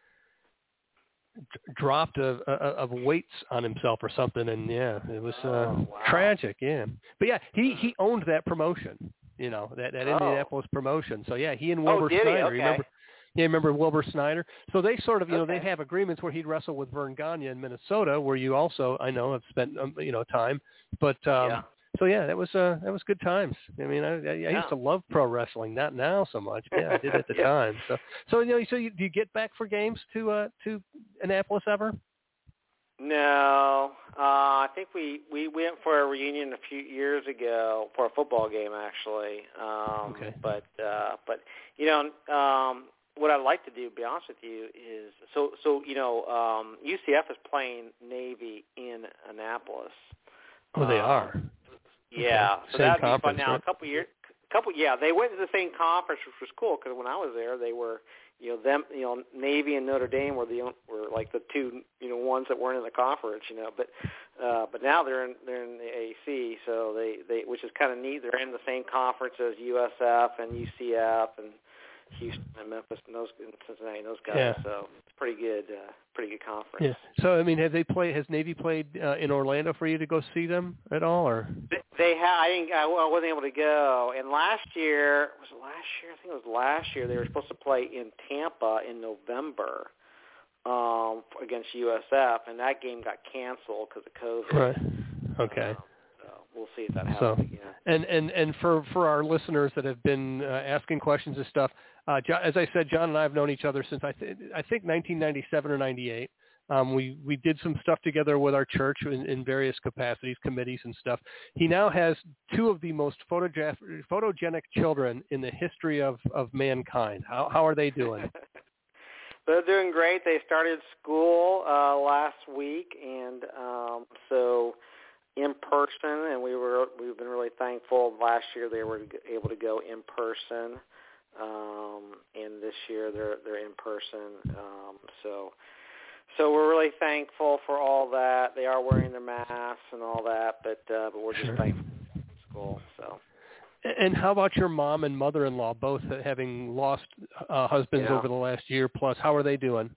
[SPEAKER 1] dropped of of weights on himself or something, and yeah, it was uh,
[SPEAKER 2] oh, wow.
[SPEAKER 1] tragic. Yeah, but yeah, he he owned that promotion. You know, that, that
[SPEAKER 2] Oh.
[SPEAKER 1] Indianapolis promotion. So yeah, he and Wilbur
[SPEAKER 2] oh, did
[SPEAKER 1] Snyder.
[SPEAKER 2] he? Okay.
[SPEAKER 1] Remember? Yeah, remember Wilbur Snyder? So they sort of, you know,
[SPEAKER 2] okay.
[SPEAKER 1] they'd have agreements where he'd wrestle with Vern Gagne in Minnesota, where you also, I know, have spent, um, you know, time. But um,
[SPEAKER 2] yeah.
[SPEAKER 1] so yeah, that was uh, that was good times. I mean, I, I, I
[SPEAKER 2] yeah.
[SPEAKER 1] used to love pro wrestling, not now so much. Yeah, I did at the
[SPEAKER 2] yeah.
[SPEAKER 1] time. So so you know, so you, do you get back for games to uh, to Annapolis ever?
[SPEAKER 2] No, uh, I think we, we went for a reunion a few years ago for a football game, actually. Um,
[SPEAKER 1] okay.
[SPEAKER 2] But uh, but you know, um, what I'd like to do, to be honest with you, is so so you know, um, U C F is playing Navy in Annapolis.
[SPEAKER 1] Oh, they
[SPEAKER 2] um,
[SPEAKER 1] are.
[SPEAKER 2] Yeah,
[SPEAKER 1] okay.
[SPEAKER 2] so
[SPEAKER 1] Same
[SPEAKER 2] that'd be fun.
[SPEAKER 1] conference,
[SPEAKER 2] Now,
[SPEAKER 1] right?
[SPEAKER 2] a couple years, couple yeah, they went to the same conference, which was cool because when I was there, they were. You know them. You know Navy and Notre Dame were the were like the two you know ones that weren't in the conference. You know, but uh, but now they're in they're in the A C, so they, they which is kind of neat. They're in the same conference as U S F and U C F and Houston and Memphis and those and Cincinnati and those guys.
[SPEAKER 1] Yeah.
[SPEAKER 2] So it's pretty good, uh, pretty good conference.
[SPEAKER 1] Yeah. So I mean, have they played? Has Navy played uh, in Orlando for you to go see them at all, or?
[SPEAKER 2] They, they had. I didn't. I, I wasn't able to go. And last year was it last year? I think it was last year. They were supposed to play in Tampa in November um, against U S F, and that game got canceled because of COVID.
[SPEAKER 1] Right. Okay.
[SPEAKER 2] Um, so we'll see if that happens
[SPEAKER 1] So,
[SPEAKER 2] again.
[SPEAKER 1] and, and, and for, for our listeners that have been uh, asking questions and stuff, uh, John, as I said, John and I have known each other since I, th- I think nineteen ninety-seven or ninety-eight. Um, we, we did some stuff together with our church in, in various capacities, committees and stuff. He now has two of the most photogenic, photogenic children in the history of, of mankind. How, how are they doing?
[SPEAKER 2] They're doing great. They started school uh, last week, and um, so in person, and we were we've been really thankful. Last year they were able to go in person. um, and this year they're they're in person. Um, so so we're really thankful for all that. They are wearing their masks and all that, but uh, but we're just
[SPEAKER 1] Sure.
[SPEAKER 2] thankful for school. So.
[SPEAKER 1] And how about your mom and mother-in-law, both having lost uh, husbands
[SPEAKER 2] Yeah.
[SPEAKER 1] over the last year plus? How are they doing?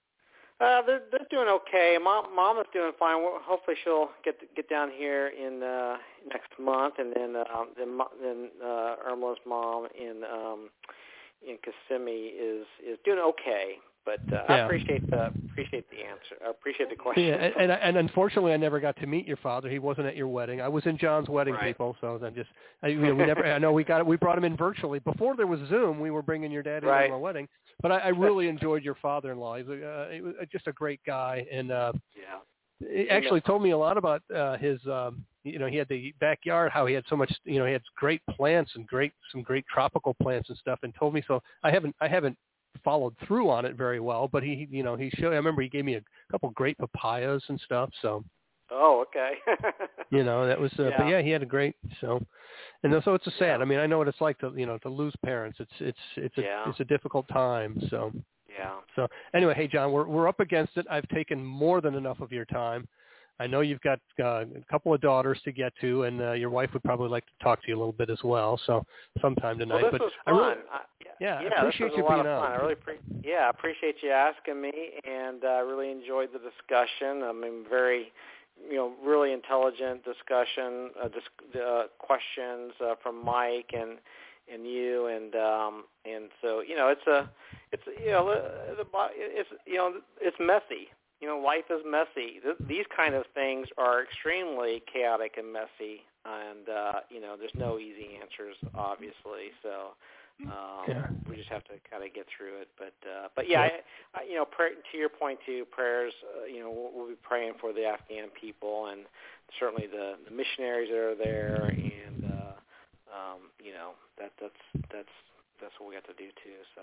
[SPEAKER 2] Uh, they're they're doing okay. Mom, mom is doing fine. Well, hopefully, she'll get get down here in uh, next month, and then um, then mo- then uh, Irma's mom in um, in Kissimmee is is doing okay. But uh,
[SPEAKER 1] Yeah.
[SPEAKER 2] I appreciate the appreciate the answer. I appreciate the question.
[SPEAKER 1] Yeah, and, and and unfortunately, I never got to meet your father. He wasn't at your wedding. I was in John's wedding,
[SPEAKER 2] Right.
[SPEAKER 1] people. So then just, I, you know, we never. I know we got it. We brought him in virtually before there was Zoom. We were bringing your dad in
[SPEAKER 2] Right.
[SPEAKER 1] on my wedding. But I, I really enjoyed your father-in-law. He was, uh, he was just a great guy, and uh,
[SPEAKER 2] Yeah.
[SPEAKER 1] he actually told me a lot about uh, his. Um, you know, he had the backyard. How he had so much. You know, he had great plants and great some great tropical plants and stuff. And told me so. I haven't. I haven't. followed through on it very well, but he, you know, he showed, I remember he gave me a couple great papayas and stuff. So,
[SPEAKER 2] Oh, okay.
[SPEAKER 1] you know, that was, uh,
[SPEAKER 2] Yeah.
[SPEAKER 1] but yeah, he had a great, so, and so it's a sad,
[SPEAKER 2] Yeah.
[SPEAKER 1] I mean, I know what it's like to, you know, to lose parents. It's, it's, it's a,
[SPEAKER 2] Yeah.
[SPEAKER 1] it's a difficult time. So,
[SPEAKER 2] Yeah.
[SPEAKER 1] so anyway, hey John, we're, we're up against it. I've taken more than enough of your time. I know you've got uh, a couple of daughters to get to, and uh, your wife would probably like to talk to you a little bit as well. So sometime tonight.
[SPEAKER 2] Well, this
[SPEAKER 1] but
[SPEAKER 2] was
[SPEAKER 1] I
[SPEAKER 2] fun.
[SPEAKER 1] really,
[SPEAKER 2] I,
[SPEAKER 1] yeah,
[SPEAKER 2] yeah,
[SPEAKER 1] I appreciate
[SPEAKER 2] this was
[SPEAKER 1] you
[SPEAKER 2] a lot
[SPEAKER 1] being
[SPEAKER 2] of fun.
[SPEAKER 1] on.
[SPEAKER 2] I really, pre- yeah, I appreciate you asking me, and I uh, really enjoyed the discussion. I mean, very, you know, really intelligent discussion, uh, dis- uh, questions uh, from Mike and and you, and um, and so you know, it's a, it's you know, the, the it's you know, it's messy. You know, life is messy. Th- these kind of things are extremely chaotic and messy, and uh, you know, there's no easy answers, obviously. So um,
[SPEAKER 1] Yeah.
[SPEAKER 2] we just have to kind of get through it. But uh, but yeah,
[SPEAKER 1] Yeah.
[SPEAKER 2] I, I, you know, pray, to your point too, prayers. Uh, you know, we'll, we'll be praying for the Afghan people and certainly the, the missionaries that are there, and uh, um, you know, that that's that's that's what we have to do too. So.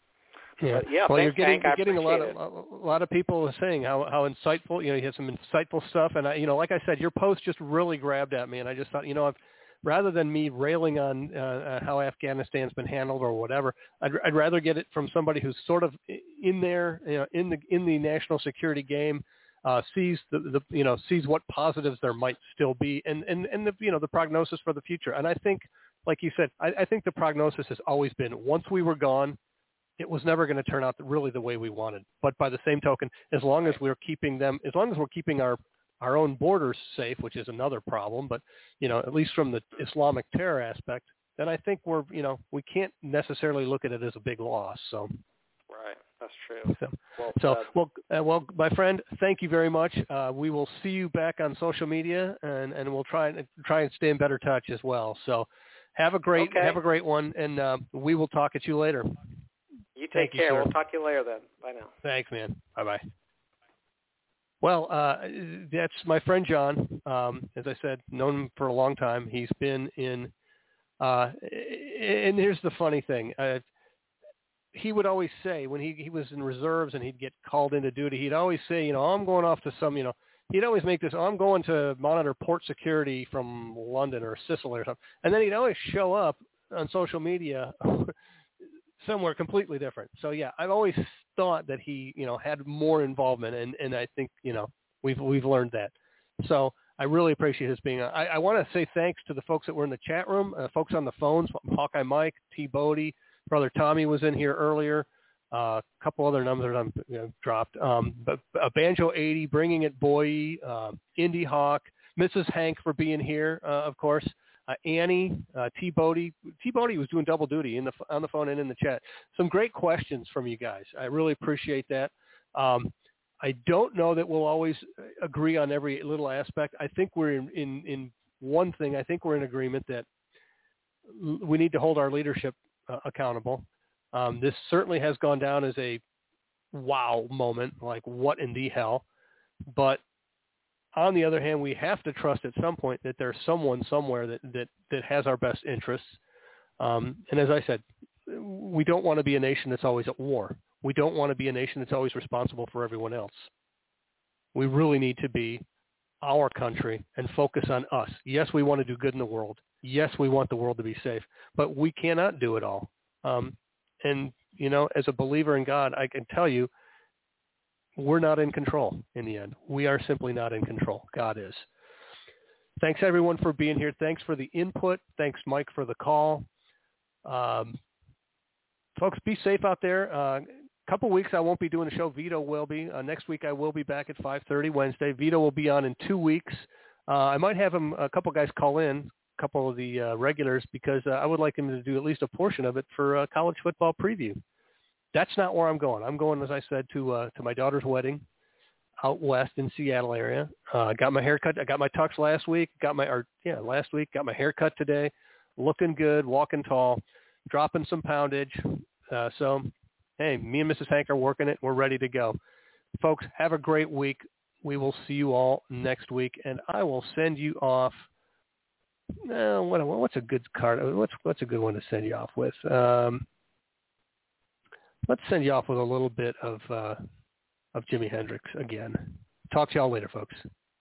[SPEAKER 1] Yeah.
[SPEAKER 2] But yeah,
[SPEAKER 1] well,
[SPEAKER 2] thanks,
[SPEAKER 1] you're getting
[SPEAKER 2] Hank.
[SPEAKER 1] you're
[SPEAKER 2] I
[SPEAKER 1] getting a lot of
[SPEAKER 2] appreciate
[SPEAKER 1] a lot of people saying how how insightful. You know, you had some insightful stuff, and I, you know, like I said, your post just really grabbed at me, and I just thought, you know, I've, rather than me railing on uh, uh, how Afghanistan's been handled or whatever, I'd, I'd rather get it from somebody who's sort of in there, you know, in the in the national security game, uh, sees the, the you know sees what positives there might still be, and and and the you know the prognosis for the future. And I think, like you said, I, I think the prognosis has always been once we were gone, it was never going to turn out really the way we wanted. But by the same token, as long as we're keeping them, as long as we're keeping our, our own borders safe, which is another problem, but, you know, at least from the Islamic terror aspect, then I think we're, you know, we can't necessarily look at it as a big loss. So,
[SPEAKER 2] Right, that's true.
[SPEAKER 1] so,
[SPEAKER 2] Well,
[SPEAKER 1] so
[SPEAKER 2] uh,
[SPEAKER 1] well, uh, well, my friend, thank you very much. Uh, we will see you back on social media, and, and we'll try and try and stay in better touch as well. So, have a great,
[SPEAKER 2] okay.
[SPEAKER 1] have a great one, and uh, we will talk at you later.
[SPEAKER 2] You take
[SPEAKER 1] Thank you,
[SPEAKER 2] care.
[SPEAKER 1] sir.
[SPEAKER 2] We'll talk to you later then. Bye now.
[SPEAKER 1] Thanks, man. Bye-bye. Well, uh, that's my friend John. Um, as I said, known him for a long time. He's been in, uh, and here's the funny thing. Uh, he would always say when he, he was in reserves and he'd get called into duty, he'd always say, you know, I'm going off to some, you know, he'd always make this, oh, I'm going to monitor port security from London or Sicily or something. And then he'd always show up on social media somewhere completely different. So yeah, I've always thought that he, you know, had more involvement, and, and I think, you know, we've we've learned that. So I really appreciate his being on. I, I want to say thanks to the folks that were in the chat room, uh, folks on the phones, Hawkeye Mike, T. Bodie, Brother Tommy was in here earlier, uh, a couple other numbers I'm you know, dropped, um, but uh, Banjo eighty, Bringing It Boy, uh, Indy Hawk, Missus Hank for being here, uh, of course. Uh, Annie, uh, T. Bodie. T. Bodie was doing double duty in the on the phone and in the chat. Some great questions from you guys. I really appreciate that. Um, I don't know that we'll always agree on every little aspect. I think we're in, in, in one thing. I think we're in agreement that we need to hold our leadership uh, accountable. Um, this certainly has gone down as a wow moment, like what in the hell. But on the other hand, we have to trust at some point that there's someone somewhere that, that, that has our best interests. Um, and as I said, we don't want to be a nation that's always at war. We don't want to be a nation that's always responsible for everyone else. We really need to be our country and focus on us. Yes, we want to do good in the world. Yes, we want the world to be safe, but we cannot do it all. Um, and, you know, as a believer in God, I can tell you, we're not in control in the end. We are simply not in control. God is. Thanks, everyone, for being here. Thanks for the input. Thanks, Mike, for the call. Um, folks, be safe out there. Uh, a couple weeks I won't be doing a show. Vito will be. Uh, next week I will be back at five thirty Wednesday. Vito will be on in two weeks. Uh, I might have him, a couple guys call in, a couple of the uh, regulars, because uh, I would like him to do at least a portion of it for uh, college football preview. That's not where I'm going. I'm going, as I said, to uh, to my daughter's wedding out west in Seattle area. I uh, got my hair cut. I got my tux last week. Got my, or yeah, last week. Got my hair cut today. Looking good, walking tall, dropping some poundage. Uh, so, hey, me and Missus Hank are working it. We're ready to go. Folks, have a great week. We will see you all next week, and I will send you off. Uh, what, what's a good card? What's what's a good one to send you off with? Um, let's send you off with a little bit of uh, of Jimi Hendrix again. Talk to y'all later, folks.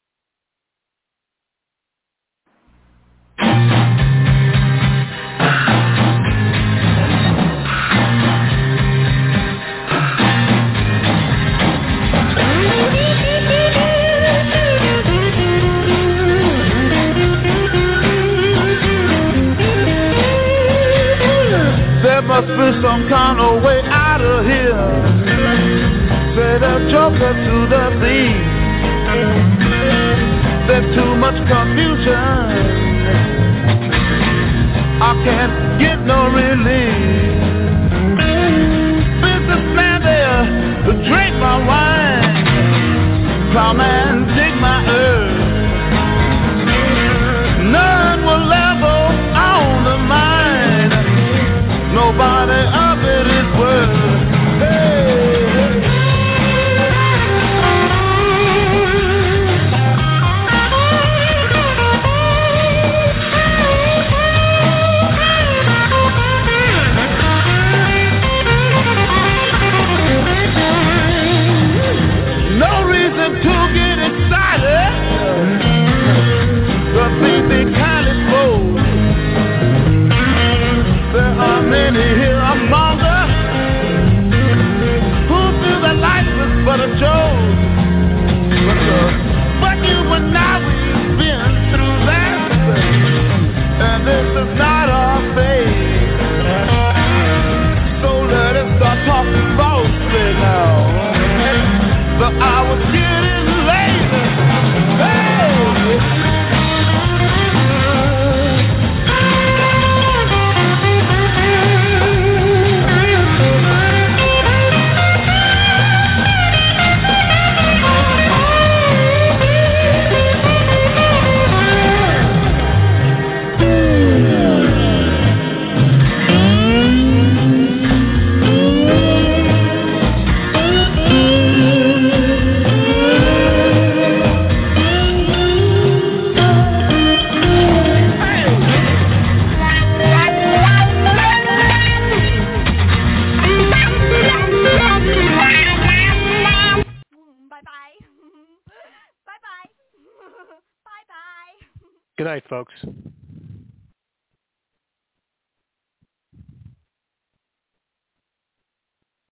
[SPEAKER 4] There must be some kind of way out of here. Say the joker to the thief. There's too much confusion. I can't get no relief. Businessman there to drink my wine. Come and dig my earth. None will level on the mine. Nobody of it is worth. Hey, hey. No reason to get excited. The baby kind of slow. There are many here among us who feel that life is but a joke. But, uh, but you and I, we've been through that, and this is not our fate. So let us start talking falsely now. The hour's getting late. Hey!
[SPEAKER 1] Good night, folks.